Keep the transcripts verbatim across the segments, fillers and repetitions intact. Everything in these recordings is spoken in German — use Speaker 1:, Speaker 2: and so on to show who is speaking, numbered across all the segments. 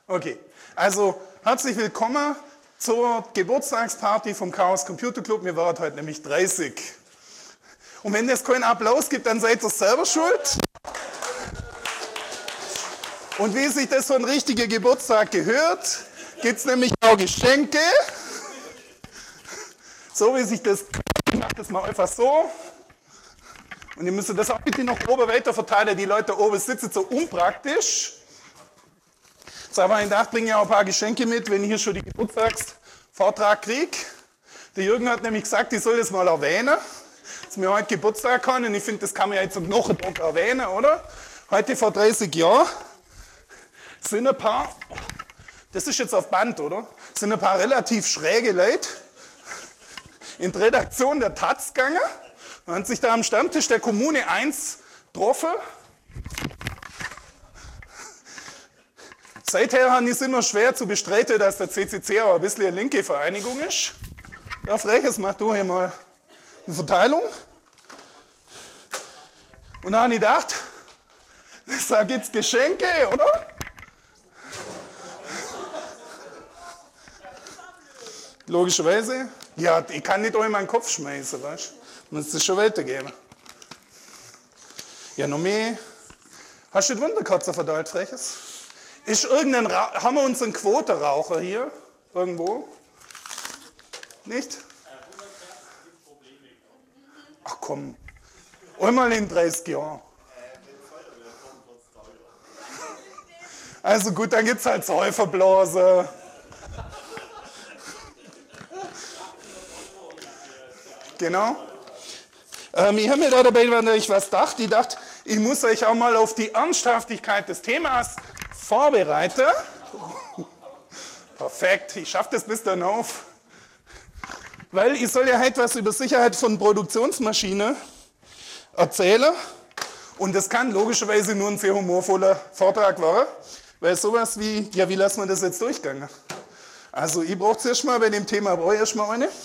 Speaker 1: Okay, also herzlich willkommen zur Geburtstagsparty vom Chaos Computer Club. Wir waren heute nämlich dreißig. Und wenn es keinen Applaus gibt, dann seid ihr selber schuld. Und wie sich das für einen richtigen Geburtstag gehört, gibt es nämlich auch Geschenke. So wie sich das, ich mache das mal einfach so. Und ihr müsst das auch bitte noch oben weiter verteilen. Die Leute da oben sitzen so unpraktisch. Jetzt habe ich gedacht, bringe ich auch ein paar Geschenke mit, wenn ich hier schon den Geburtstagsvortrag kriege. Der Jürgen hat nämlich gesagt, ich soll das mal erwähnen, dass wir heute Geburtstag haben. Und ich finde, das kann man ja jetzt noch einen Tag erwähnen, oder? Heute vor dreißig Jahren sind ein paar, das ist jetzt auf Band, oder? Sind ein paar relativ schräge Leute in die Redaktion der Taz gegangen und haben sich da am Stammtisch der Kommune eins getroffen. Seither ist es immer schwer zu bestreiten, dass der C C C auch ein bisschen eine linke Vereinigung ist. Ja, Freches, mach du hier mal eine Verteilung. Und dann habe ich gedacht, da gibt es Geschenke, oder? Logischerweise. Ja, ich kann nicht auch in meinen Kopf schmeißen, weißt du? Muss es schon weitergeben. Ja, noch mehr. Hast du die Wunderkatze verteilt, Freches? Ist irgendein Ra haben wir unseren Quotenraucher hier? Irgendwo? Nicht? Ach komm. Einmal in dreißig Jahren. Also gut, dann gibt es halt Säuferblase. Genau. Ähm, ich habe mir da dabei, wenn ich was dachte, ich dachte, ich muss euch auch mal auf die Ernsthaftigkeit des Themas vorbereiten. Perfekt, ich schaffe das bis dann auf. Weil ich soll ja heute was über Sicherheit von Produktionsmaschinen erzählen. Und das kann logischerweise nur ein sehr humorvoller Vortrag werden. Weil sowas wie, ja, wie lassen wir das jetzt durchgehen? Also ich brauche zuerst mal bei dem Thema, brauche ich erst mal eine.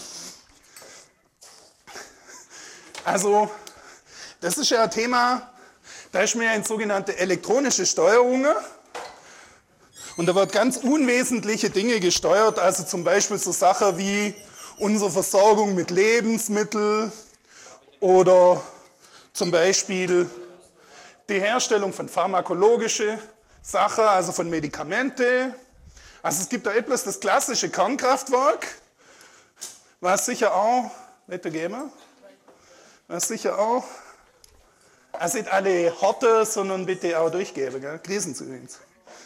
Speaker 1: Also, das ist ja ein Thema, da ist mir ja in sogenannte elektronische Steuerungen. Und da wird ganz unwesentliche Dinge gesteuert, also zum Beispiel so Sachen wie unsere Versorgung mit Lebensmitteln oder zum Beispiel die Herstellung von pharmakologischen Sachen, also von Medikamente. Also es gibt da etwas, das klassische Kernkraftwerk, was sicher auch, weitergeben, was sicher auch, also nicht alle Horte, sondern bitte auch durchgeben, gell? Krisen zu übrigens.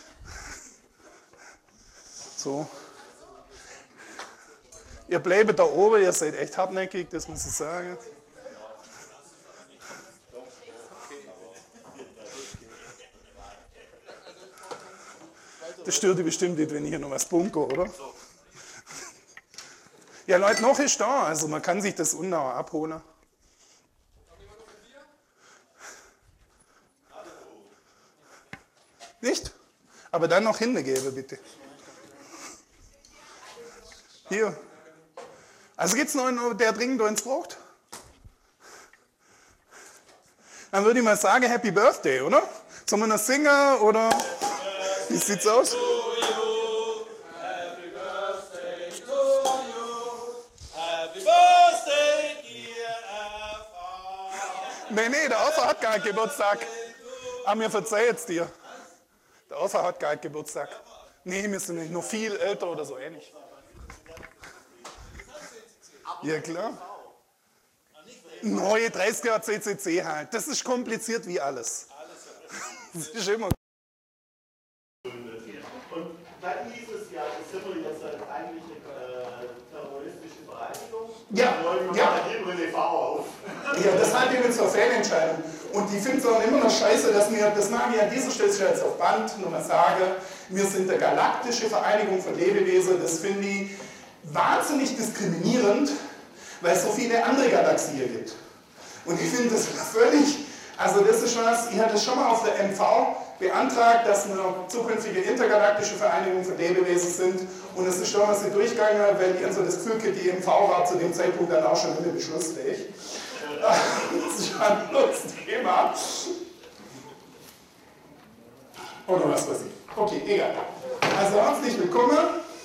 Speaker 1: So. Ihr bleibt da oben, ihr seid echt hartnäckig, das muss ich sagen. Das stört dich bestimmt nicht, wenn ich hier noch was bunker, oder? Ja, Leute, noch ist da, also man kann sich das unten auch abholen. Nicht? Aber dann noch hingeben, bitte. Hier. Also gibt es noch einen, der dringend eins braucht? Dann würde ich mal sagen, Happy Birthday, oder? Sollen wir noch singen, oder wie sieht's aus? Nee, nee, der Alpha hat gar keinen Geburtstag. Aber mir verzeiht's dir. Der Alpha hat gar keinen Geburtstag. Nee, wir sind nicht noch viel älter oder so ähnlich. Ja, klar. Neue dreißig Jahre C C C halt. Das ist kompliziert wie alles. Das ist immer.
Speaker 2: Und dann hieß es ja, das sind wir jetzt eigentlich eine terroristische Vereinigung.
Speaker 1: Ja,
Speaker 2: und
Speaker 1: ja.
Speaker 2: Dann geben wir die V auf.
Speaker 1: Ja, das halte ich jetzt für Fehlentscheidung. Und ich finde es auch immer noch scheiße, dass wir, das mag ich an dieser Stelle jetzt auf Band nochmal sagen, wir sind eine galaktische Vereinigung von Lebewesen. Das finde ich wahnsinnig diskriminierend, weil es so viele andere Galaxien gibt. Und ich finde das völlig, also das ist was, ich hatte das schon mal auf der M V beantragt, dass wir eine zukünftige intergalaktische Vereinigung von Lebewesen sind. Und es ist schon was nicht durchgegangen, weil ich so das Gefühl hatte, die M V war zu dem Zeitpunkt dann auch schon wieder beschlussfähig. Das ist ein anderes Thema. Oder was weiß ich. Okay, egal. Also herzlich willkommen.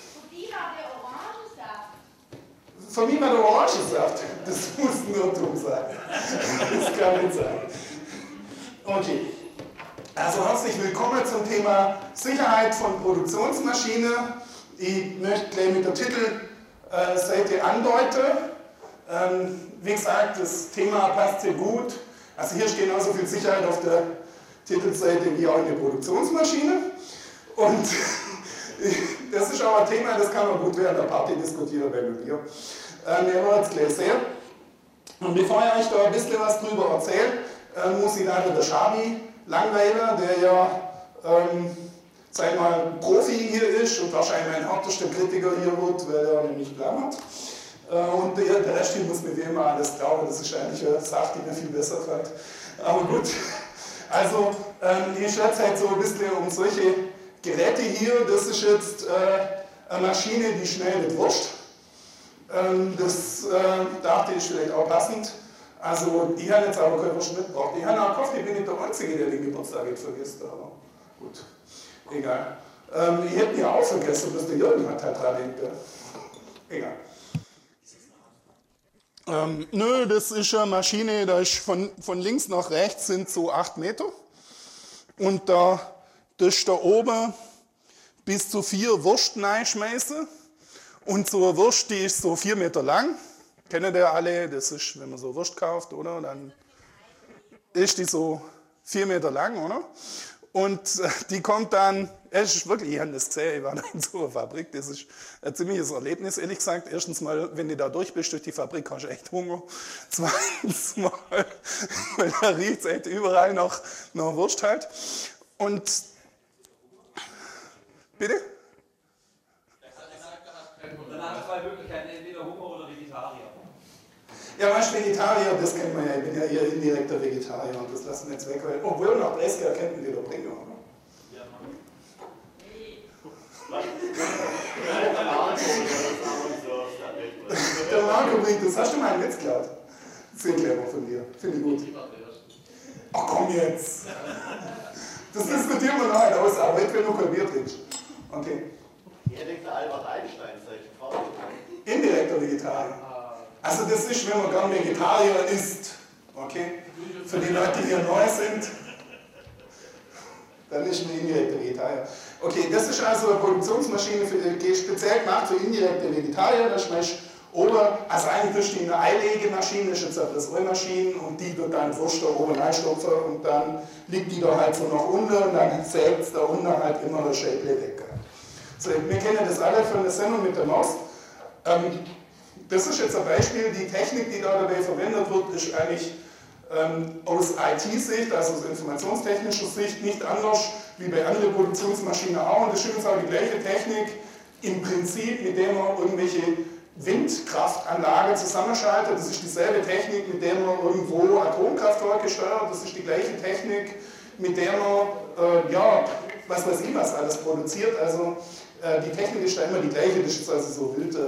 Speaker 1: Für mich war der Orangensaft. Das muss nur dumm sein. Das kann nicht sein. Okay. Also herzlich willkommen zum Thema Sicherheit von Produktionsmaschinen. Ich möchte gleich mit der Titelseite andeuten. Ähm, wie gesagt, das Thema passt sehr gut. Also hier steht genauso viel Sicherheit auf der Titelseite wie auch in der Produktionsmaschine. Und das ist auch ein Thema, das kann man gut während der Party diskutieren bei mir. Ähm, ihr werdet es gleich sehen. Und bevor ich euch da ein bisschen was drüber erzähle, äh, muss ich leider der Schabi langweilen, der ja ähm, sag ich mal, Profi hier ist und wahrscheinlich mein härtester Kritiker hier wird, weil er nämlich Plan hat. Äh, und der, der Rest hier muss mit dem alles glauben, das ist eigentlich eine Sache, die mir viel besser gefällt. Aber gut, also ähm, ich schätze halt so ein bisschen um solche Geräte hier. Das ist jetzt äh, eine Maschine, die schnell nicht wurscht. Ähm, das äh, dachte ich vielleicht auch passend. Also ich habe jetzt aber kein Wurst mitgebracht. Ich habe auch gehofft, ich bin nicht der Einzige, der den Geburtstag jetzt vergisst. Aber gut, egal. Ähm, ich hätte ihn ja auch vergessen, bis der Jürgen hat halt dran denkt. Egal. Ähm, nö, das ist eine Maschine, da ist von, von links nach rechts sind so acht Meter. Und da, das ist da oben bis zu vier Wurst reinschmeißen. Und so eine Wurst, die ist so vier Meter lang. Kennen ihr alle? Das ist, wenn man so Wurst kauft, oder? Dann ist die so vier Meter lang, oder? Und die kommt dann, es ist wirklich, ich habe das gesehen, ich war da in so einer Fabrik, das ist ein ziemliches Erlebnis, ehrlich gesagt. Erstens mal, wenn du da durch bist durch die Fabrik, hast du echt Hunger. Zweitens mal, weil da riecht es echt überall nach, nach Wurst halt. Und, bitte?
Speaker 3: Danach zwei Möglichkeiten, entweder Hunger oder Vegetarier.
Speaker 1: Ja, weißt du, Vegetarier, das kennt man ja, ich bin ja eher indirekter Vegetarier und das lassen wir jetzt weg, weil, obwohl nach Brescia könnten wir doch bringen, oder?
Speaker 2: Ja,
Speaker 1: Der Marco bringt das, hast du mal einen Witz geklaut? Sehr clever von dir, finde ich gut. Ach komm jetzt! Das diskutieren wir nachher aus, aber ich will nur kein Bier trinken. Okay.
Speaker 2: Ich hätte der Albert Einstein solche Fragen.
Speaker 1: Indirekter Vegetarier. Also das ist, wenn man gern Vegetarier isst, okay? Für die Leute, die hier neu sind, dann ist ein indirekter Vegetarier. Okay, das ist also eine Produktionsmaschine, für, speziell gemacht für indirekte Vegetarier. Da schmeißt oben, also eigentlich ist die eine Eilegemaschine, ist jetzt eine Frisseurmaschine und die wird dann Wurst da oben reinstopfen und dann liegt die da halt so nach unten und dann sägt es da unten halt immer das Schäble weg. So, wir kennen das alle von der Sendung mit der Maus. Ähm, das ist jetzt ein Beispiel, die Technik, die da dabei verwendet wird, ist eigentlich ähm, aus I T-Sicht, also aus informationstechnischer Sicht, nicht anders wie bei anderen Produktionsmaschinen auch. Und das ist übrigens auch die gleiche Technik im Prinzip, mit der man irgendwelche Windkraftanlagen zusammenschaltet. Das ist dieselbe Technik, mit der man irgendwo Atomkraftwerke steuert. Das ist die gleiche Technik, mit der man, äh, ja, was weiß ich was alles produziert. Also äh, die Technik ist da immer die gleiche. Das ist also so wild. Äh,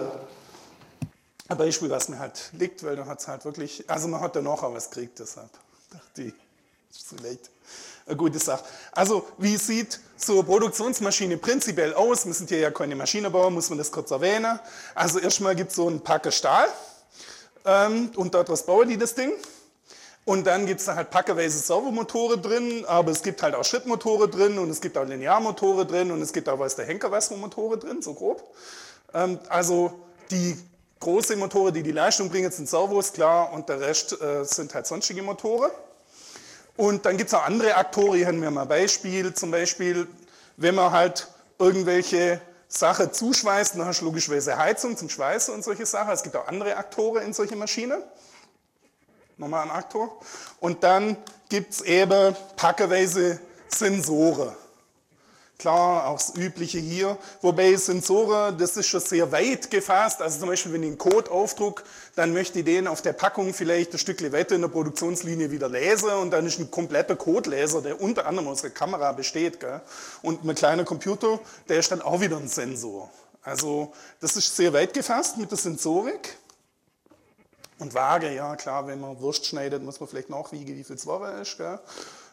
Speaker 1: ein Beispiel, was mir halt liegt, weil da hat es halt wirklich, also man hat danach auch was gekriegt, deshalb dachte ich, das ist vielleicht eine gute Sache. Also wie sieht so eine Produktionsmaschine prinzipiell aus? Wir sind hier ja keine Maschinenbauer, muss man das kurz erwähnen. Also erstmal gibt es so einen Packer Stahl ähm, und daraus bauen die das Ding. Und dann gibt es da halt packeweise Servomotoren drin, aber es gibt halt auch Schrittmotoren drin und es gibt auch Linearmotoren drin und es gibt auch, weiß der Henker was, Motoren drin, so grob. Ähm, also die große Motoren, die die Leistung bringen, sind Servos, klar, und der Rest äh, sind halt sonstige Motoren. Und dann gibt es auch andere Aktoren, hier haben wir mal ein Beispiel, zum Beispiel, wenn man halt irgendwelche Sachen zuschweißt, dann hast du logischerweise Heizung zum Schweißen und solche Sachen. Es gibt auch andere Aktoren in solchen Maschinen. Nochmal ein Aktor. Und dann gibt es eben packeweise Sensoren. Klar, auch das Übliche hier. Wobei Sensoren, das ist schon sehr weit gefasst. Also zum Beispiel, wenn ich einen Code aufdrucke, dann möchte ich den auf der Packung vielleicht ein Stückchen weiter in der Produktionslinie wieder lesen. Und dann ist ein kompletter Codeleser, der unter anderem aus der Kamera besteht. Gell? Und ein kleiner Computer, der ist dann auch wieder ein Sensor. Also das ist sehr weit gefasst mit der Sensorik. Und Waage, ja klar, wenn man Wurst schneidet, muss man vielleicht nachwiegen, wie viel es Ware ist. Gell?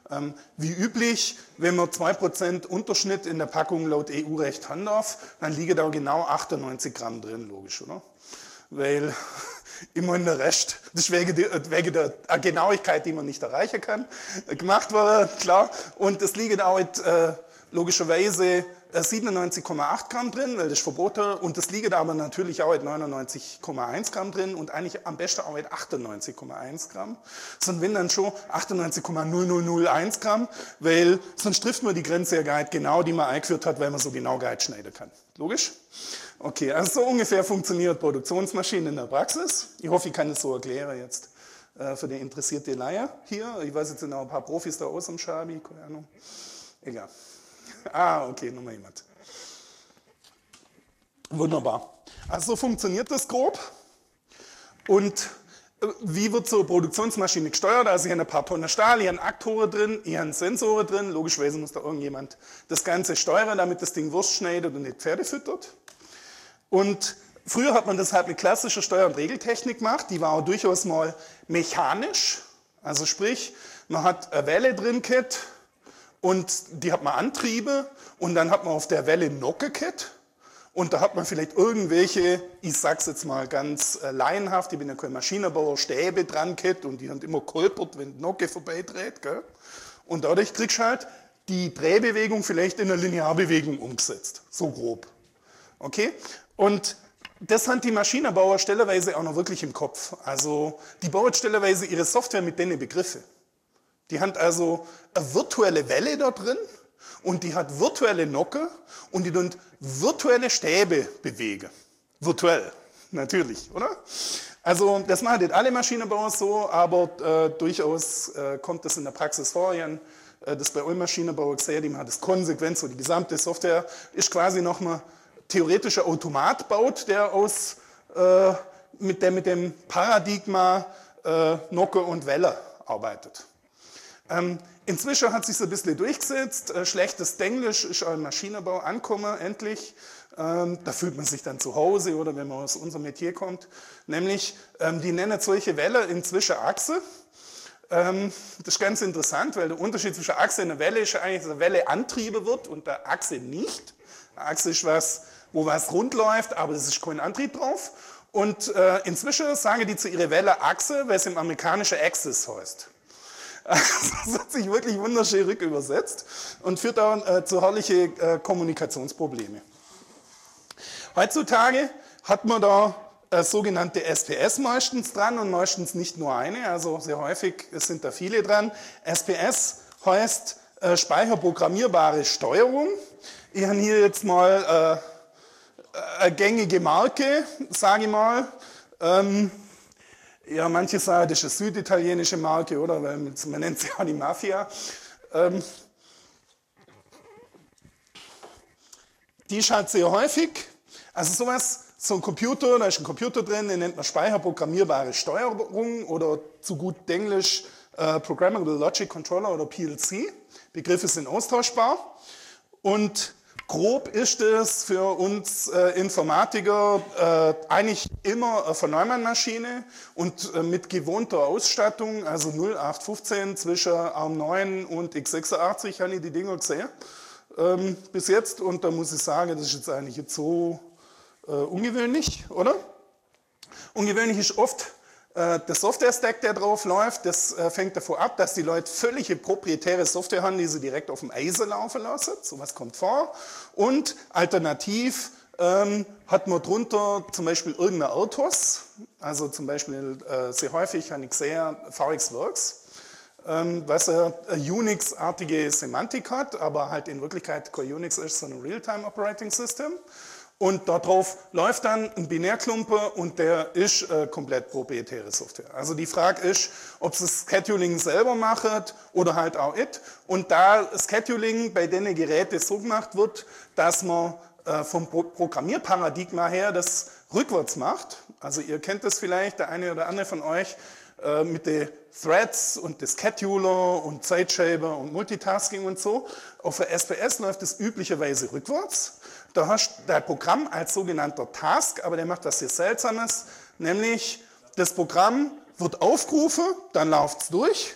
Speaker 1: Ähm, wie üblich, wenn man zwei Prozent Unterschnitt in der Packung laut E U-Recht haben darf, dann liegen da genau achtundneunzig Gramm drin, logisch, oder? Weil immerhin der Rest, das ist wegen der, wegen der Genauigkeit, die man nicht erreichen kann, gemacht wurde, klar. Und es liegen auch äh, logischerweise siebenundneunzig Komma acht Gramm drin, weil das ist verboten. Und es liegt aber natürlich auch at neunundneunzig Komma eins Gramm drin und eigentlich am besten auch at achtundneunzig Komma eins Gramm. Sondern wenn dann schon achtundneunzig Komma null null null eins Gramm, weil sonst trifft man die Grenze ja gar nicht genau, die man eingeführt hat, weil man so genau gar nicht schneiden kann. Logisch? Okay, also so ungefähr funktioniert Produktionsmaschinen in der Praxis. Ich hoffe, ich kann das so erklären jetzt äh, für die interessierte Laie hier. Ich weiß, jetzt sind auch ein paar Profis da aus am Schabi, keine Ahnung. Egal. Ah, okay, nochmal jemand. Wunderbar. Also so funktioniert das grob. Und wie wird so eine Produktionsmaschine gesteuert? Also ich habe ein paar Tonnen Stahl, ich habe Aktoren drin, ich habe Sensoren drin. Logischerweise muss da irgendjemand das Ganze steuern, damit das Ding Wurst schneidet und nicht Pferde füttert. Und früher hat man das halt mit klassischer Steuer- und Regeltechnik gemacht. Die war auch durchaus mal mechanisch. Also sprich, man hat eine Welle drin gehabt, und die hat man Antriebe und dann hat man auf der Welle Nocken gehabt und da hat man vielleicht irgendwelche, ich sag's jetzt mal ganz äh, laienhaft, ich bin ja kein Maschinenbauer, Stäbe dran gehabt und die haben immer kolpert, wenn die Nocke vorbeidreht. Gell? Und dadurch kriegst du halt die Drehbewegung vielleicht in eine Linearbewegung umgesetzt, so grob. Okay? Und das haben die Maschinenbauer stellerweise auch noch wirklich im Kopf. Also die bauen stellerweise ihre Software mit denen Begriffe. Die hat also eine virtuelle Welle da drin und die hat virtuelle Nocken und die tun virtuelle Stäbe bewegen. Virtuell, natürlich, oder? Also das machen nicht alle Maschinenbauer so, aber äh, durchaus äh, kommt das in der Praxis vor. Ich habe äh, das bei allen Maschinenbauern gesehen, die haben das konsequent so. Die gesamte Software ist quasi nochmal theoretischer Automat baut, der aus äh, mit, der, mit dem Paradigma äh, Nocken und Welle arbeitet. Ähm, inzwischen hat sich so ein bisschen durchgesetzt. Äh, schlechtes Englisch ist auch im Maschinenbau angekommen, endlich. Ähm, da fühlt man sich dann zu Hause oder wenn man aus unserem Metier kommt. Nämlich, ähm, die nennen solche Welle inzwischen Achse. Ähm, das ist ganz interessant, weil der Unterschied zwischen Achse und einer Welle ist ja eigentlich, dass eine Welle Antriebe wird und der Achse nicht. Eine Achse ist was, wo was rund läuft, aber es ist kein Antrieb drauf. Und äh, inzwischen sagen die zu ihrer Welle Achse, weil es im amerikanischen Axis heißt. Das hat sich wirklich wunderschön rückübersetzt und führt auch äh, zu herrlichen äh, Kommunikationsprobleme. Heutzutage hat man da äh, sogenannte S P S meistens dran und meistens nicht nur eine, also sehr häufig sind da viele dran. S P S heißt äh, speicherprogrammierbare Steuerung. Ich habe hier jetzt mal äh, eine gängige Marke, sage ich mal. Ähm, Ja, manche sagen, das ist eine süditalienische Marke, oder? Weil man nennt sie auch die Mafia. Ähm, die ist halt sehr häufig. Also sowas, so ein Computer, da ist ein Computer drin, den nennt man speicherprogrammierbare Steuerung oder zu gut Englisch äh, Programmable Logic Controller oder P L C. Begriffe sind austauschbar. Und grob ist es für uns äh, Informatiker äh, eigentlich immer eine von Neumann-Maschine und äh, mit gewohnter Ausstattung, also null acht fünfzehn zwischen ARM neun und x sechsundachtzig habe ich die Dinger gesehen ähm, bis jetzt und da muss ich sagen, das ist jetzt eigentlich jetzt so äh, ungewöhnlich, oder? Ungewöhnlich ist oft äh, der Software-Stack, der drauf läuft, das äh, fängt davor ab, dass die Leute völlige proprietäre Software haben, die sie direkt auf dem Eisen laufen lassen. Sowas kommt vor. Und alternativ ähm, hat man drunter zum Beispiel irgendeine Autos, also zum Beispiel äh, sehr häufig habe ich gesehen VxWorks, ähm, was eine, eine Unix-artige Semantik hat, aber halt in Wirklichkeit kein Unix ist, sondern ein Real-Time Operating System. Und darauf läuft dann ein Binärklumpen und der ist äh, komplett proprietäre Software. Also die Frage ist, ob es das Scheduling selber macht oder halt auch it. Und da Scheduling bei den Geräten so gemacht wird, dass man äh, vom Pro Programmierparadigma her das rückwärts macht. Also ihr kennt das vielleicht, der eine oder andere von euch, äh, mit den Threads und den Scheduler und Zeitshaver und Multitasking und so. Auf der S P S läuft es üblicherweise rückwärts. Da hast du dein Programm als sogenannter Task, aber der macht was sehr Seltsames, nämlich das Programm wird aufgerufen, dann läuft es durch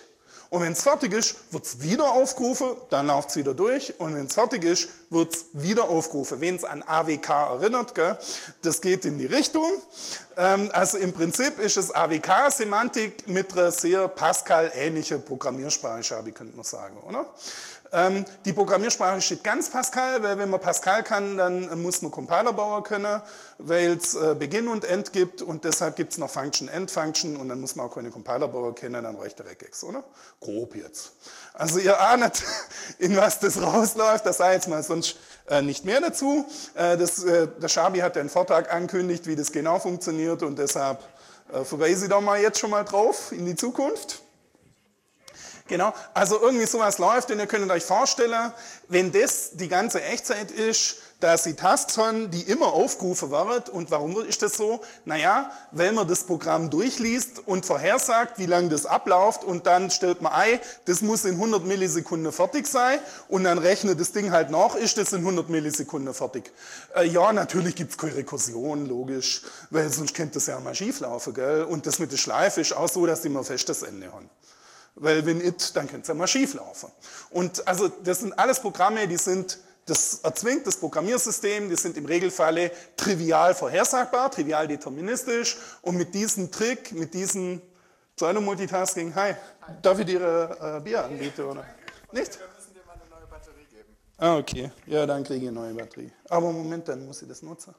Speaker 1: Und wenn es fertig ist, wird es wieder aufgerufen, dann läuft es wieder durch. Und wenn es fertig ist, wird es wieder aufgerufen. Wen es an A W K erinnert, gell? Das geht in die Richtung. Ähm, also im Prinzip ist es A W K-Semantik mit einer sehr Pascal-ähnlichen Programmiersprache, habe ich, könnte man sagen, oder? Ähm, die Programmiersprache steht ganz Pascal, weil wenn man Pascal kann, dann muss man Compiler bauen können, weil es äh, Beginn und End gibt und deshalb gibt es noch Function, End Function und dann muss man auch keine Compiler bauen können, dann reicht der Regex, oder? Grob jetzt. Also ihr ahnt, in was das rausläuft, das sei jetzt mal sonst äh, nicht mehr dazu. Äh, das, äh, der Schabi hat ja einen Vortrag angekündigt, wie das genau funktioniert und deshalb äh, verweise ich da mal jetzt schon mal drauf in die Zukunft. Genau, also irgendwie sowas läuft und ihr könnt euch vorstellen, wenn das die ganze Echtzeit ist, dass die Tasks haben, die immer aufgerufen werden. Und warum ist das so? Naja, weil man das Programm durchliest und vorhersagt, wie lange das abläuft und dann stellt man ein, das muss in hundert Millisekunden fertig sein und dann rechnet das Ding halt nach, ist das in hundert Millisekunden fertig. Äh, ja, natürlich gibt es keine Rekursion, logisch, weil sonst könnte das ja mal schief laufen, gell? Und das mit der Schleife ist auch so, dass die immer festes Ende haben. Weil wenn it, dann könnte es ja mal schief laufen. Und also das sind alles Programme, die sind, das erzwingt das Programmiersystem, die sind im Regelfalle trivial vorhersagbar, trivial deterministisch und mit diesem Trick, mit diesem Pseudo-Multitasking, hi, darf ich dir äh, Bier anbieten, oder? Nicht?
Speaker 4: Wir müssen dir mal eine neue Batterie geben.
Speaker 1: Ah, okay. Ja, dann kriege ich eine neue Batterie. Aber Moment, dann muss ich das nutzen.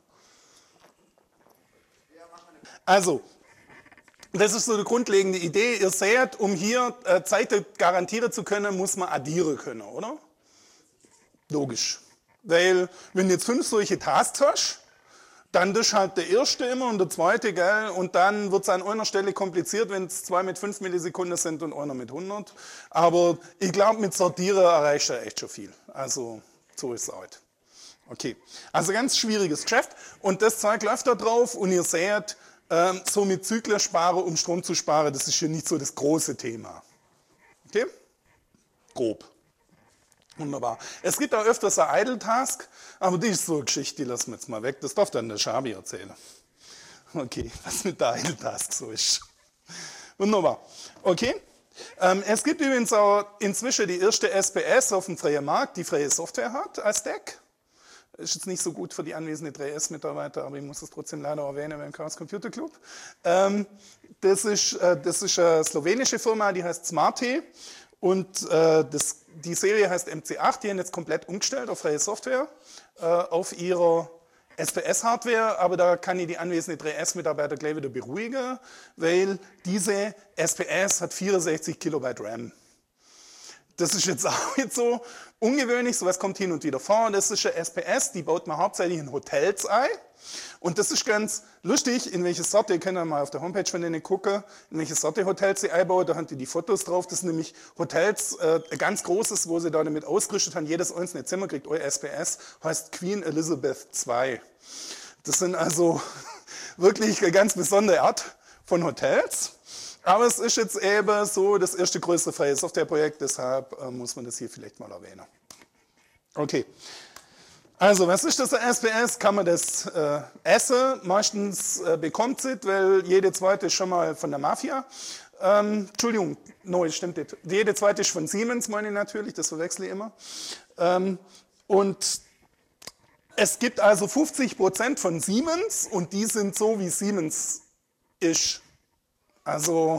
Speaker 1: Also, das ist so die grundlegende Idee. Ihr seht, um hier äh, Zeit garantieren zu können, muss man addieren können, oder? Logisch. Weil, wenn du jetzt fünf solche Tasks hast, dann ist halt der erste immer und der zweite, gell? Und dann wird es an einer Stelle kompliziert, wenn es zwei mit fünf Millisekunden sind und einer mit hundert. Aber ich glaube, mit Sortieren erreicht er echt schon viel. Also, so ist es halt. Okay. Also, ganz schwieriges Geschäft. Und das Zeug läuft da drauf und ihr seht, so mit Zyklen sparen, um Strom zu sparen, das ist hier nicht so das große Thema. Okay? Grob. Wunderbar. Es gibt auch öfters eine Idle-Task, aber die ist so eine Geschichte, die lassen wir jetzt mal weg. Das darf dann der Schabi erzählen. Okay, was mit der Idle-Task so ist. Wunderbar. Okay? Ähm, es gibt übrigens auch inzwischen die erste S P S auf dem freien Markt, die freie Software hat als Stack. Ist jetzt nicht so gut für die anwesenden drei S-Mitarbeiter, aber ich muss es trotzdem leider erwähnen beim Chaos Computer Club. Ähm, das, ist, äh, das ist eine slowenische Firma, die heißt Smarty und äh, das, die Serie heißt M C acht, die haben jetzt komplett umgestellt auf freie Software, äh, auf ihrer S P S-Hardware, aber da kann ich die anwesenden drei S-Mitarbeiter gleich wieder beruhigen, weil diese S P S hat vierundsechzig Kilobyte RAM. Das ist jetzt auch jetzt so ungewöhnlich, sowas kommt hin und wieder vor. Das ist eine S P S, die baut man hauptsächlich in Hotels ein. Und das ist ganz lustig, in welche Sorte, ihr könnt ja mal auf der Homepage von denen gucken, in welche Sorte Hotels sie einbauen, da haben die die Fotos drauf. Das sind nämlich Hotels, äh, ein ganz großes, wo sie da damit ausgerüstet haben, jedes einzelne Zimmer kriegt eure S P S, heißt Queen Elizabeth zwei. Das sind also wirklich eine ganz besondere Art von Hotels. Aber es ist jetzt eben so das erste größere freie Softwareprojekt, deshalb äh, muss man das hier vielleicht mal erwähnen. Okay, also was ist das S P S? Kann man das äh, essen? Meistens äh, bekommt es, weil jede zweite ist schon mal von der Mafia. Ähm, Entschuldigung, no, das stimmt nicht. Jede zweite ist von Siemens, meine ich natürlich, das verwechsel ich immer. Ähm, und es gibt also fünfzig Prozent von Siemens und die sind so, wie Siemens ist. Also,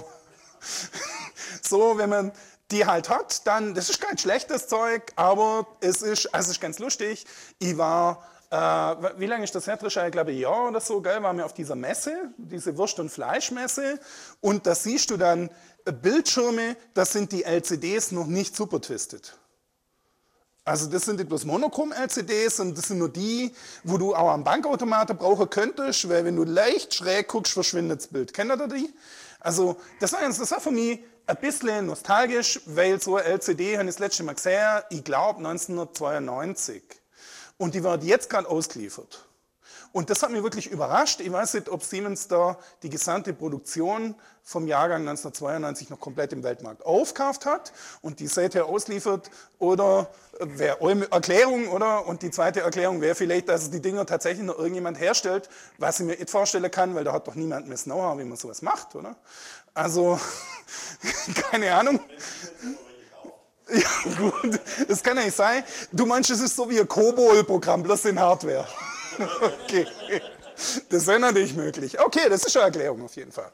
Speaker 1: so, wenn man die halt hat, dann, das ist kein schlechtes Zeug, aber es ist, also es ist ganz lustig. Ich war, äh, wie lange ist das her, Trisha? Ich glaube, ein Jahr oder so, gell, waren wir auf dieser Messe, diese Wurst- und Fleischmesse, und da siehst du dann Bildschirme, das sind die L C Ds noch nicht super twisted. Also das sind nicht bloß Monochrom-L C Ds, und das sind nur die, wo du auch am Bankautomaten brauchen könntest, weil wenn du leicht schräg guckst, verschwindet das Bild. Kennt ihr die? Also das war, das war für mich ein bisschen nostalgisch, weil so eine L C D habe ich das letzte Mal gesehen, ich glaube neunzehnhundertzweiundneunzig. Und die wird jetzt gerade ausgeliefert. Und das hat mich wirklich überrascht. Ich weiß nicht, ob Siemens da die gesamte Produktion vom Jahrgang neunzehnhundertzweiundneunzig noch komplett im Weltmarkt aufgekauft hat und die seither ausliefert, oder wäre eure Erklärung, oder? Und die zweite Erklärung wäre vielleicht, dass die Dinger tatsächlich noch irgendjemand herstellt, was ich mir nicht vorstellen kann, weil da hat doch niemand mehr das Know-how, wie man sowas macht, oder? Also, keine Ahnung. Ja, gut, das kann ja nicht sein. Du meinst, es ist so wie ein COBOL-Programm, bloß in Hardware. Okay, das wäre natürlich möglich. Okay, das ist eine Erklärung auf jeden Fall.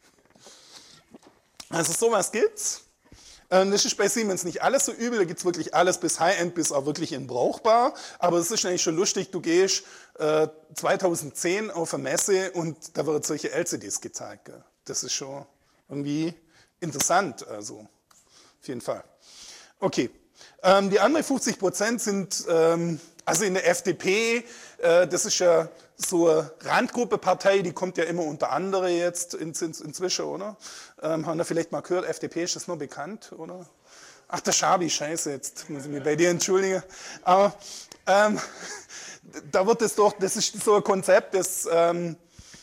Speaker 1: Also sowas gibt's. Das ist bei Siemens nicht alles so übel, da gibt es wirklich alles bis High-End, bis auch wirklich in brauchbar. Aber es ist eigentlich schon lustig, du gehst äh, zweitausendzehn auf eine Messe und da wird solche L C Ds gezeigt. Gell? Das ist schon irgendwie interessant, also auf jeden Fall. Okay, ähm, die anderen fünfzig Prozent sind, ähm, also in der F D P, äh, das ist ja so eine Randgruppe-Partei, die kommt ja immer unter andere jetzt in, in, inzwischen, oder? Ähm, haben wir vielleicht mal gehört, F D P, ist das nur bekannt, oder? Ach, der Schabi, scheiße, jetzt muss ich mich bei dir entschuldigen. Aber ähm, da wird es doch, das ist so ein Konzept, das, ähm,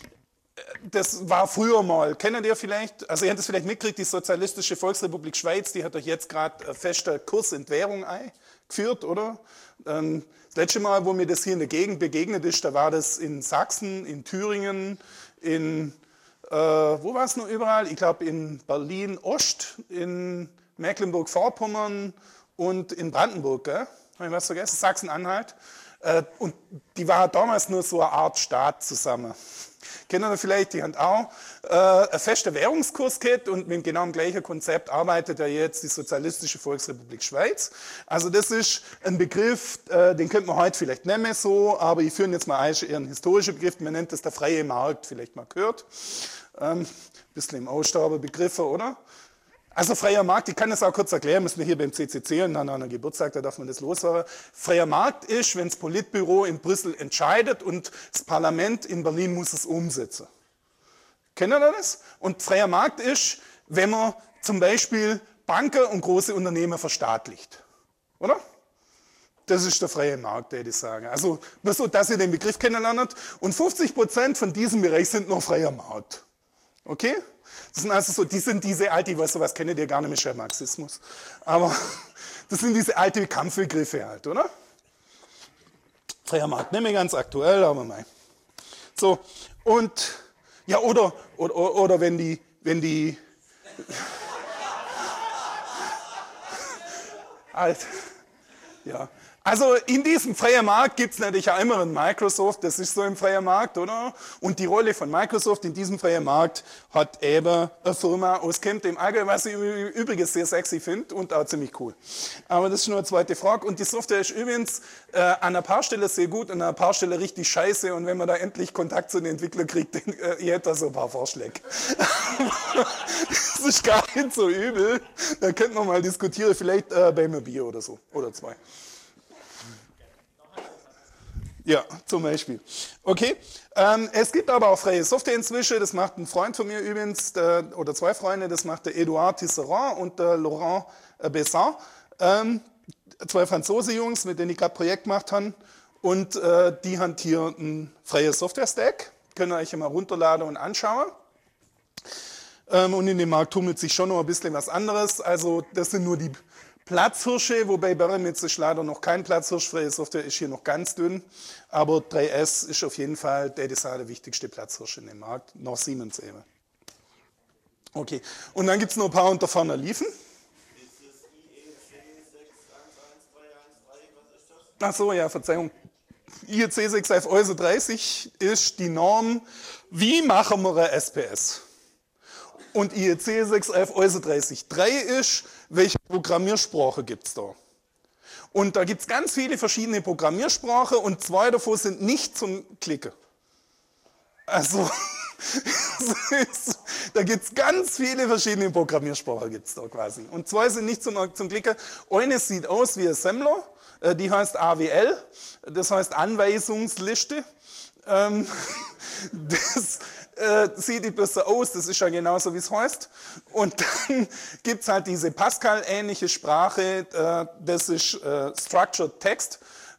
Speaker 1: das war früher mal, kennt ihr vielleicht? Also ihr habt es vielleicht mitgekriegt, die Sozialistische Volksrepublik Schweiz, die hat euch jetzt gerade einen festen Kurs in Währung eingeführt, oder? Ähm, Das letzte Mal, wo mir das hier in der Gegend begegnet ist, da war das in Sachsen, in Thüringen, in, äh, wo war es noch überall? Ich glaube in Berlin-Ost, in Mecklenburg-Vorpommern und in Brandenburg, gell? Habe ich was vergessen? Sachsen-Anhalt. Äh, und die war damals nur so eine Art Staat zusammen. Kennen ihr vielleicht, die haben auch äh, einen festen Währungskurs gehabt und mit genau dem gleichen Konzept arbeitet ja jetzt die Sozialistische Volksrepublik Schweiz. Also das ist ein Begriff, äh, den könnte man heute vielleicht nicht mehr so, aber ich führe jetzt mal ein, eher einen historischen Begriff, man nennt das der freie Markt, vielleicht mal gehört. Ähm, bisschen im Aussterben Begriffe, oder? Also freier Markt, ich kann das auch kurz erklären, müssen wir hier beim C C C und dann an einem Geburtstag, da darf man das loswerden. Freier Markt ist, wenn das Politbüro in Brüssel entscheidet und das Parlament in Berlin muss es umsetzen. Kennen ihr das? Und freier Markt ist, wenn man zum Beispiel Banken und große Unternehmen verstaatlicht. Oder? Das ist der freie Markt, würde ich sagen. Also nur so, dass ihr den Begriff kennenlernt. Und fünfzig Prozent von diesem Bereich sind noch freier Markt. Okay? Das sind also so, die sind diese alte, ich weiß, sowas kennt ihr gar nicht mehr, Marxismus. Aber das sind diese alte Kampfbegriffe halt, oder? Freier Markt, nicht mehr ganz aktuell, aber nein. So, und, ja, oder, oder, oder wenn die, wenn die, halt, ja. Also in diesem freien Markt gibt es natürlich auch immer einen Microsoft, das ist so im freien Markt, oder? Und die Rolle von Microsoft in diesem freien Markt hat eben eine Firma aus Kempten im Allgäu, was ich übrigens sehr sexy finde und auch ziemlich cool. Aber das ist nur eine zweite Frage. Und die Software ist übrigens äh, an ein paar Stellen sehr gut, an ein paar Stellen richtig scheiße. Und wenn man da endlich Kontakt zu den Entwicklern kriegt, dann, äh, ich hätte da so ein paar Vorschläge. Das ist gar nicht so übel. Da könnte man mal diskutieren, vielleicht äh, bei einem Bier oder so, oder zwei. Ja, zum Beispiel. Okay, ähm, es gibt aber auch freie Software inzwischen, das macht ein Freund von mir übrigens, der, oder zwei Freunde, das macht der Edouard Tisserand und der Laurent Besson, ähm, zwei Franzose-Jungs, mit denen ich gerade Projekt gemacht habe, und äh, die haben hier ein freies Software-Stack, könnt ihr euch mal runterladen und anschauen. Ähm, und in dem Markt tummelt sich schon noch ein bisschen was anderes, also das sind nur die Platzhirsche, wobei Barometz ist leider noch kein Platzhirsch, freie Software ist hier noch ganz dünn, aber drei S ist auf jeden Fall der, der wichtigste Platzhirsch in dem Markt, noch Siemens eben. Okay, und dann gibt es noch ein paar unter ferner Liefen. Ach so, ja, Verzeihung. I E C sechs elf I S O dreißig ist die Norm, wie machen wir ein S P S? Und I E C sechs elf I S O dreißig Punkt drei ist, welche Programmiersprache gibt es da? Und da gibt es ganz viele verschiedene Programmiersprachen und zwei davon sind nicht zum Klicken. Also, da gibt es ganz viele verschiedene Programmiersprachen gibt's da quasi. Und zwei sind nicht zum, zum Klicken. Eine sieht aus wie Assembler, die heißt A W L, das heißt Anweisungsliste. Ähm, das äh, sieht nicht bloß so aus, das ist ja genauso, wie es heißt. Und dann gibt es halt diese Pascal-ähnliche Sprache, äh, das ist äh, Structured Text.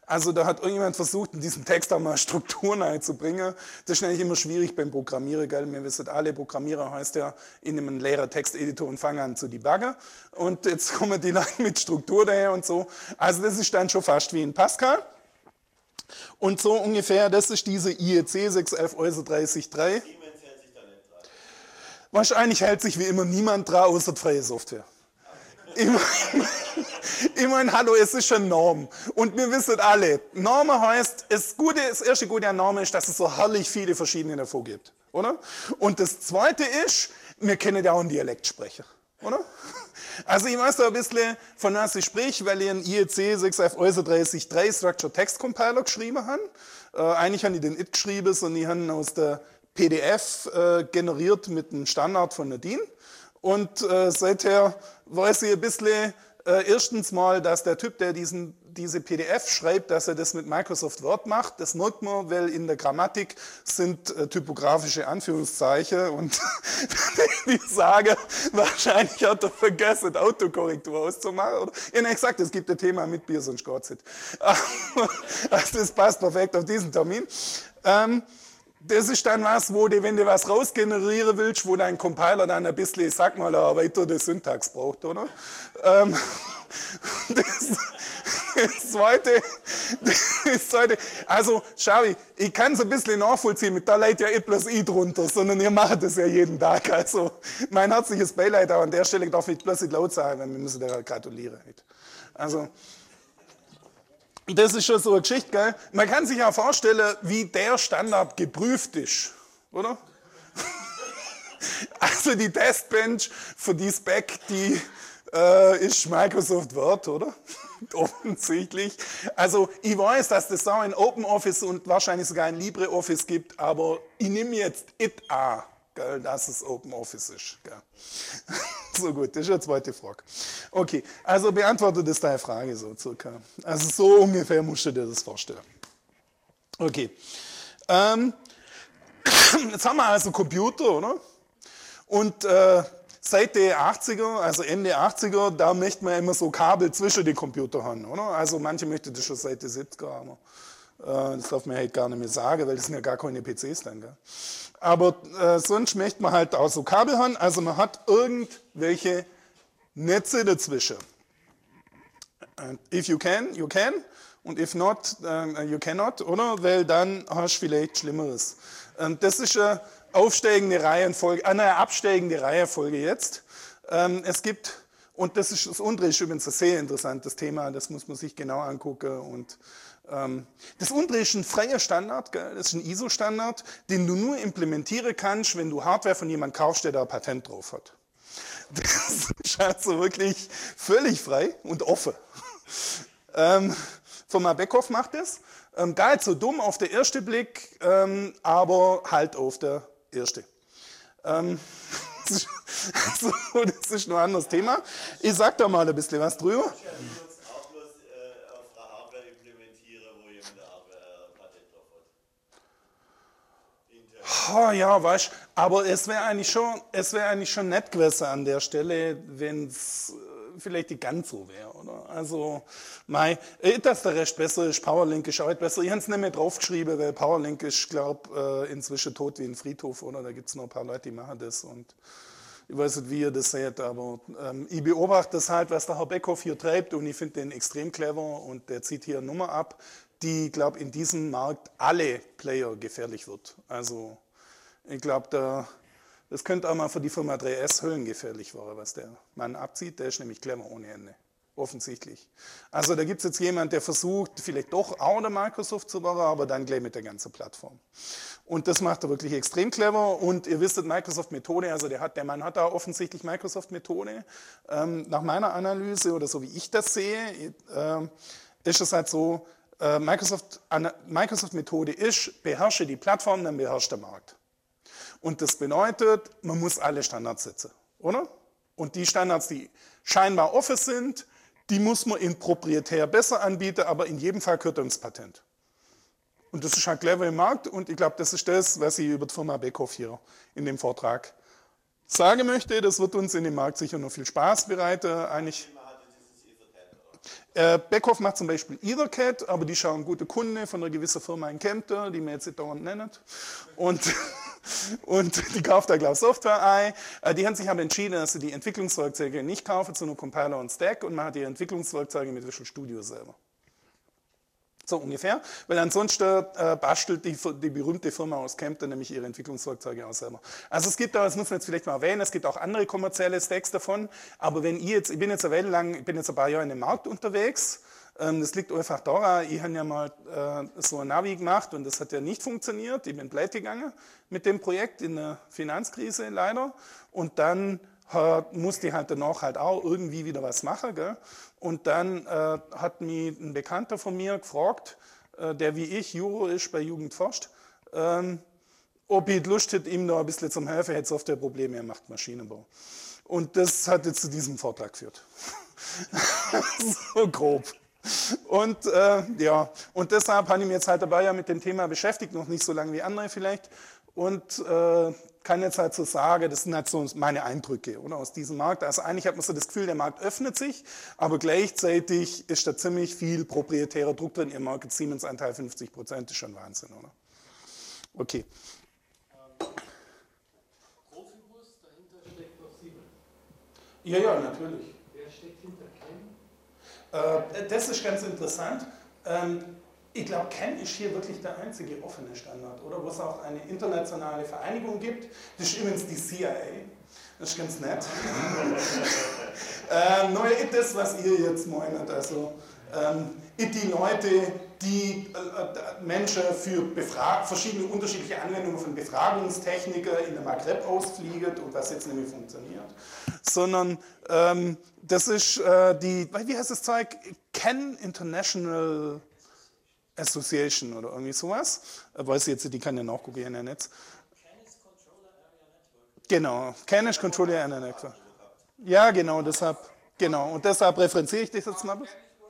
Speaker 1: Also da hat irgendjemand versucht, in diesem Text auch mal Strukturen einzubringen. Das ist eigentlich immer schwierig beim Programmieren, gell? Wir wissen alle, Programmierer heißt ja in einem leeren Texteditor und fangen an zu debuggen. Und jetzt kommen die Leute mit Struktur daher und so. Also das ist dann schon fast wie in Pascal. Und so ungefähr, das ist diese I E C sechs elf I S O dreißig Punkt drei. Wahrscheinlich hält sich wie immer niemand dran, außer die freie Software. Immerhin, immerhin, hallo, es ist schon Norm. Und wir wissen alle, Norm heißt, das, Gute, das erste Gute an Norm ist, dass es so herrlich viele verschiedene davor gibt. Oder? Und das zweite ist, wir kennen ja auch einen Dialektsprecher. Oder? Also ich weiß da ein bisschen, von was ich spreche, weil ich einen I E C sechs elf I S O dreißig Punkt drei Structured Text Compiler geschrieben habe. Äh, eigentlich habe ich den nicht geschrieben, sondern ich habe ihn aus der P D F äh, generiert mit einem Standard von Nadine. Und äh, seither weiß ich ein bisschen, äh, erstens mal, dass der Typ, der diesen, diese P D F schreibt, dass er das mit Microsoft Word macht. Das merkt man, weil in der Grammatik sind äh, typografische Anführungszeichen und die sagen, wahrscheinlich hat er vergessen, Autokorrektur auszumachen. Oder? Ich habe gesagt, es gibt ein Thema mit Bier, sonst geht's nicht. Also das passt perfekt auf diesen Termin. Ähm, Das ist dann was, wo du, wenn du was rausgenerieren willst, wo dein Compiler dann ein bisschen, sag mal, eine erweiterte Syntax braucht, oder? Ähm, das, das, zweite, das zweite, also, schau, ich, ich kann es ein bisschen nachvollziehen, mit da leidet ja nicht bloß ich drunter, sondern ihr macht das ja jeden Tag. Also, mein herzliches Beileid auch an der Stelle darf ich bloß nicht laut sagen, weil wir müssen dir gratulieren. Also, das ist schon so eine Geschichte, gell? Man kann sich ja vorstellen, wie der Standard geprüft ist, oder? Also die Testbench für die Spec, die äh, ist Microsoft Word, oder? Offensichtlich. Also ich weiß, dass das auch in OpenOffice und wahrscheinlich sogar in LibreOffice gibt, aber ich nehme jetzt it an, gell, dass es OpenOffice ist. Gell? So gut, das ist eine zweite Frage. Okay, also beantwortet das deine Frage so circa. Also so ungefähr musst du dir das vorstellen. Okay. Ähm, jetzt haben wir also Computer, oder? Und äh, seit den achtziger, also Ende achtziger, da möchte man immer so Kabel zwischen den Computern haben, oder? Also manche möchten das schon seit den siebziger, aber äh, das darf man halt gar nicht mehr sagen, weil das sind ja gar keine P Cs dann, gell? Aber äh, sonst möchte man halt auch so Kabel haben, also man hat irgendwelche Netze dazwischen. And if you can, you can. Und if not, uh, you cannot, oder? Weil dann hast du vielleicht Schlimmeres. Und das ist eine aufsteigende Reihenfolge, eine absteigende Reihenfolge jetzt. Ähm, es gibt, und das ist das untere ist übrigens ein sehr interessantes Thema, das muss man sich genau angucken. Und ähm, das untere ist ein freier Standard, gell? Das ist ein I S O-Standard, den du nur implementieren kannst, wenn du Hardware von jemandem kaufst, der da ein Patent drauf hat. Das ist also wirklich völlig frei und offen. Ähm, Firma Beckhoff macht das. Ähm, gar nicht so dumm auf den ersten Blick, ähm, aber halt auf der erste. Ähm, das, ist, also, das ist noch ein anderes Thema. Ich sag da mal ein bisschen was drüber.
Speaker 2: Auch bloß äh, auf der Hardware implementieren, wo jemand der Hardware ein Patent drauf hat.
Speaker 1: Oh, ja, weißt du, aber es wäre eigentlich schon, es wäre eigentlich schon nett gewesen an der Stelle, wenn es vielleicht nicht ganz so wäre, oder? Also, mei, dass der Rest besser ist, PowerLink ist auch nicht besser. Ich habe es nicht mehr draufgeschrieben, weil PowerLink ist, glaube ich, inzwischen tot wie ein Friedhof, oder? Da gibt es noch ein paar Leute, die machen das und ich weiß nicht, wie ihr das seht, aber ähm, ich beobachte das halt, was der Herr Beckhoff hier treibt und ich finde den extrem clever und der zieht hier eine Nummer ab, die, glaube ich, in diesem Markt alle Player gefährlich wird. Also, ich glaube, da das könnte auch mal für die Firma drei S höllengefährlich werden, was der Mann abzieht. Der ist nämlich clever ohne Ende. Offensichtlich. Also da gibt es jetzt jemanden, der versucht, vielleicht doch auch der Microsoft zu werden, aber dann gleich mit der ganzen Plattform. Und das macht er wirklich extrem clever. Und ihr wisst, Microsoft-Methode, also der, hat, der Mann hat da offensichtlich Microsoft-Methode. Ähm, nach meiner Analyse oder so wie ich das sehe, äh, ist es halt so, äh, Microsoft, Microsoft-Methode ist, beherrsche die Plattform, dann beherrscht der Markt. Und das bedeutet, man muss alle Standards setzen, oder? Und die Standards, die scheinbar offen sind, die muss man in proprietär besser anbieten, aber in jedem Fall gehört uns Patent. Und das ist halt clever im Markt und ich glaube, das ist das, was ich über die Firma Beckhoff hier in dem Vortrag sagen möchte. Das wird uns in dem Markt sicher noch viel Spaß bereiten. Eigentlich Äh, Beckhoff macht zum Beispiel Ethercat, aber die schauen gute Kunde von einer gewissen Firma in Kempten, die mir jetzt nicht dauernd nennt. Und, und die kauft da, glaube ich, Software ein. Äh, die haben sich aber entschieden, dass sie die Entwicklungswerkzeuge nicht kaufen, sondern Compiler und Stack und machen die Entwicklungswerkzeuge mit Visual Studio selber. So ungefähr, weil ansonsten äh, bastelt die, die berühmte Firma aus Kempten nämlich ihre Entwicklungswerkzeuge auch selber. Also es gibt da, das muss man jetzt vielleicht mal erwähnen, es gibt auch andere kommerzielle Stacks davon, aber wenn ich jetzt, ich bin jetzt eine Weile lang, ich bin jetzt ein paar Jahre in dem Markt unterwegs, ähm, das liegt einfach daran, ich habe ja mal äh, so ein Navi gemacht und das hat ja nicht funktioniert, ich bin pleite gegangen mit dem Projekt in der Finanzkrise leider und dann musste ich halt danach halt auch irgendwie wieder was machen. Gell? Und dann äh, hat mich ein Bekannter von mir gefragt, äh, der wie ich Juro ist bei Jugend forscht, ähm, ob ich Lust hätte, ihm noch ein bisschen zum Helfen, hätte Softwareprobleme, er macht Maschinenbau. Und das hat jetzt zu diesem Vortrag geführt. So grob. Und äh, ja, und deshalb habe ich mich jetzt halt dabei ja mit dem Thema beschäftigt, noch nicht so lange wie andere vielleicht. Und äh, kann jetzt halt so sagen, das sind halt so meine Eindrücke oder, aus diesem Markt. Also eigentlich hat man so das Gefühl, der Markt öffnet sich, aber gleichzeitig ist da ziemlich viel proprietärer Druck drin. Ihr Market Siemens Anteil fünfzig Prozent ist schon Wahnsinn, oder? Okay.
Speaker 2: Ähm, Profibus, dahinter steckt noch Siemens.
Speaker 1: Ja, ja, natürlich.
Speaker 2: Wer steckt hinter Ken?
Speaker 1: Äh, das ist ganz interessant. Ähm, Ich glaube, Ken ist hier wirklich der einzige offene Standard, oder? Wo es auch eine internationale Vereinigung gibt. Das ist übrigens die C I A. Das ist ganz nett. ähm, nur das, was ihr jetzt meint. Also, ähm, die Leute, die äh, Menschen für Befra- verschiedene unterschiedliche Anwendungen von Befragungstechniken in der Maghreb ausfliegen und was jetzt nämlich funktioniert. Sondern ähm, das ist äh, die, wie heißt das Zeug? Ken International Association oder irgendwie sowas. Weiß ich jetzt, die kann ja nachgucken in der Netz. Genau, Canis Controller Area Network. Ja, genau, deshalb, genau, und deshalb referenziere ich das jetzt mal.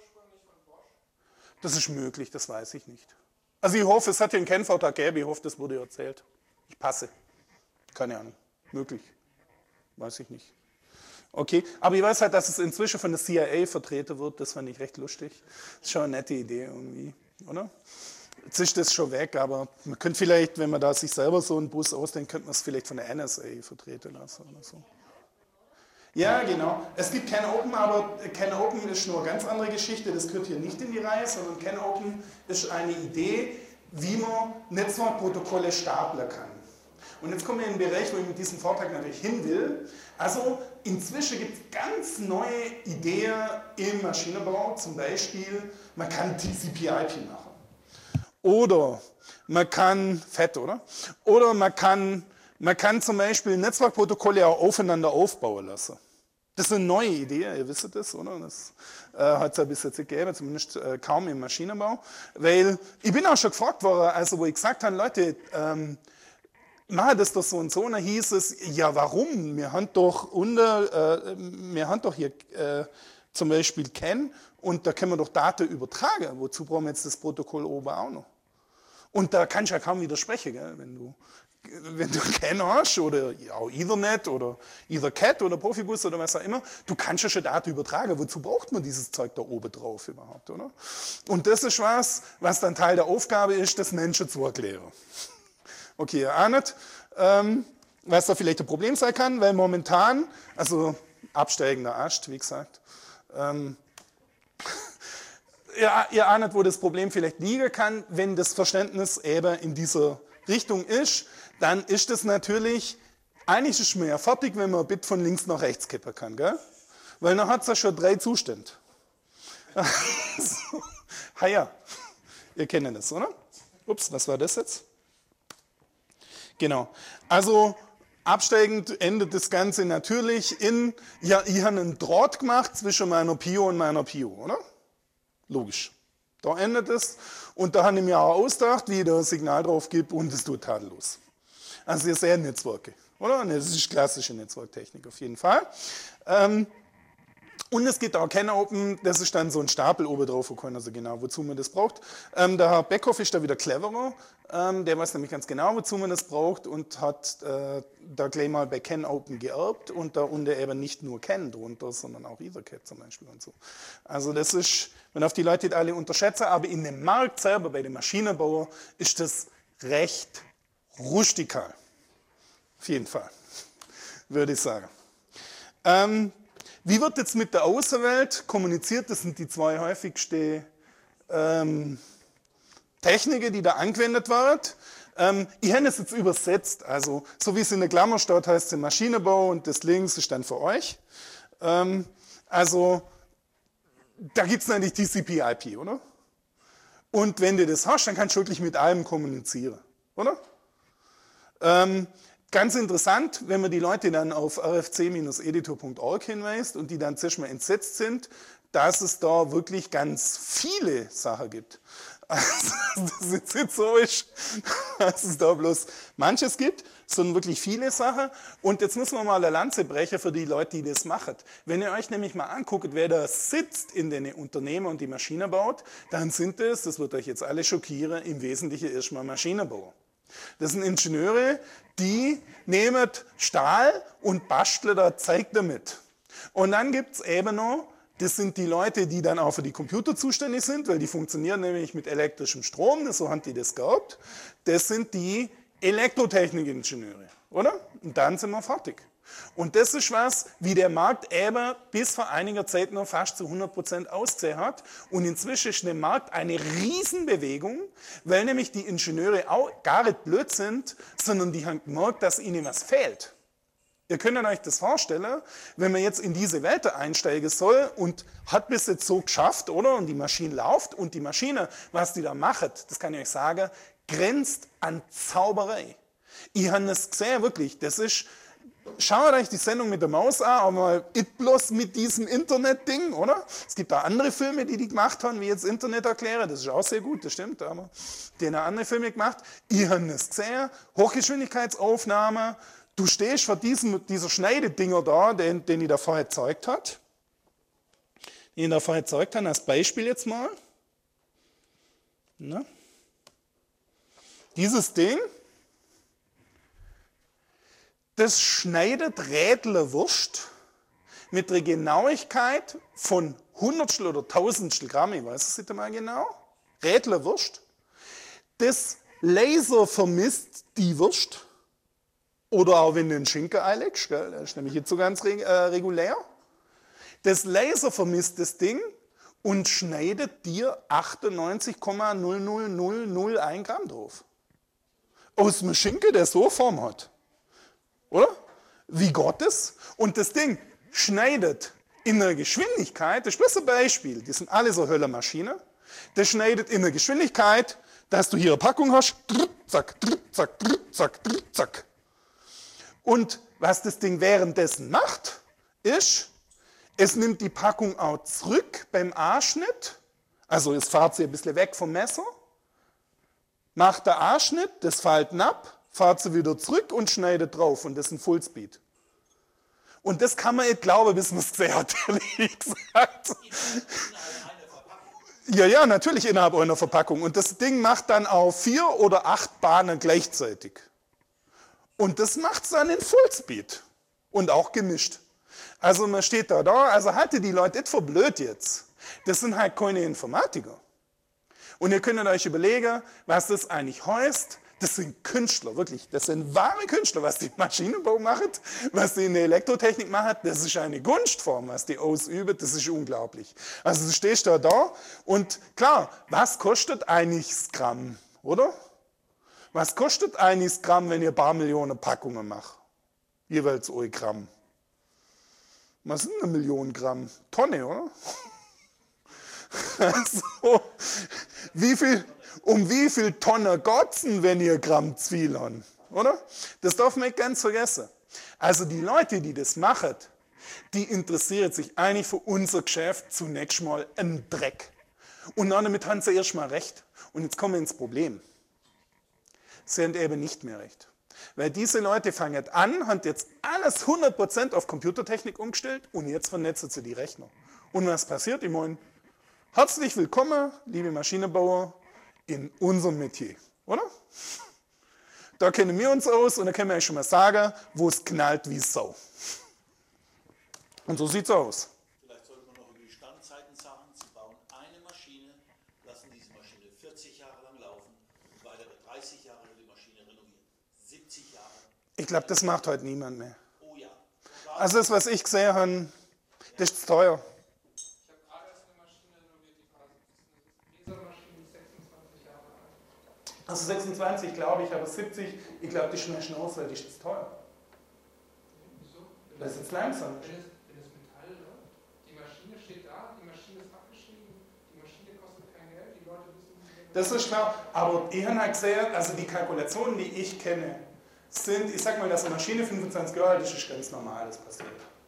Speaker 1: Das ist möglich, das weiß ich nicht. Also ich hoffe, es hat ja einen Kennvortrag gegeben, ich hoffe, das wurde erzählt. Ich passe. Keine Ahnung. Möglich. Weiß ich nicht. Okay, aber ich weiß halt, dass es inzwischen von der C I A vertreten wird, das fand ich recht lustig. Das ist schon eine nette Idee irgendwie, oder? Jetzt ist das schon weg, aber man könnte vielleicht, wenn man da sich selber so einen Bus ausdenkt, könnte man es vielleicht von der N S A vertreten lassen oder so. Ja, genau. Es gibt CANopen, aber CANopen ist nur eine ganz andere Geschichte. Das gehört hier nicht in die Reihe, sondern CANopen ist eine Idee, wie man Netzwerkprotokolle stapeln kann. Und jetzt kommen wir in den Bereich, wo ich mit diesem Vortrag natürlich hin will. Also inzwischen gibt es ganz neue Ideen im Maschinenbau. Zum Beispiel, man kann T C P I P machen. Oder man kann, fett, oder? Oder man kann, man kann zum Beispiel Netzwerkprotokolle auch aufeinander aufbauen lassen. Das ist eine neue Idee, ihr wisst das, oder? Das äh, hat es ja bis jetzt nicht gegeben, zumindest äh, kaum im Maschinenbau. Weil ich bin auch schon gefragt worden, also wo ich gesagt habe, Leute, ähm, na, das ist doch so und so, und dann hieß es, ja warum? Wir haben doch, unter, äh, wir haben doch hier äh, zum Beispiel CAN und da können wir doch Daten übertragen. Wozu brauchen wir jetzt das Protokoll oben auch noch? Und da kannst du ja kaum widersprechen, gell? Wenn du, wenn du CAN hast oder ja, auch Ethernet oder Ethercat oder Profibus oder was auch immer, du kannst ja schon Daten übertragen. Wozu braucht man dieses Zeug da oben drauf überhaupt, oder? Und das ist was, was dann Teil der Aufgabe ist, das Menschen zu erklären. Okay, ihr ahnt, ähm, was da vielleicht ein Problem sein kann, weil momentan, also absteigender Ast, wie gesagt, ähm, ihr, ihr ahnt, wo das Problem vielleicht liegen kann, wenn das Verständnis eben in dieser Richtung ist, dann ist es natürlich, eigentlich ist man ja fertig, wenn man ein Bit von links nach rechts kippen kann, gell? Weil dann hat es ja schon drei Zustände. So. Ha ja, ihr kennt das, oder? Ups, was war das jetzt? Genau, also absteigend endet das Ganze natürlich in, ja, ich habe einen Draht gemacht zwischen meiner Pio und meiner Pio, oder? Logisch. Da endet es und da habe ich mir auch ausgedacht, wie ich da ein Signal drauf gebe und es tut tadellos. Also ihr seht Netzwerke, oder? Das ist klassische Netzwerktechnik auf jeden Fall. Ähm, Und es gibt auch CanOpen, das ist dann so ein Stapel oben drauf, wo keiner so genau, wozu man das braucht. Ähm, der Herr Beckhoff ist da wieder cleverer, ähm, der weiß nämlich ganz genau, wozu man das braucht und hat äh, da gleich mal bei CanOpen geerbt und da unter eben nicht nur Can drunter, sondern auch EtherCAT zum Beispiel und so. Also das ist, man darf die Leute nicht alle unterschätzen, aber in dem Markt selber, bei den Maschinenbauern, ist das recht rustikal. Auf jeden Fall, würde ich sagen. Ähm, Wie wird jetzt mit der Außenwelt kommuniziert? Das sind die zwei häufigsten ähm, Techniken, die da angewendet werden. Ähm, ich habe es jetzt übersetzt. Also, so wie es in der Klammer steht, heißt es Maschinenbau und das links ist dann für euch. Ähm, also, da gibt es natürlich T C P I P, oder? Und wenn du das hast, dann kannst du wirklich mit allem kommunizieren, oder? Ähm, Ganz interessant, wenn man die Leute dann auf r f c Bindestrich editor Punkt org hinweist und die dann zuerst mal entsetzt sind, dass es da wirklich ganz viele Sachen gibt. Also, dass es jetzt nicht so ist, dass es da bloß manches gibt, sondern wirklich viele Sachen. Und jetzt muss man mal eine Lanze brechen für die Leute, die das machen. Wenn ihr euch nämlich mal anguckt, wer da sitzt in den Unternehmen und die Maschine baut, dann sind es, das wird euch jetzt alle schockieren, im Wesentlichen erstmal Maschinenbauer. Das sind Ingenieure, die nehmen Stahl und basteln da Zeug damit. Und dann gibt es eben noch, das sind die Leute, die dann auch für die Computer zuständig sind, weil die funktionieren nämlich mit elektrischem Strom, so haben die das gehabt. Das sind die Elektrotechnik-Ingenieure, oder? Und dann sind wir fertig. Und das ist was, wie der Markt eben bis vor einiger Zeit noch fast zu hundert Prozent ausgesehen hat. Und inzwischen ist der Markt eine Riesenbewegung, weil nämlich die Ingenieure auch gar nicht blöd sind, sondern die haben gemerkt, dass ihnen was fehlt. Ihr könnt euch das vorstellen, wenn man jetzt in diese Welt einsteigen soll und hat bis jetzt so geschafft, oder? Und die Maschine läuft und die Maschine, was die da macht, das kann ich euch sagen, grenzt an Zauberei. Ich habe das gesehen, wirklich, das ist... Schaut euch die Sendung mit der Maus an, aber mal nicht bloß mit diesem Internet-Ding, oder? Es gibt auch andere Filme, die die gemacht haben, wie jetzt Internet erklären, das ist auch sehr gut, das stimmt, aber die haben andere Filme gemacht. Ich habe das gesehen, Hochgeschwindigkeitsaufnahme, du stehst vor diesem, dieser Schneidedinger da, den, den ich da vorher gezeigt habe. Den ich da vorher gezeigt habe, als Beispiel jetzt mal. Na? Dieses Ding. Das schneidet Rädler Wurst mit der Genauigkeit von Hundertstel oder Tausendstel Gramm, ich weiß es nicht einmal genau, Rädler Wurst. Das Laser vermisst die Wurst, oder auch wenn du einen Schinken einlegst, gell, das ist nämlich jetzt so ganz reg äh, regulär. Das Laser vermisst das Ding und schneidet dir achtundneunzig Komma null null null null eins Gramm drauf. Aus einem Schinken, der so Form hat. Oder? Wie Gott es. Und das Ding schneidet in der Geschwindigkeit, das ist bloß ein Beispiel, die sind alle so Höllermaschinen, das schneidet in der Geschwindigkeit, dass du hier eine Packung hast, zack, zack, zack, zack. Und was das Ding währenddessen macht, ist, es nimmt die Packung auch zurück beim A-Schnitt, also es fährt sie ein bisschen weg vom Messer, macht der A-Schnitt, das fällt ab, fahrt sie wieder zurück und schneidet drauf und das ist ein Fullspeed. Und das kann man nicht glauben, bis man es gesehen hat, ehrlich gesagt. Ja, ja, natürlich innerhalb einer Verpackung. Und das Ding macht dann auch vier oder acht Bahnen gleichzeitig. Und das macht es dann in Fullspeed. Und auch gemischt. Also man steht da da, also halte die Leute nicht für blöd jetzt. Das sind halt keine Informatiker. Und ihr könnt euch überlegen, was das eigentlich heißt. Das sind Künstler, wirklich. Das sind wahre Künstler, was die im Maschinenbau machen, was die in der Elektrotechnik machen. Das ist eine Kunstform, was die ausüben. Das ist unglaublich. Also du stehst da da und klar, was kostet eigentlich das Gramm, oder? Was kostet eigentlich das Gramm, wenn ihr ein paar Millionen Packungen macht? Jeweils ein Gramm. Was sind eine Million Gramm? Tonne, oder? Also, wie viel... Um wie viel Tonnen Gotzen, wenn ihr Gramm Zwiebeln habt, oder? Das darf man nicht ganz vergessen. Also die Leute, die das machen, die interessieren sich eigentlich für unser Geschäft zunächst mal einen Dreck. Und damit haben sie erstmal recht. Und jetzt kommen wir ins Problem. Sie haben eben nicht mehr recht. Weil diese Leute fangen an, haben jetzt alles hundert Prozent auf Computertechnik umgestellt und jetzt vernetzen sie die Rechner. Und was passiert? Ich meine, herzlich willkommen, liebe Maschinenbauer, in unserem Metier, oder? Da kennen wir uns aus und da können wir euch schon mal sagen, wo es knallt wie Sau. Und so sieht es aus.
Speaker 5: Vielleicht sollte man noch über die Standzeiten sagen. Sie bauen eine Maschine, lassen diese Maschine vierzig Jahre lang laufen und weitere dreißig Jahre wird die Maschine renoviert. siebzig Jahre.
Speaker 1: Ich glaube, das macht heute niemand mehr.
Speaker 5: Oh ja.
Speaker 1: Also das, was ich gesehen habe, das ist zu teuer.
Speaker 6: Ich habe gerade erst eine Maschine renoviert, die war eine Lasermaschine, die ist sechsundzwanzig Jahre alt.
Speaker 1: Also sechsundzwanzig glaube ich, aber siebzig, ich glaube, die schmecken aus, weil die ist zu teuer.
Speaker 6: Wieso?
Speaker 1: Das ist jetzt langsam.
Speaker 6: Wenn es, wenn es Metall läuft, die Maschine steht da, die Maschine ist abgeschrieben, die Maschine kostet kein Geld, die Leute wissen nicht.
Speaker 1: Das ist klar, aber ich habe halt gesehen, also die Kalkulationen, die ich kenne, sind, ich sag mal, dass eine Maschine fünfundzwanzig Jahre alt ist, ist ganz normal, das passiert.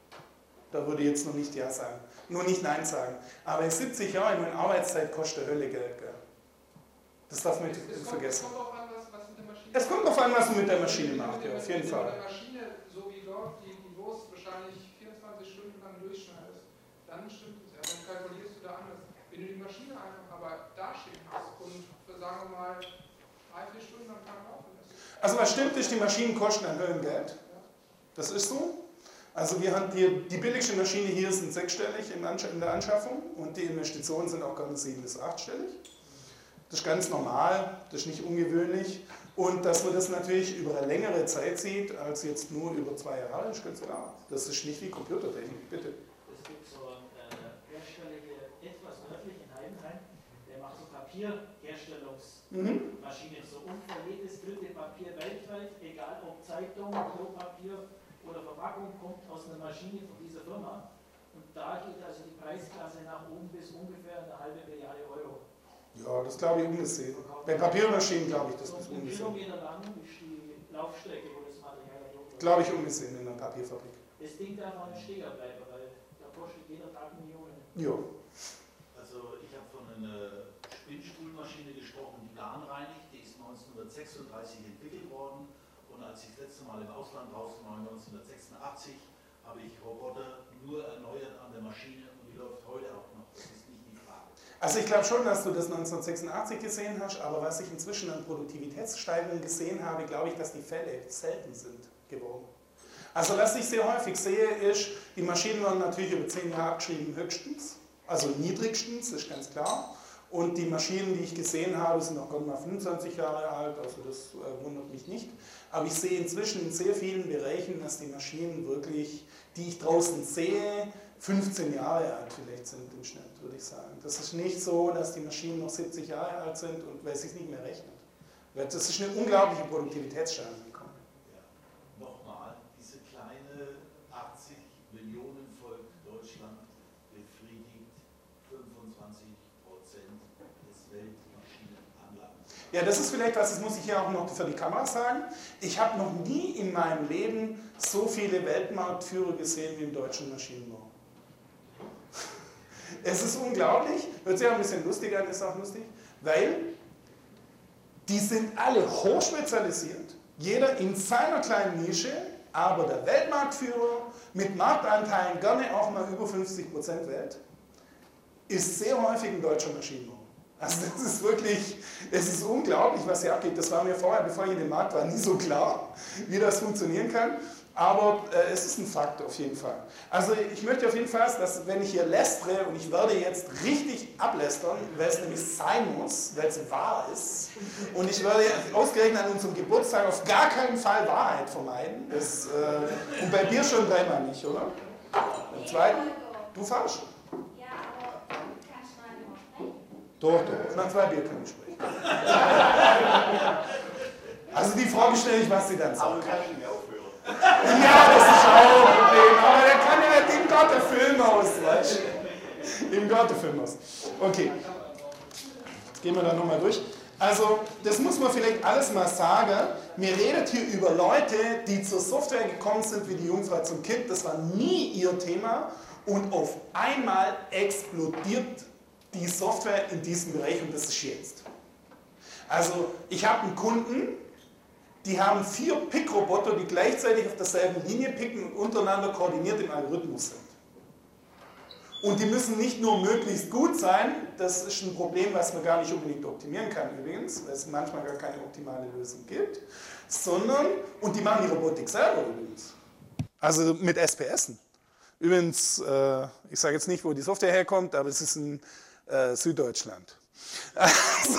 Speaker 1: Da würde ich jetzt noch nicht Ja sagen, nur nicht Nein sagen. Aber in siebzig Jahren, meine Arbeitszeit kostet Hölle Geld, gell? Das darf man nicht
Speaker 6: Es
Speaker 1: vergessen.
Speaker 6: kommt darauf an, was, was mit der Maschine
Speaker 1: Es kommt darauf an, was man mit der Maschine
Speaker 6: Wenn
Speaker 1: macht,
Speaker 6: du
Speaker 1: ja,
Speaker 6: mit
Speaker 1: auf
Speaker 6: der-
Speaker 1: jeden
Speaker 6: wenn du
Speaker 1: Fall.
Speaker 6: mit der Maschine, so wie läuft, die, die Wurst wahrscheinlich vierundzwanzig Stunden lang durchschneidest, dann stimmt es ja. Dann kalkulierst du da anders. Wenn du die Maschine einfach aber dastehen hast und für, sagen wir mal, drei, vier Stunden am Tag laufen lässt.
Speaker 1: Also was stimmt ist, die Maschinen kosten ein Höllengeld. Das ist so. Also wir haben die, die billigste Maschine hier sind sechsstellig in der Anschaffung und die Investitionen sind auch ganz sieben- bis achtstellig. Das ist ganz normal, das ist nicht ungewöhnlich. Und dass man das natürlich über eine längere Zeit sieht, als jetzt nur über zwei Jahre, ist ganz klar. Das ist nicht wie Computertechnik, bitte.
Speaker 7: Es gibt so einen äh, Hersteller hier etwas nördlich in Heidenheim, der macht so Papierherstellungsmaschinen,
Speaker 1: Mhm.
Speaker 7: so ungefähr jedes dritte Papier weltweit, egal ob Zeitung, Klopapier oder Verpackung, kommt aus einer Maschine von dieser Firma. Und da geht also die Preisklasse nach oben bis ungefähr eine halbe Milliarde Euro.
Speaker 1: Ja, das glaube ich ungesehen. Bei Papiermaschinen glaube ich, das
Speaker 7: So
Speaker 1: ist
Speaker 7: ein
Speaker 1: ungesehen.
Speaker 7: Kilometer lang ist die Laufstrecke, wo das Material da drüber
Speaker 1: Glaube ich ungesehen in einer Papierfabrik.
Speaker 7: Das Ding darf auch nicht stehen bleiben, weil da kostet jeder Tag Millionen.
Speaker 1: Ja.
Speaker 5: Also ich habe von einer Spinnstuhlmaschine gesprochen, die planreinigt. Die ist neunzehnhundertsechsunddreißig entwickelt worden. Und als ich das letzte Mal im Ausland draußen war, neunzehnhundertsechsundachtzig, habe ich Roboter nur erneuert an der Maschine und die läuft heute auch noch. Das ist nicht die Frage.
Speaker 1: Also ich glaube schon, dass du das neunzehnhundertsechsundachtzig gesehen hast, aber was ich inzwischen an Produktivitätssteigerungen gesehen habe, glaube ich, dass die Fälle selten sind geworden. Also was ich sehr häufig sehe, ist, die Maschinen werden natürlich über zehn Jahre abgeschrieben höchstens, also niedrigstens, ist ganz klar. Und die Maschinen, die ich gesehen habe, sind auch gerade mal fünfundzwanzig Jahre alt, also das äh, wundert mich nicht. Aber ich sehe inzwischen in sehr vielen Bereichen, dass die Maschinen wirklich, die ich draußen sehe, fünfzehn Jahre alt vielleicht sind im Schnitt, würde ich sagen. Das ist nicht so, dass die Maschinen noch siebzig Jahre alt sind und weil es sich nicht mehr rechnet. Weil das ist eine unglaubliche Produktivitätssteigerung gekommen.
Speaker 5: Ja. Nochmal, diese kleine achtzig Millionen Volk Deutschland befriedigt fünfundzwanzig Prozent des Weltmaschinenanlagens.
Speaker 1: Ja, das ist vielleicht was, das muss ich hier auch noch für die Kamera sagen. Ich habe noch nie in meinem Leben so viele Weltmarktführer gesehen wie im deutschen Maschinenbau. Es ist unglaublich, hört sich auch ein bisschen lustig an, ist auch lustig, weil die sind alle hochspezialisiert, jeder in seiner kleinen Nische, aber der Weltmarktführer mit Marktanteilen gerne auch mal über fünfzig Prozent Welt, ist sehr häufig ein deutscher Maschinenbau. Also das ist wirklich, es ist unglaublich, was hier abgeht. Das war mir vorher, bevor ich in den Markt war, nie so klar, wie das funktionieren kann. Aber äh, es ist ein Fakt auf jeden Fall. Also ich möchte auf jeden Fall, dass wenn ich hier lästere, und ich werde jetzt richtig ablästern, weil es nämlich sein muss, weil es wahr ist, und ich werde ausgerechnet an unserem Geburtstag auf gar keinen Fall Wahrheit vermeiden. Das, äh, und bei dir schon dreimal nicht, oder? Beim zweiten? Du falsch?
Speaker 8: Ja, aber dann kannst du mal nicht sprechen.
Speaker 1: Doch, doch. Nach zwei Bier kann ich sprechen. Also die Frage stelle ich, was sie dann
Speaker 2: Aber
Speaker 1: sagt.
Speaker 2: du kannst nicht mehr aufhören.
Speaker 1: Ja, das ist auch ein Problem. Aber der kann ja dem Gott der Film aus, weißt du? Dem Gott der Film aus. Okay. Gehen wir da nochmal durch. Also, das muss man vielleicht alles mal sagen. Mir redet hier über Leute, die zur Software gekommen sind wie die Jungfrau zum Kind. Das war nie ihr Thema. Und auf einmal explodiert die Software in diesem Bereich und das ist jetzt. Also, ich habe einen Kunden, die haben vier Pickroboter, die gleichzeitig auf derselben Linie picken und untereinander koordiniert im Algorithmus sind. Und die müssen nicht nur möglichst gut sein, das ist ein Problem, was man gar nicht unbedingt optimieren kann übrigens, weil es manchmal gar keine optimale Lösung gibt, sondern, und die machen die Robotik selber übrigens. Also mit S P S. Übrigens, äh, ich sage jetzt nicht, wo die Software herkommt, aber es ist in äh, Süddeutschland. Also,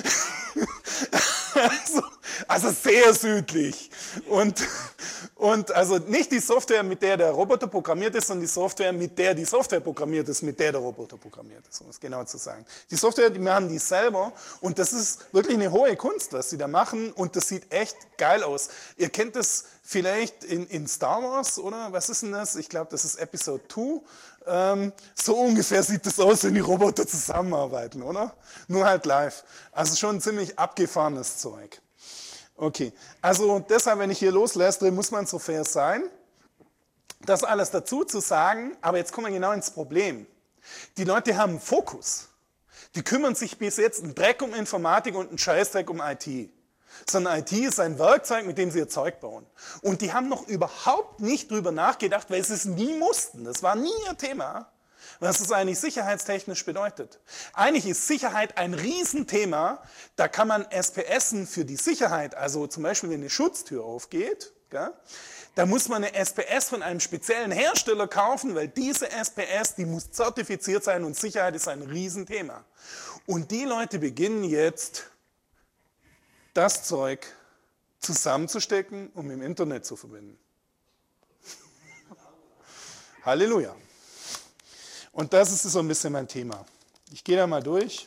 Speaker 1: also, also sehr südlich. Und, und also nicht die Software, mit der der Roboter programmiert ist, sondern die Software, mit der die Software programmiert ist, mit der der Roboter programmiert ist, um es genau zu sagen. Die Software, die machen die selber und das ist wirklich eine hohe Kunst, was sie da machen und das sieht echt geil aus. Ihr kennt das vielleicht in, in Star Wars, oder? Was ist denn das? Ich glaube, das ist Episode zwei. Ähm, so ungefähr sieht das aus, wenn die Roboter zusammenarbeiten, oder? Nur halt live. Also schon ein ziemlich abgefahrenes Zeug. Okay, also deshalb, wenn ich hier loslästere, muss man so fair sein, das alles dazu zu sagen, aber jetzt kommen wir genau ins Problem. Die Leute haben einen Fokus. Die kümmern sich bis jetzt einen Dreck um Informatik und einen Scheißdreck um I T. Sondern I T ist ein Werkzeug, mit dem sie ihr Zeug bauen. Und die haben noch überhaupt nicht drüber nachgedacht, weil sie es nie mussten. Das war nie ihr Thema, was es eigentlich sicherheitstechnisch bedeutet. Eigentlich ist Sicherheit ein Riesenthema. Da kann man S P S'en für die Sicherheit, also zum Beispiel wenn eine Schutztür aufgeht, gell, da muss man eine S P S von einem speziellen Hersteller kaufen, weil diese S P S, die muss zertifiziert sein und Sicherheit ist ein Riesenthema. Und die Leute beginnen jetzt, das Zeug zusammenzustecken, um im Internet zu verbinden. Halleluja. Und das ist so ein bisschen mein Thema. Ich gehe da mal durch.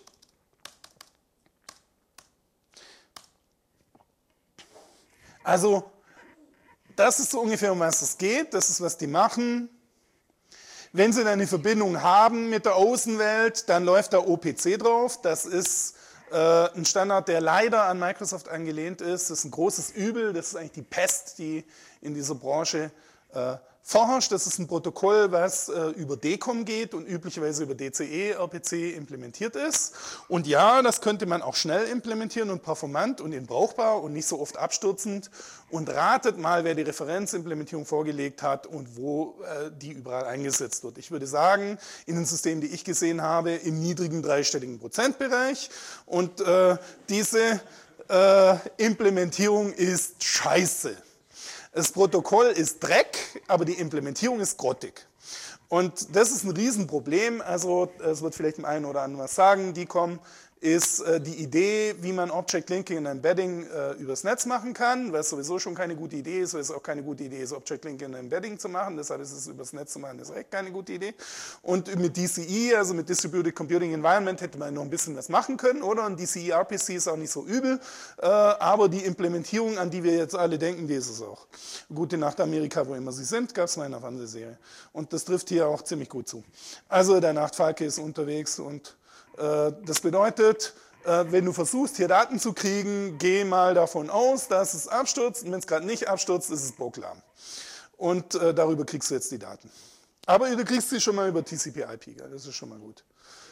Speaker 1: Also, das ist so ungefähr, um was es geht. Das ist, was die machen. Wenn sie dann eine Verbindung haben mit der Außenwelt, dann läuft da O P C drauf. Das ist ein Standard, der leider an Microsoft angelehnt ist. Das ist ein großes Übel. Das ist eigentlich die Pest, die in dieser Branche äh, vorherrscht. Das ist ein Protokoll, was äh, über D COM geht und üblicherweise über D C E R P C implementiert ist. Und ja, das könnte man auch schnell implementieren und performant und in brauchbar und nicht so oft abstürzend. Und ratet mal, wer die Referenzimplementierung vorgelegt hat und wo äh, die überall eingesetzt wird. Ich würde sagen, in den Systemen, die ich gesehen habe, im niedrigen dreistelligen Prozentbereich. Und äh, diese äh, Implementierung ist scheiße. Das Protokoll ist Dreck, aber die Implementierung ist grottig. Und das ist ein Riesenproblem. Also es wird vielleicht dem einen oder anderen was sagen. D COM ist äh, die Idee, wie man Object Linking und Embedding äh, übers Netz machen kann, was sowieso schon keine gute Idee ist, weil es auch keine gute Idee ist, Object Linking und Embedding zu machen. Deshalb ist es übers Netz zu machen, das ist echt keine gute Idee. Und mit D C E, also mit Distributed Computing Environment, hätte man noch ein bisschen was machen können, oder? Und D C E R P C ist auch nicht so übel, äh, aber die Implementierung, an die wir jetzt alle denken, die ist es auch. Gute Nacht Amerika, wo immer sie sind, gab es mal in einer Fernsehserie. Und das trifft hier auch ziemlich gut zu. Also der Nachtfalke ist unterwegs und das bedeutet, wenn du versuchst, hier Daten zu kriegen, geh mal davon aus, dass es abstürzt. Und wenn es gerade nicht abstürzt, ist es bocklahm. Und äh, darüber kriegst du jetzt die Daten. Aber du kriegst sie schon mal über T C P I P, das ist schon mal gut.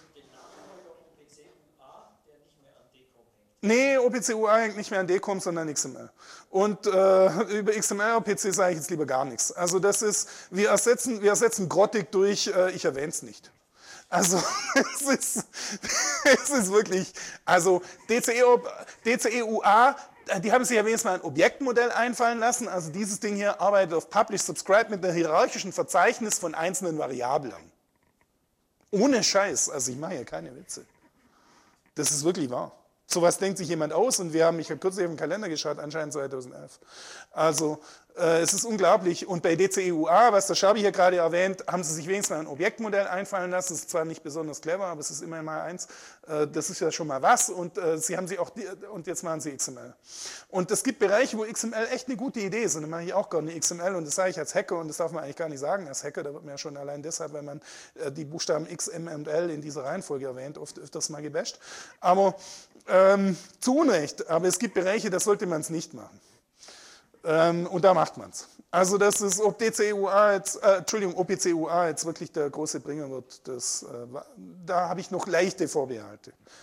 Speaker 1: Nee, O P C U A hängt nicht mehr an D COM, sondern X M L. Und äh, über X M L O P C sage ich jetzt lieber gar nichts. Also das ist, wir ersetzen, wir ersetzen grottig durch, äh, ich erwähne es nicht. Also es ist, es ist wirklich, also D C E U A, die haben sich ja wenigstens mal ein Objektmodell einfallen lassen. Also dieses Ding hier arbeitet auf Publish Subscribe mit einem hierarchischen Verzeichnis von einzelnen Variablen. Ohne Scheiß, also ich mache hier keine Witze. Das ist wirklich wahr. Sowas denkt sich jemand aus und wir haben, ich habe kürzlich auf den Kalender geschaut, anscheinend zweitausendelf. Also äh, es ist unglaublich. Und bei D C E U A, was der Schabi hier gerade erwähnt, haben sie sich wenigstens mal ein Objektmodell einfallen lassen. Das ist zwar nicht besonders clever, aber es ist immerhin mal eins. Äh, das ist ja schon mal was. Und äh, sie haben sie auch, und jetzt machen sie X M L. Und es gibt Bereiche, wo X M L echt eine gute Idee ist. Und dann mache ich auch gerne X M L und das sage ich als Hacker und das darf man eigentlich gar nicht sagen als Hacker. Da wird man ja schon allein deshalb, weil man äh, die Buchstaben X, M und L in dieser Reihenfolge erwähnt, oft öfters mal gebasht. Aber Ähm, zu Unrecht, aber es gibt Bereiche, da sollte man es nicht machen. Ähm, und da macht man es. Also das ist, ob D C E U A jetzt, äh, Entschuldigung, O P C U A jetzt wirklich der große Bringer wird, das, äh, da habe ich noch leichte Vorbehalte.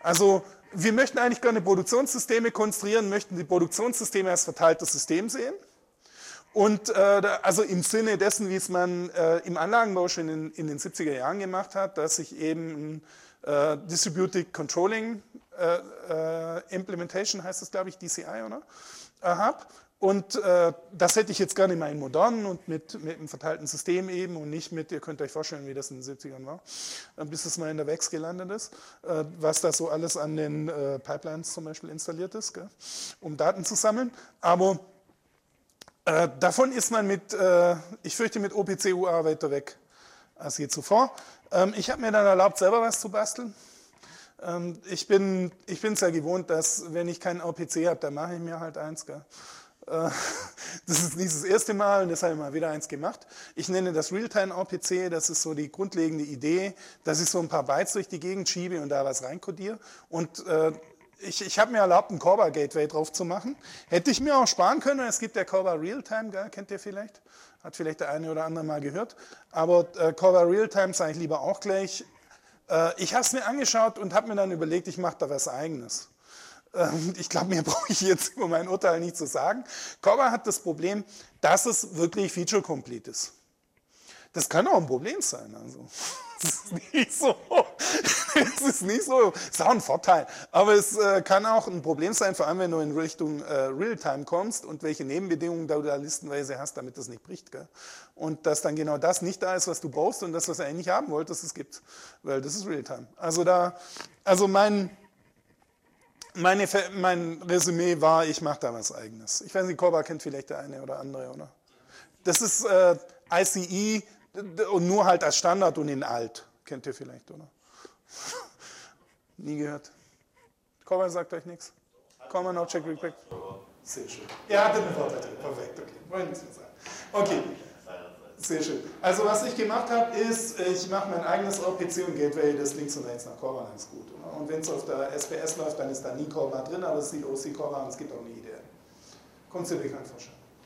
Speaker 1: Also wir möchten eigentlich gerne Produktionssysteme konstruieren, möchten die Produktionssysteme als verteiltes System sehen. Und äh, also im Sinne dessen, wie es man äh, im Anlagenbau schon in, in den siebziger Jahren gemacht hat, dass ich eben äh, Distributed Controlling äh, äh, Implementation, heißt das glaube ich, D C I, oder? Äh, habe. Und äh, das hätte ich jetzt gerne mal in modernen und mit, mit einem verteilten System eben und nicht mit, ihr könnt euch vorstellen, wie das in den siebzigern war, bis es mal in der W E X gelandet ist, äh, was da so alles an den äh, Pipelines zum Beispiel installiert ist, gell, um Daten zu sammeln. Aber äh, davon ist man mit, äh, ich fürchte, mit O P C U A weiter weg als je zuvor. Ähm, ich habe mir dann erlaubt, selber was zu basteln. Ähm, ich bin ich bin es ja gewohnt, dass wenn ich keinen O P C habe, dann mache ich mir halt eins, gell. Das ist nicht das erste Mal und das habe ich mal wieder eins gemacht. Ich nenne das Realtime-O P C, das ist so die grundlegende Idee, dass ich so ein paar Bytes durch die Gegend schiebe und da was reinkodiere. Und äh, ich, ich habe mir erlaubt, ein Corba-Gateway drauf zu machen. Hätte ich mir auch sparen können, es gibt ja Corba Realtime, gell? Kennt ihr vielleicht? Hat vielleicht der eine oder andere mal gehört. Aber äh, Corba Realtime sage ich lieber auch gleich. Äh, ich habe es mir angeschaut und habe mir dann überlegt, ich mache da was Eigenes. Ich glaube, mehr brauche ich jetzt über mein Urteil nicht zu sagen. Corba hat das Problem, dass es wirklich feature-complete ist. Das kann auch ein Problem sein. Also, das ist nicht so. Es ist nicht so. Das ist auch ein Vorteil. Aber es äh, kann auch ein Problem sein, vor allem wenn du in Richtung äh, Realtime kommst und welche Nebenbedingungen du da listenweise hast, damit das nicht bricht. Gell? Und dass dann genau das nicht da ist, was du brauchst und das, was du eigentlich haben wolltest, es gibt. Weil das ist Realtime. Also da, also mein... Meine, mein Resümee war, ich mache da was Eigenes. Ich weiß nicht, Corba kennt vielleicht der eine oder andere, oder? Das ist äh, I C E und nur halt als Standard und in alt. Kennt ihr vielleicht, oder? Nie gehört. Corba sagt euch nichts? Common Object Request? Sehr schön. Ihr hattet eine Vorteil. Perfekt, okay. Wollen nicht sagen. Okay. Sehr schön. Also was ich gemacht habe, ist, ich mache mein eigenes O P C und Gateway, das links und rechts nach Corba ganz gut. Oder? Und wenn es auf der S P S läuft, dann ist da nie Corba drin, aber es sieht O C Corba und es gibt auch eine I D E. Kommt dir bekannt vor?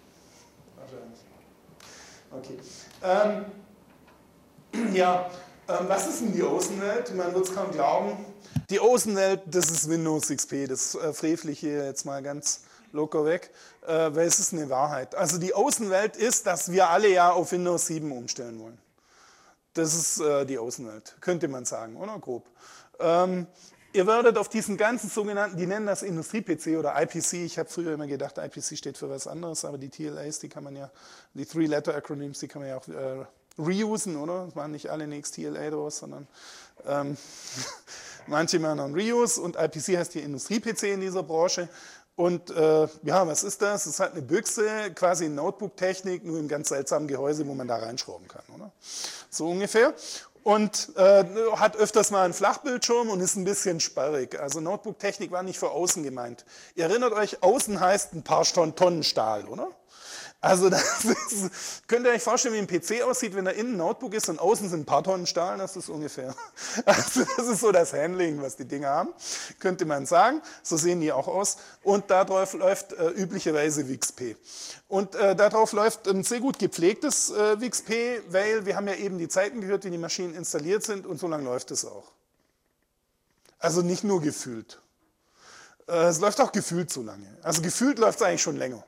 Speaker 1: Wahrscheinlich. Okay. Ähm, ja, ähm, was ist denn die Außenwelt? Man wird es kaum glauben. Die Außenwelt, das ist Windows X P, das äh, frevle ich hier jetzt mal ganz locker weg, äh, weil es ist eine Wahrheit. Also die Außenwelt ist, dass wir alle ja auf Windows sieben umstellen wollen. Das ist äh, die Außenwelt, könnte man sagen, oder grob. Ähm, ihr werdet auf diesen ganzen sogenannten, die nennen das Industrie-P C oder I P C, ich habe früher immer gedacht, I P C steht für was anderes, aber die T L As, die kann man ja, die Three-Letter-Acronyms, die kann man ja auch äh, reusen, oder? Das machen nicht alle eine X T L A draus, sondern ähm, manche machen einen Reuse und I P C heißt hier Industrie-P C in dieser Branche. Und äh, ja, was ist das? Es ist halt eine Büchse, quasi Notebook-Technik, nur im ganz seltsamen Gehäuse, wo man da reinschrauben kann, oder? So ungefähr. Und äh, hat öfters mal einen Flachbildschirm und ist ein bisschen sperrig. Also Notebook-Technik war nicht für außen gemeint. Ihr erinnert euch, außen heißt ein paar Tonnen Stahl, oder? Also das ist, könnt ihr euch vorstellen, wie ein P C aussieht, wenn da innen ein Notebook ist und außen sind ein paar Tonnen Stahl, das ist ungefähr. Also das ist so das Handling, was die Dinger haben, könnte man sagen. So sehen die auch aus. Und darauf läuft äh, üblicherweise W X P. Und äh, darauf läuft ein sehr gut gepflegtes äh, W X P, weil wir haben ja eben die Zeiten gehört, wie die Maschinen installiert sind und so lange läuft es auch. Also nicht nur gefühlt. Äh, es läuft auch gefühlt so lange. Also gefühlt läuft es eigentlich schon länger.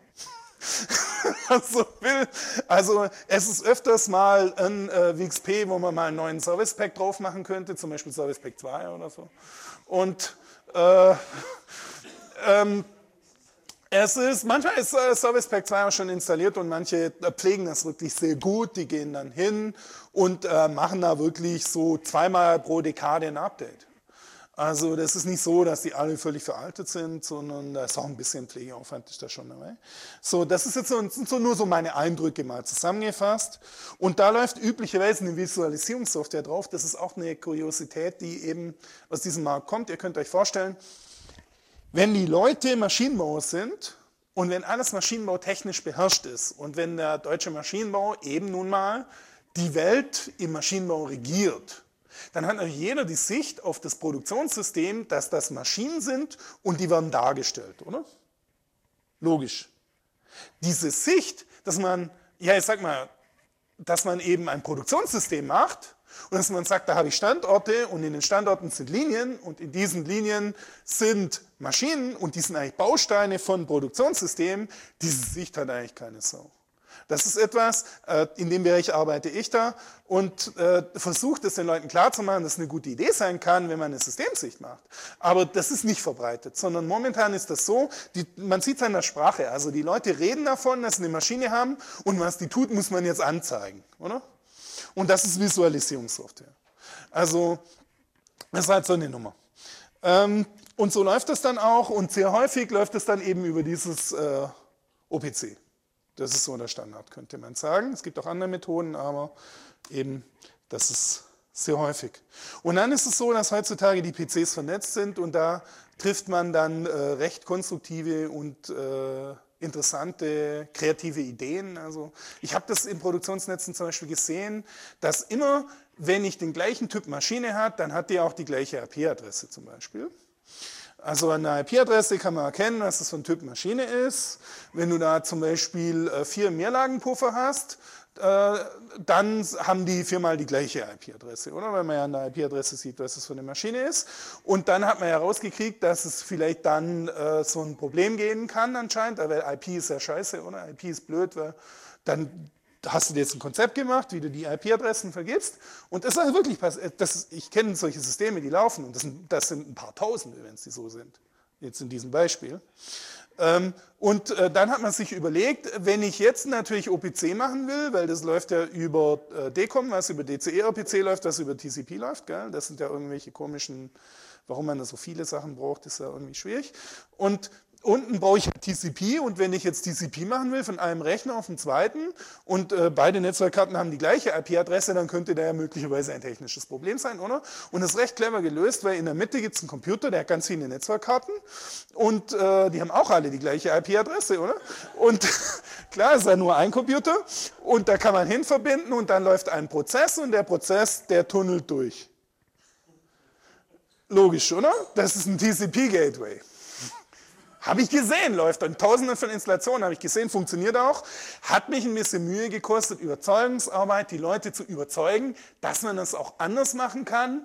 Speaker 1: Also, will. also es ist öfters mal ein äh, W X P, wo man mal einen neuen Service Pack drauf machen könnte, zum Beispiel Service Pack zwei oder so. Und äh, ähm, es ist, manchmal ist äh, Service Pack zwei auch schon installiert und manche äh, pflegen das wirklich sehr gut, die gehen dann hin und äh, machen da wirklich so zweimal pro Dekade ein Update. Also das ist nicht so, dass die alle völlig veraltet sind, sondern da ist auch ein bisschen Pflegeaufwand ist da schon dabei. So, das ist jetzt so, sind so nur so meine Eindrücke mal zusammengefasst. Und da läuft üblicherweise eine Visualisierungssoftware drauf. Das ist auch eine Kuriosität, die eben aus diesem Markt kommt. Ihr könnt euch vorstellen, wenn die Leute Maschinenbauer sind und wenn alles maschinenbautechnisch beherrscht ist und wenn der deutsche Maschinenbau eben nun mal die Welt im Maschinenbau regiert, dann hat natürlich jeder die Sicht auf das Produktionssystem, dass das Maschinen sind und die werden dargestellt, oder? Logisch. Diese Sicht, dass man, ja ich sag mal, dass man eben ein Produktionssystem macht, Und dass man sagt, da habe ich Standorte und in den Standorten sind Linien und in diesen Linien sind Maschinen und die sind eigentlich Bausteine von Produktionssystemen, diese Sicht hat eigentlich keine Sau. Das ist etwas, in dem Bereich arbeite ich da und versuche es den Leuten klarzumachen, dass es eine gute Idee sein kann, wenn man eine Systemsicht macht. Aber das ist nicht verbreitet, sondern momentan ist das so, die, man sieht es an der Sprache, also die Leute reden davon, dass sie eine Maschine haben und was die tut, muss man jetzt anzeigen, oder? Und das ist Visualisierungssoftware. Also das ist halt so eine Nummer. Und so läuft das dann auch und sehr häufig läuft es dann eben über dieses O P C. Das ist so der Standard, könnte man sagen. Es gibt auch andere Methoden, aber eben das ist sehr häufig. Und dann ist es so, dass heutzutage die P Cs vernetzt sind und da trifft man dann äh, recht konstruktive und äh, interessante, kreative Ideen. Also ich habe das in Produktionsnetzen zum Beispiel gesehen, dass immer, wenn ich den gleichen Typ Maschine habe, dann hat die auch die gleiche I P-Adresse zum Beispiel. Also an der I P-Adresse kann man erkennen, was das für ein Typ Maschine ist. Wenn du da zum Beispiel vier Mehrlagenpuffer hast, dann haben die viermal die gleiche I P-Adresse, oder? Weil man ja an der I P-Adresse sieht, was das für eine Maschine ist. Und dann hat man ja rausgekriegt, dass es vielleicht dann so ein Problem geben kann anscheinend, weil I P ist ja scheiße, oder? I P ist blöd, weil dann hast du dir jetzt ein Konzept gemacht, wie du die I P-Adressen vergibst und das ist also wirklich passiert. Ich kenne solche Systeme, die laufen und das sind, das sind ein paar Tausende, wenn es die so sind, jetzt in diesem Beispiel. Und dann hat man sich überlegt, wenn ich jetzt natürlich O P C machen will, weil das läuft ja über D COM, was über D C E R P C läuft, was über T C P läuft, gell? Das sind ja irgendwelche komischen, warum man da so viele Sachen braucht, ist ja irgendwie schwierig. Und unten brauche ich T C P und wenn ich jetzt T C P machen will von einem Rechner auf den zweiten und äh, beide Netzwerkkarten haben die gleiche I P-Adresse, dann könnte da ja möglicherweise ein technisches Problem sein, oder? Und das ist recht clever gelöst, weil in der Mitte gibt es einen Computer, der hat ganz viele Netzwerkkarten und äh, die haben auch alle die gleiche I P-Adresse, oder? Und klar, es ist ja nur ein Computer und da kann man hin verbinden und dann läuft ein Prozess und der Prozess, der tunnelt durch. Logisch, oder? Das ist ein T C P-Gateway. Habe ich gesehen, läuft an Tausenden von Installationen, habe ich gesehen, funktioniert auch. Hat mich ein bisschen Mühe gekostet, Überzeugungsarbeit, die Leute zu überzeugen, dass man das auch anders machen kann.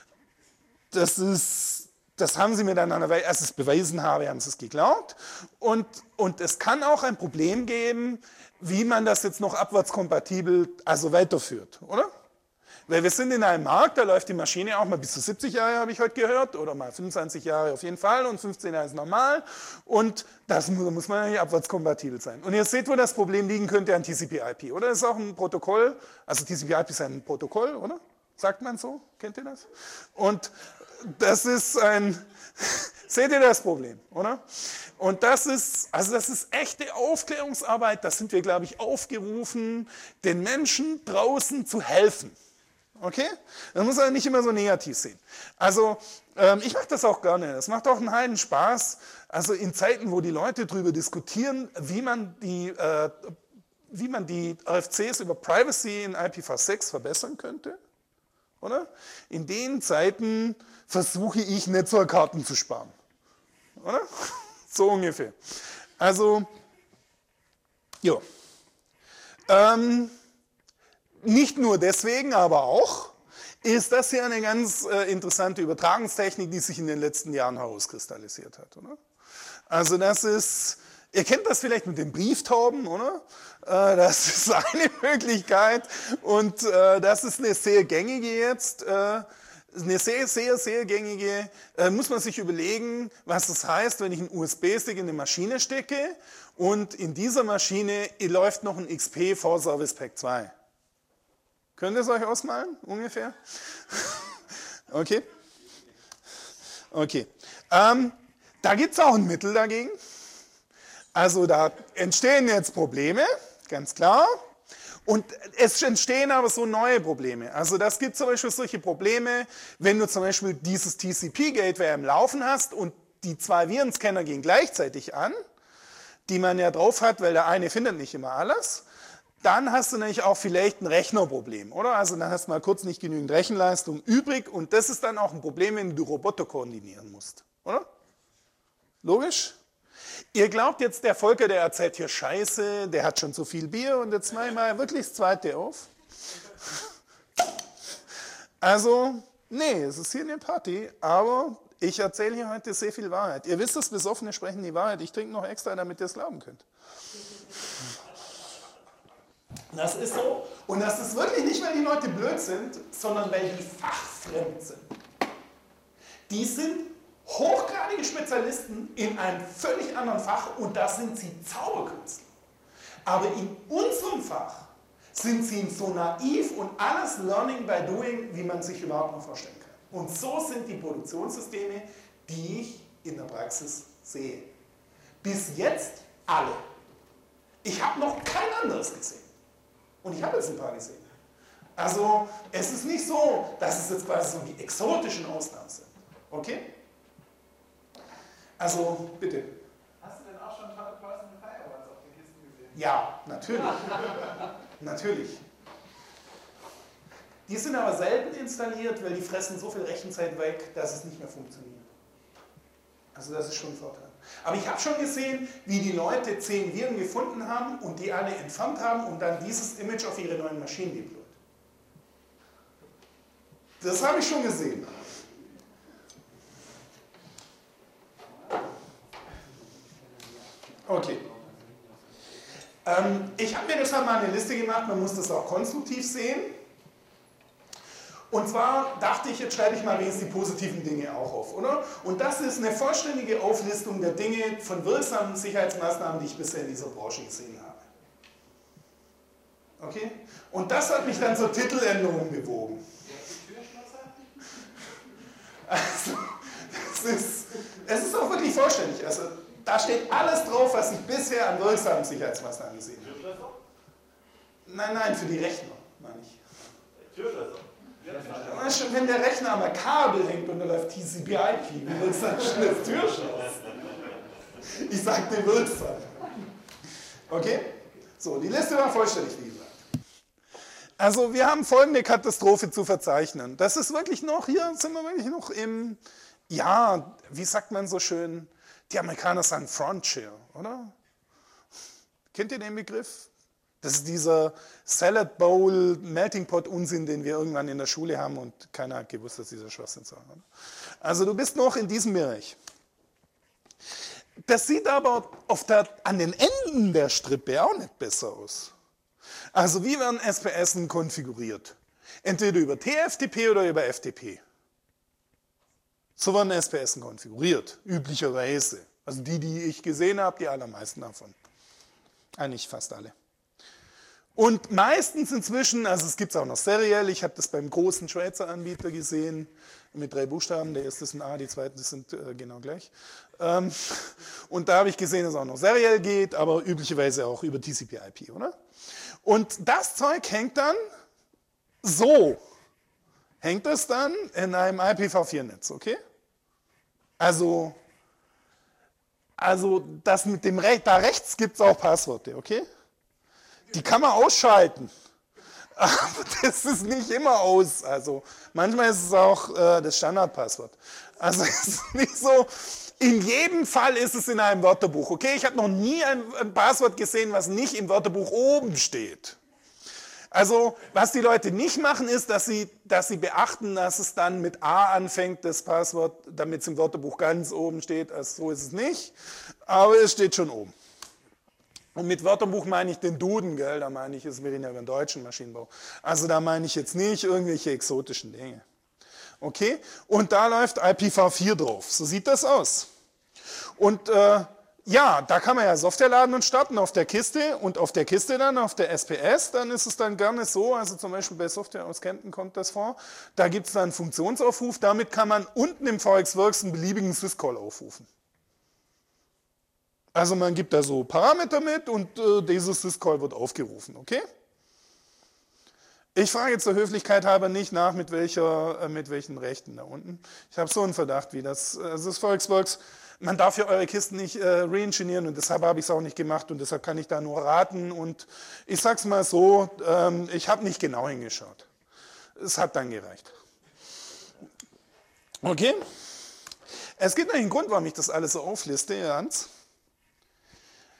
Speaker 1: Das ist, das haben sie mir dann, als ich es bewiesen habe, haben sie es geglaubt. Und, und es kann auch ein Problem geben, wie man das jetzt noch abwärtskompatibel also weiterführt, oder? Weil wir sind in einem Markt, da läuft die Maschine auch mal bis zu siebzig Jahre, habe ich heute gehört, oder mal fünfundzwanzig Jahre auf jeden Fall und fünfzehn Jahre ist normal. Und das muss, muss man nicht abwärtskompatibel sein. Und ihr seht, wo das Problem liegen könnte an T C P I P, oder? Das ist auch ein Protokoll, also T C P I P ist ein Protokoll, oder? Sagt man so? Kennt ihr das? Und das ist ein, seht ihr das Problem, oder? Und das ist, also das ist echte Aufklärungsarbeit, da sind wir, glaube ich, aufgerufen, den Menschen draußen zu helfen. Okay? Das muss man nicht immer so negativ sehen. Also ähm, ich mache das auch gerne. Das macht auch einen heiden Spaß. Also in Zeiten, wo die Leute darüber diskutieren, wie man die, äh, wie man die R F Cs über Privacy in I P v sechs verbessern könnte, oder? In den Zeiten versuche ich Netzwerkkarten zu sparen, oder? So ungefähr. Also, ja. Ähm, Nicht nur deswegen, aber auch, ist das hier eine ganz äh, interessante Übertragungstechnik, die sich in den letzten Jahren herauskristallisiert hat, oder? Also das ist, ihr kennt das vielleicht mit den Brieftauben, oder? Äh, das ist eine Möglichkeit und äh, das ist eine sehr gängige jetzt, äh, eine sehr, sehr, sehr gängige, äh, muss man sich überlegen, was das heißt, wenn ich einen U S B-Stick in eine Maschine stecke und in dieser Maschine läuft noch ein X P V-Service Pack zwei. Könnt ihr es euch ausmalen, ungefähr? Okay. Okay. Ähm, da gibt es auch ein Mittel dagegen. Also da entstehen jetzt Probleme, ganz klar. Und es entstehen aber so neue Probleme. Also das gibt zum Beispiel solche Probleme, wenn du zum Beispiel dieses T C P-Gateway am Laufen hast und die zwei Virenscanner gehen gleichzeitig an, die man ja drauf hat, weil der eine findet nicht immer alles. Dann hast du nämlich auch vielleicht ein Rechnerproblem, oder? Also dann hast du mal kurz nicht genügend Rechenleistung übrig und das ist dann auch ein Problem, wenn du Roboter koordinieren musst, oder? Logisch? Ihr glaubt jetzt, der Volker, der erzählt hier Scheiße, der hat schon so viel Bier und jetzt mache ich mal wirklich das zweite auf. Also, nee, es ist hier eine Party, aber ich erzähle hier heute sehr viel Wahrheit. Ihr wisst es, Besoffene sprechen die Wahrheit. Ich trinke noch extra, damit ihr es glauben könnt. Das ist so. Und das ist wirklich nicht, weil die Leute blöd sind, sondern weil die fachfremd sind. Die sind hochgradige Spezialisten in einem völlig anderen Fach und da sind sie Zauberkünstler. Aber in unserem Fach sind sie so naiv und alles Learning by Doing, wie man sich überhaupt noch vorstellen kann. Und so sind die Produktionssysteme, die ich in der Praxis sehe. Bis jetzt alle. Ich habe noch kein anderes gesehen. Und ich habe jetzt ein paar gesehen. Also es ist nicht so, dass es jetzt quasi so die exotischen Ausnahmen sind. Okay? Also, bitte.
Speaker 4: Hast du denn auch schon tolle Personal Firewalls auf den Kisten gesehen?
Speaker 1: Ja, natürlich. Natürlich. Die sind aber selten installiert, weil die fressen so viel Rechenzeit weg, dass es nicht mehr funktioniert. Also das ist schon ein Vorteil. Aber ich habe schon gesehen, wie die Leute zehn Viren gefunden haben und die alle entfernt haben und dann dieses Image auf ihre neuen Maschinen deployt. Das habe ich schon gesehen. Okay. Ähm, ich habe mir deshalb mal eine Liste gemacht, man muss das auch konstruktiv sehen. Und zwar dachte ich, jetzt schreibe ich mal wenigstens die positiven Dinge auch auf, oder? Und das ist eine vollständige Auflistung der Dinge von wirksamen Sicherheitsmaßnahmen, die ich bisher in dieser Branche gesehen habe. Okay? Und das hat mich dann zur Titeländerung bewogen. Also, das ist, es ist auch wirklich vollständig. Also, da steht alles drauf, was ich bisher an wirksamen Sicherheitsmaßnahmen gesehen habe. Nein, nein, für die Rechner, meine ich.
Speaker 2: Türschlösser.
Speaker 1: Weißt du, wenn der Rechner am Kabel hängt und da läuft T C P I P, wie willst du dann schon das Türschloss? Ich sagte wirksam. Okay? So, die Liste war vollständig, wie gesagt. Also, wir haben folgende Katastrophe zu verzeichnen. Das ist wirklich noch, hier sind wir wirklich noch im, ja, wie sagt man so schön, die Amerikaner sagen Frontier, oder? Kennt ihr den Begriff? Das ist dieser Salad Bowl Melting Pot Unsinn, den wir irgendwann in der Schule haben und keiner hat gewusst, dass dieser Schwachsinn ist. Also du bist noch in diesem Bereich. Das sieht aber auf der, an den Enden der Strippe auch nicht besser aus. Also wie werden S P S konfiguriert? Entweder über T F T P oder über F T P. So werden S P S konfiguriert, üblicherweise. Also die, die ich gesehen habe, die allermeisten davon. Eigentlich fast alle. Und meistens inzwischen, also es gibt es auch noch seriell, ich habe das beim großen Schweizer Anbieter gesehen, mit drei Buchstaben, der erste ist ein A, die zweiten sind äh, genau gleich. Ähm, und da habe ich gesehen, dass es auch noch seriell geht, aber üblicherweise auch über T C P I P, oder? Und das Zeug hängt dann so, hängt es dann in einem I P v vier Netz, okay? Also, also das mit dem Re da rechts gibt es auch Passworte, okay? Die kann man ausschalten, aber das ist nicht immer aus. Also manchmal ist es auch äh, das Standardpasswort. Also es ist nicht so, in jedem Fall ist es in einem Wörterbuch. Okay, ich habe noch nie ein, ein Passwort gesehen, was nicht im Wörterbuch oben steht. Also was die Leute nicht machen, ist, dass sie, dass sie beachten, dass es dann mit A anfängt, das Passwort, damit es im Wörterbuch ganz oben steht. Also so ist es nicht, aber es steht schon oben. Und mit Wörterbuch meine ich den Duden, gell? Da meine ich, wir reden ja über den deutschen Maschinenbau. Also da meine ich jetzt nicht irgendwelche exotischen Dinge. Okay? Und da läuft I P v vier drauf. So sieht das aus. Und äh, ja, da kann man ja Software laden und starten auf der Kiste und auf der Kiste dann, auf der S P S, dann ist es dann gerne so, also zum Beispiel bei Software aus Kempten kommt das vor, da gibt es dann einen Funktionsaufruf, damit kann man unten im V X Works einen beliebigen Syscall aufrufen. Also man gibt da so Parameter mit und äh, dieser Syscall wird aufgerufen, okay? Ich frage jetzt zur Höflichkeit halber nicht nach, mit, welcher, äh, mit welchen Rechten da unten. Ich habe so einen Verdacht, wie das, also das V X Works, man darf ja eure Kisten nicht äh, reingenieren und deshalb habe ich es auch nicht gemacht und deshalb kann ich da nur raten und ich sag's mal so, ähm, ich habe nicht genau hingeschaut. Es hat dann gereicht. Okay? Es gibt einen Grund, warum ich das alles so aufliste, Hans.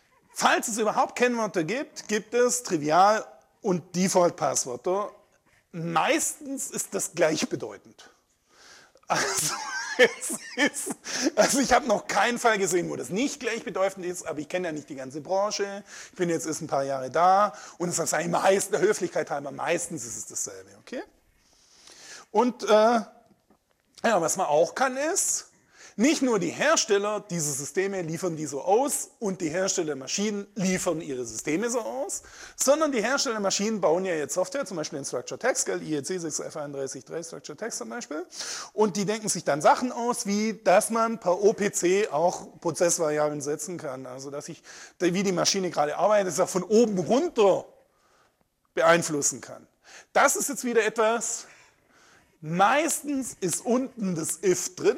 Speaker 1: Falls es überhaupt Kennwörter gibt, gibt es Trivial- und Default-Passwörter meistens ist das gleichbedeutend. Also, es ist, also ich habe noch keinen Fall gesehen, wo das nicht gleichbedeutend ist, aber ich kenne ja nicht die ganze Branche. Ich bin jetzt erst ein paar Jahre da und es ist eigentlich meist, der Höflichkeit halber, meistens ist es dasselbe. Okay? Und äh, ja, was man auch kann ist, nicht nur die Hersteller dieser Systeme liefern die so aus und die Herstellermaschinen liefern ihre Systeme so aus, sondern die Herstellermaschinen bauen ja jetzt Software, zum Beispiel in Structured Text, I E C sechs F einunddreißig Punkt drei Structured Text zum Beispiel, und die denken sich dann Sachen aus, wie dass man per O P C auch Prozessvariablen setzen kann, also dass ich, wie die Maschine gerade arbeitet, das auch von oben runter beeinflussen kann. Das ist jetzt wieder etwas, meistens ist unten das if drin.